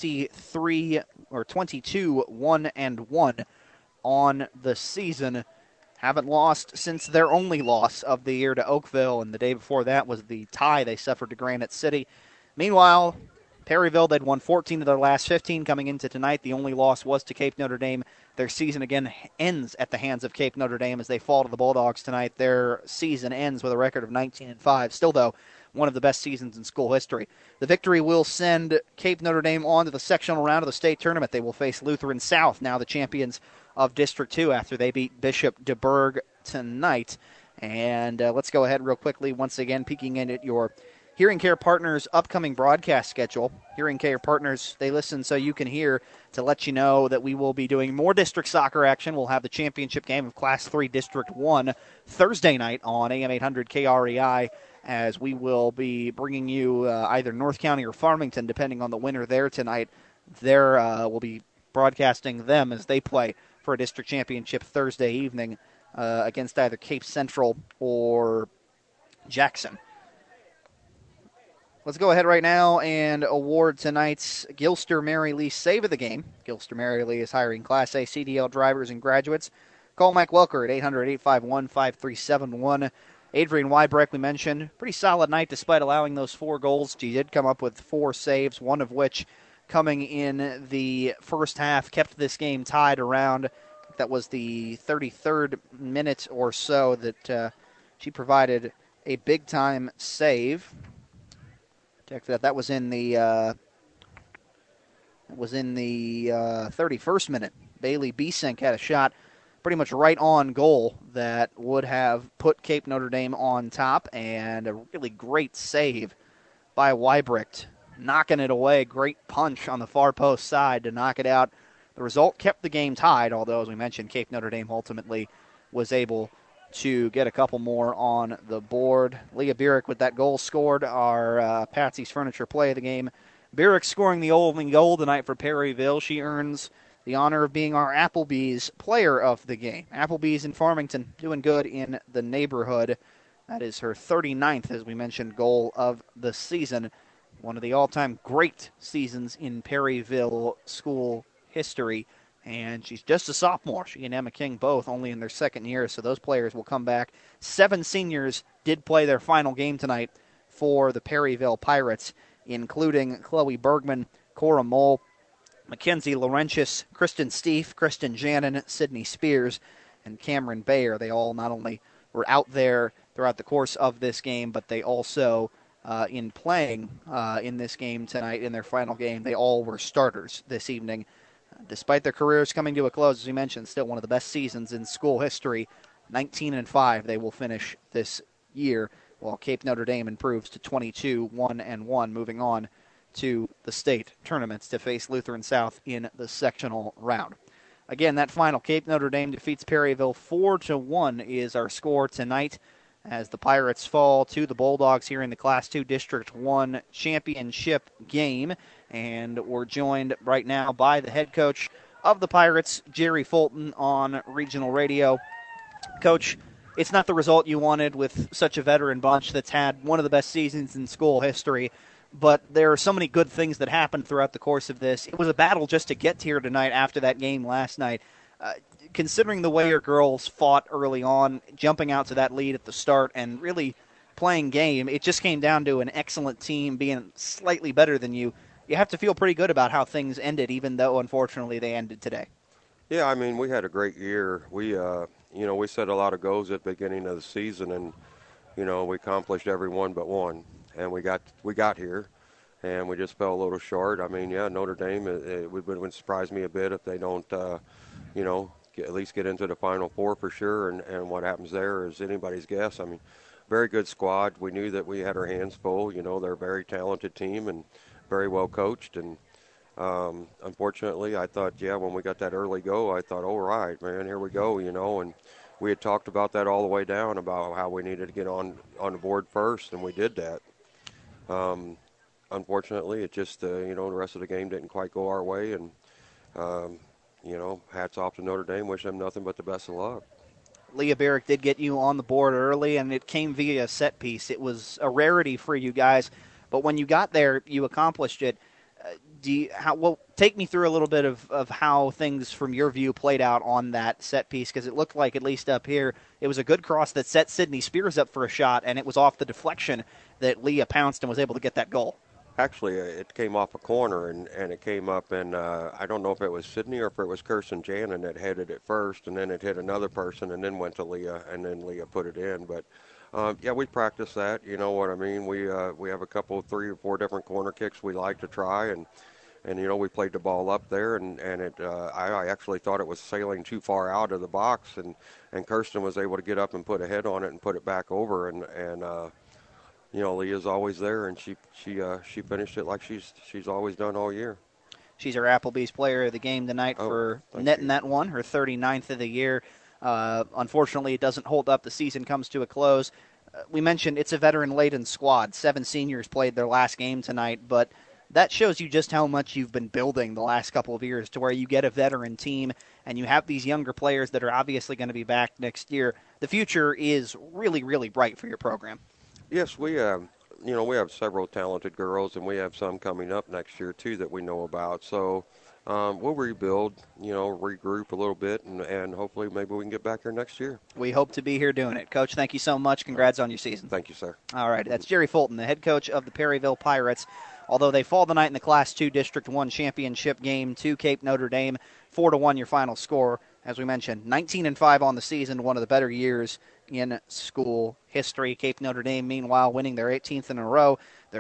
22-1-1 on the season. Haven't lost since their only loss of the year to Oakville, and the day before that was the tie they suffered to Granite City. Meanwhile, Perryville, they'd won 14 of their last 15 coming into tonight. The only loss was to Cape Notre Dame. Their season again ends at the hands of Cape Notre Dame as they fall to the Bulldogs tonight. Their season ends with a record of 19-5. Still, though, one of the best seasons in school history. The victory will send Cape Notre Dame on to the sectional round of the state tournament. They will face Lutheran South, now the champions of District 2, after they beat Bishop DeBerg tonight. And let's go ahead real quickly, once again, peeking in at your Hearing Care Partners' upcoming broadcast schedule. Hearing Care Partners, they listen so you can hear, to let you know that we will be doing more district soccer action. We'll have the championship game of Class 3 District 1 Thursday night on AM 800 KREI, as we will be bringing you either North County or Farmington, depending on the winner there tonight. We'll be broadcasting them as they play for a district championship Thursday evening against either Cape Central or Jackson. Let's go ahead right now and award tonight's Gilster Mary Lee Save of the Game. Gilster Mary Lee is hiring Class A CDL drivers and graduates. Call Mike Welker at 800-851-5371. Adrian Weibrecht, we mentioned, pretty solid night despite allowing those 4 goals. She did come up with 4 saves, one of which coming in the first half, kept this game tied around. That was the 33rd minute or so that she provided a big-time save. Check that. That was in the 31st minute. Bailey Besink had a shot pretty much right on goal that would have put Cape Notre Dame on top, and a really great save by Weibrecht, knocking it away. Great punch on the far post side to knock it out. The result kept the game tied, although, as we mentioned, Cape Notre Dame ultimately was able to get a couple more on the board. Leah Bierich with that goal scored, our Patsy's Furniture play of the game. Bierich scoring the only goal tonight for Perryville. She earns the honor of being our Applebee's player of the game. Applebee's in Farmington doing good in the neighborhood. That is her 39th, as we mentioned, goal of the season. One of the all-time great seasons in Perryville school history. And she's just a sophomore. She and Emma King both only in their second year, so those players will come back. 7 seniors did play their final game tonight for the Perryville Pirates, including Chloe Bergman, Cora Mole, Mackenzie Laurentius, Kristen Steef, Kristen Jannon, Sydney Spears, and Cameron Bayer. They all not only were out there throughout the course of this game, but they also, in playing in this game tonight, in their final game, they all were starters this evening. Despite their careers coming to a close, as we mentioned, still one of the best seasons in school history. 19-5 they will finish this year, while Cape Notre Dame improves to 22-1-1, moving on to the state tournaments to face Lutheran South in the sectional round. Again, that final, Cape Notre Dame defeats Perryville 4-1 is our score tonight, as the Pirates fall to the Bulldogs here in the Class 2 District 1 championship game. And we're joined right now by the head coach of the Pirates, Jerry Fulton, on regional radio. Coach, it's not the result you wanted with such a veteran bunch that's had one of the best seasons in school history, but there are so many good things that happened throughout the course of this. It was a battle just to get here tonight after that game last night. Considering the way your girls fought early on, jumping out to that lead at the start and really playing game, it just came down to an excellent team being slightly better than you you have to feel pretty good about how things ended, even though, unfortunately, they ended today. Yeah, I mean, we had a great year. We, we set a lot of goals at the beginning of the season, and, we accomplished every one but one. And we got here, and we just fell a little short. I mean, yeah, Notre Dame, it would surprise me a bit if they don't, at least get into the Final Four for sure. And what happens there is anybody's guess. I mean, very good squad. We knew that we had our hands full. They're a very talented team and very well coached. And unfortunately, I thought, when we got that early go, I thought, all right, man, here we go, and we had talked about that all the way down about how we needed to get on the board first, and we did that. Unfortunately, it just, the rest of the game didn't quite go our way, and, hats off to Notre Dame. Wish them nothing but the best of luck. Leah Barrick did get you on the board early, and it came via a set piece. It was a rarity for you guys, but when you got there, you accomplished it. Take me through a little bit of how things from your view played out on that set piece, because it looked like, at least up here, it was a good cross that set Sydney Spears up for a shot, and it was off the deflection that Leah pounced and was able to get that goal. Actually, it came off a corner, and it came up, and I don't know if it was Sydney or if it was Kirsten Jannon that headed it first, and then it hit another person, and then went to Leah, and then Leah put it in. But, we practice that. You know what I mean? We have a couple, 3 or 4 different corner kicks we like to try, and we played the ball up there, and I actually thought it was sailing too far out of the box, and Kirsten was able to get up and put a head on it and put it back over, and Leah's always there, and she finished it like she's always done all year. She's our Applebee's player of the game tonight for netting that one, her 39th of the year. Unfortunately, it doesn't hold up. The season comes to a close. We mentioned it's a veteran-laden squad. 7 seniors played their last game tonight, but that shows you just how much you've been building the last couple of years to where you get a veteran team and you have these younger players that are obviously going to be back next year. The future is really, really bright for your program. Yes, we have several talented girls, and we have some coming up next year, too, that we know about. So we'll rebuild, regroup a little bit, and hopefully maybe we can get back here next year. We hope to be here doing it. Coach, thank you so much. Congrats on your season. Thank you, sir. All right, that's Jerry Fulton, the head coach of the Perryville Pirates. Although they fall tonight in the Class 2 District 1 championship game to Cape Notre Dame, 4-1 your final score. As we mentioned, 19-5 on the season, one of the better years in school history. Cape Notre Dame, meanwhile, winning their 18th in a row. They're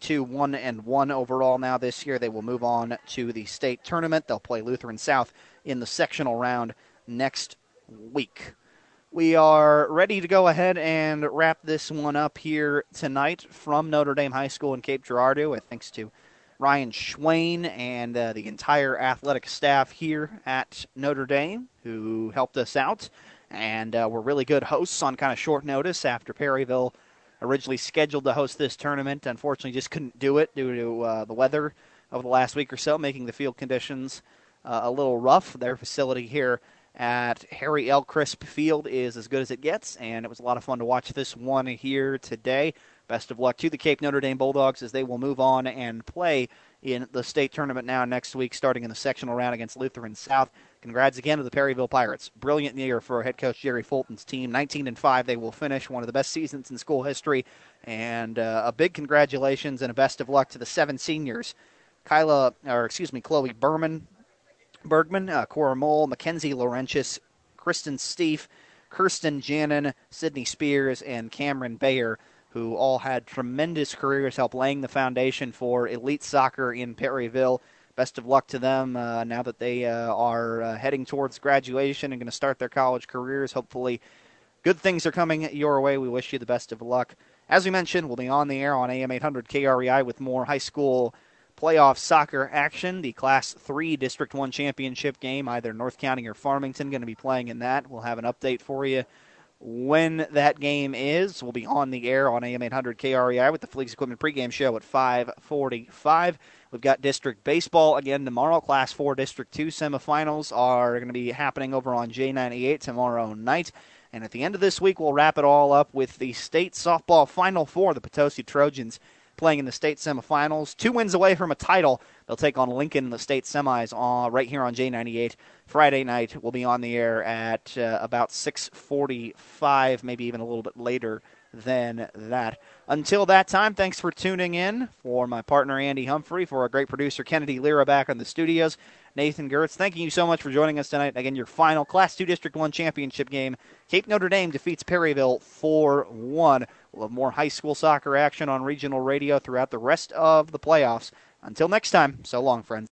22-1-1 overall now this year. They will move on to the state tournament. They'll play Lutheran South in the sectional round next week. We are ready to go ahead and wrap this one up here tonight from Notre Dame High School in Cape Girardeau. Thanks to Ryan Schwain and the entire athletic staff here at Notre Dame who helped us out. And were really good hosts on kind of short notice after Perryville originally scheduled to host this tournament. Unfortunately, just couldn't do it due to the weather over the last week or so, making the field conditions a little rough. Their facility here at Harry L. Crisp Field is as good as it gets, and it was a lot of fun to watch this one here today. Best of luck to the Cape Notre Dame Bulldogs as they will move on and play in the state tournament now next week, starting in the sectional round against Lutheran South. Congrats again to the Perryville Pirates. Brilliant year for head coach Jerry Fulton's team. 19-5, they will finish one of the best seasons in school history. And a big congratulations and a best of luck to the 7 seniors. Chloe Bergman, Cora Mole, Mackenzie Laurentius, Kristen Steef, Kirsten Jannon, Sydney Spears, and Cameron Bayer, who all had tremendous careers, helped laying the foundation for elite soccer in Perryville. Best of luck to them now that they are heading towards graduation and going to start their college careers. Hopefully good things are coming your way. We wish you the best of luck. As we mentioned, we'll be on the air on AM 800 KREI with more high school playoff soccer action. The Class 3 District 1 championship game, either North County or Farmington, going to be playing in that. We'll have an update for you when that game is. We'll be on the air on AM 800 KREI with the Fleets Equipment pregame show at 5:45. We've got district baseball again tomorrow. Class 4 District 2 semifinals are going to be happening over on J98 tomorrow night. And at the end of this week, we'll wrap it all up with the state softball Final Four, the Potosi Trojans playing in the state semifinals. 2 wins away from a title. They'll take on Lincoln in the state semis right here on J98. Friday night, we'll be on the air at about 6:45, maybe even a little bit later than that. Until that time, thanks for tuning in. For my partner, Andy Humphrey, for our great producer, Kennedy Lira, back in the studios, Nathan Gertz, thanking you so much for joining us tonight. Again, your final Class 2 District 1 championship game. Cape Notre Dame defeats Perryville 4-1. We'll have more high school soccer action on regional radio throughout the rest of the playoffs. Until next time, so long, friends.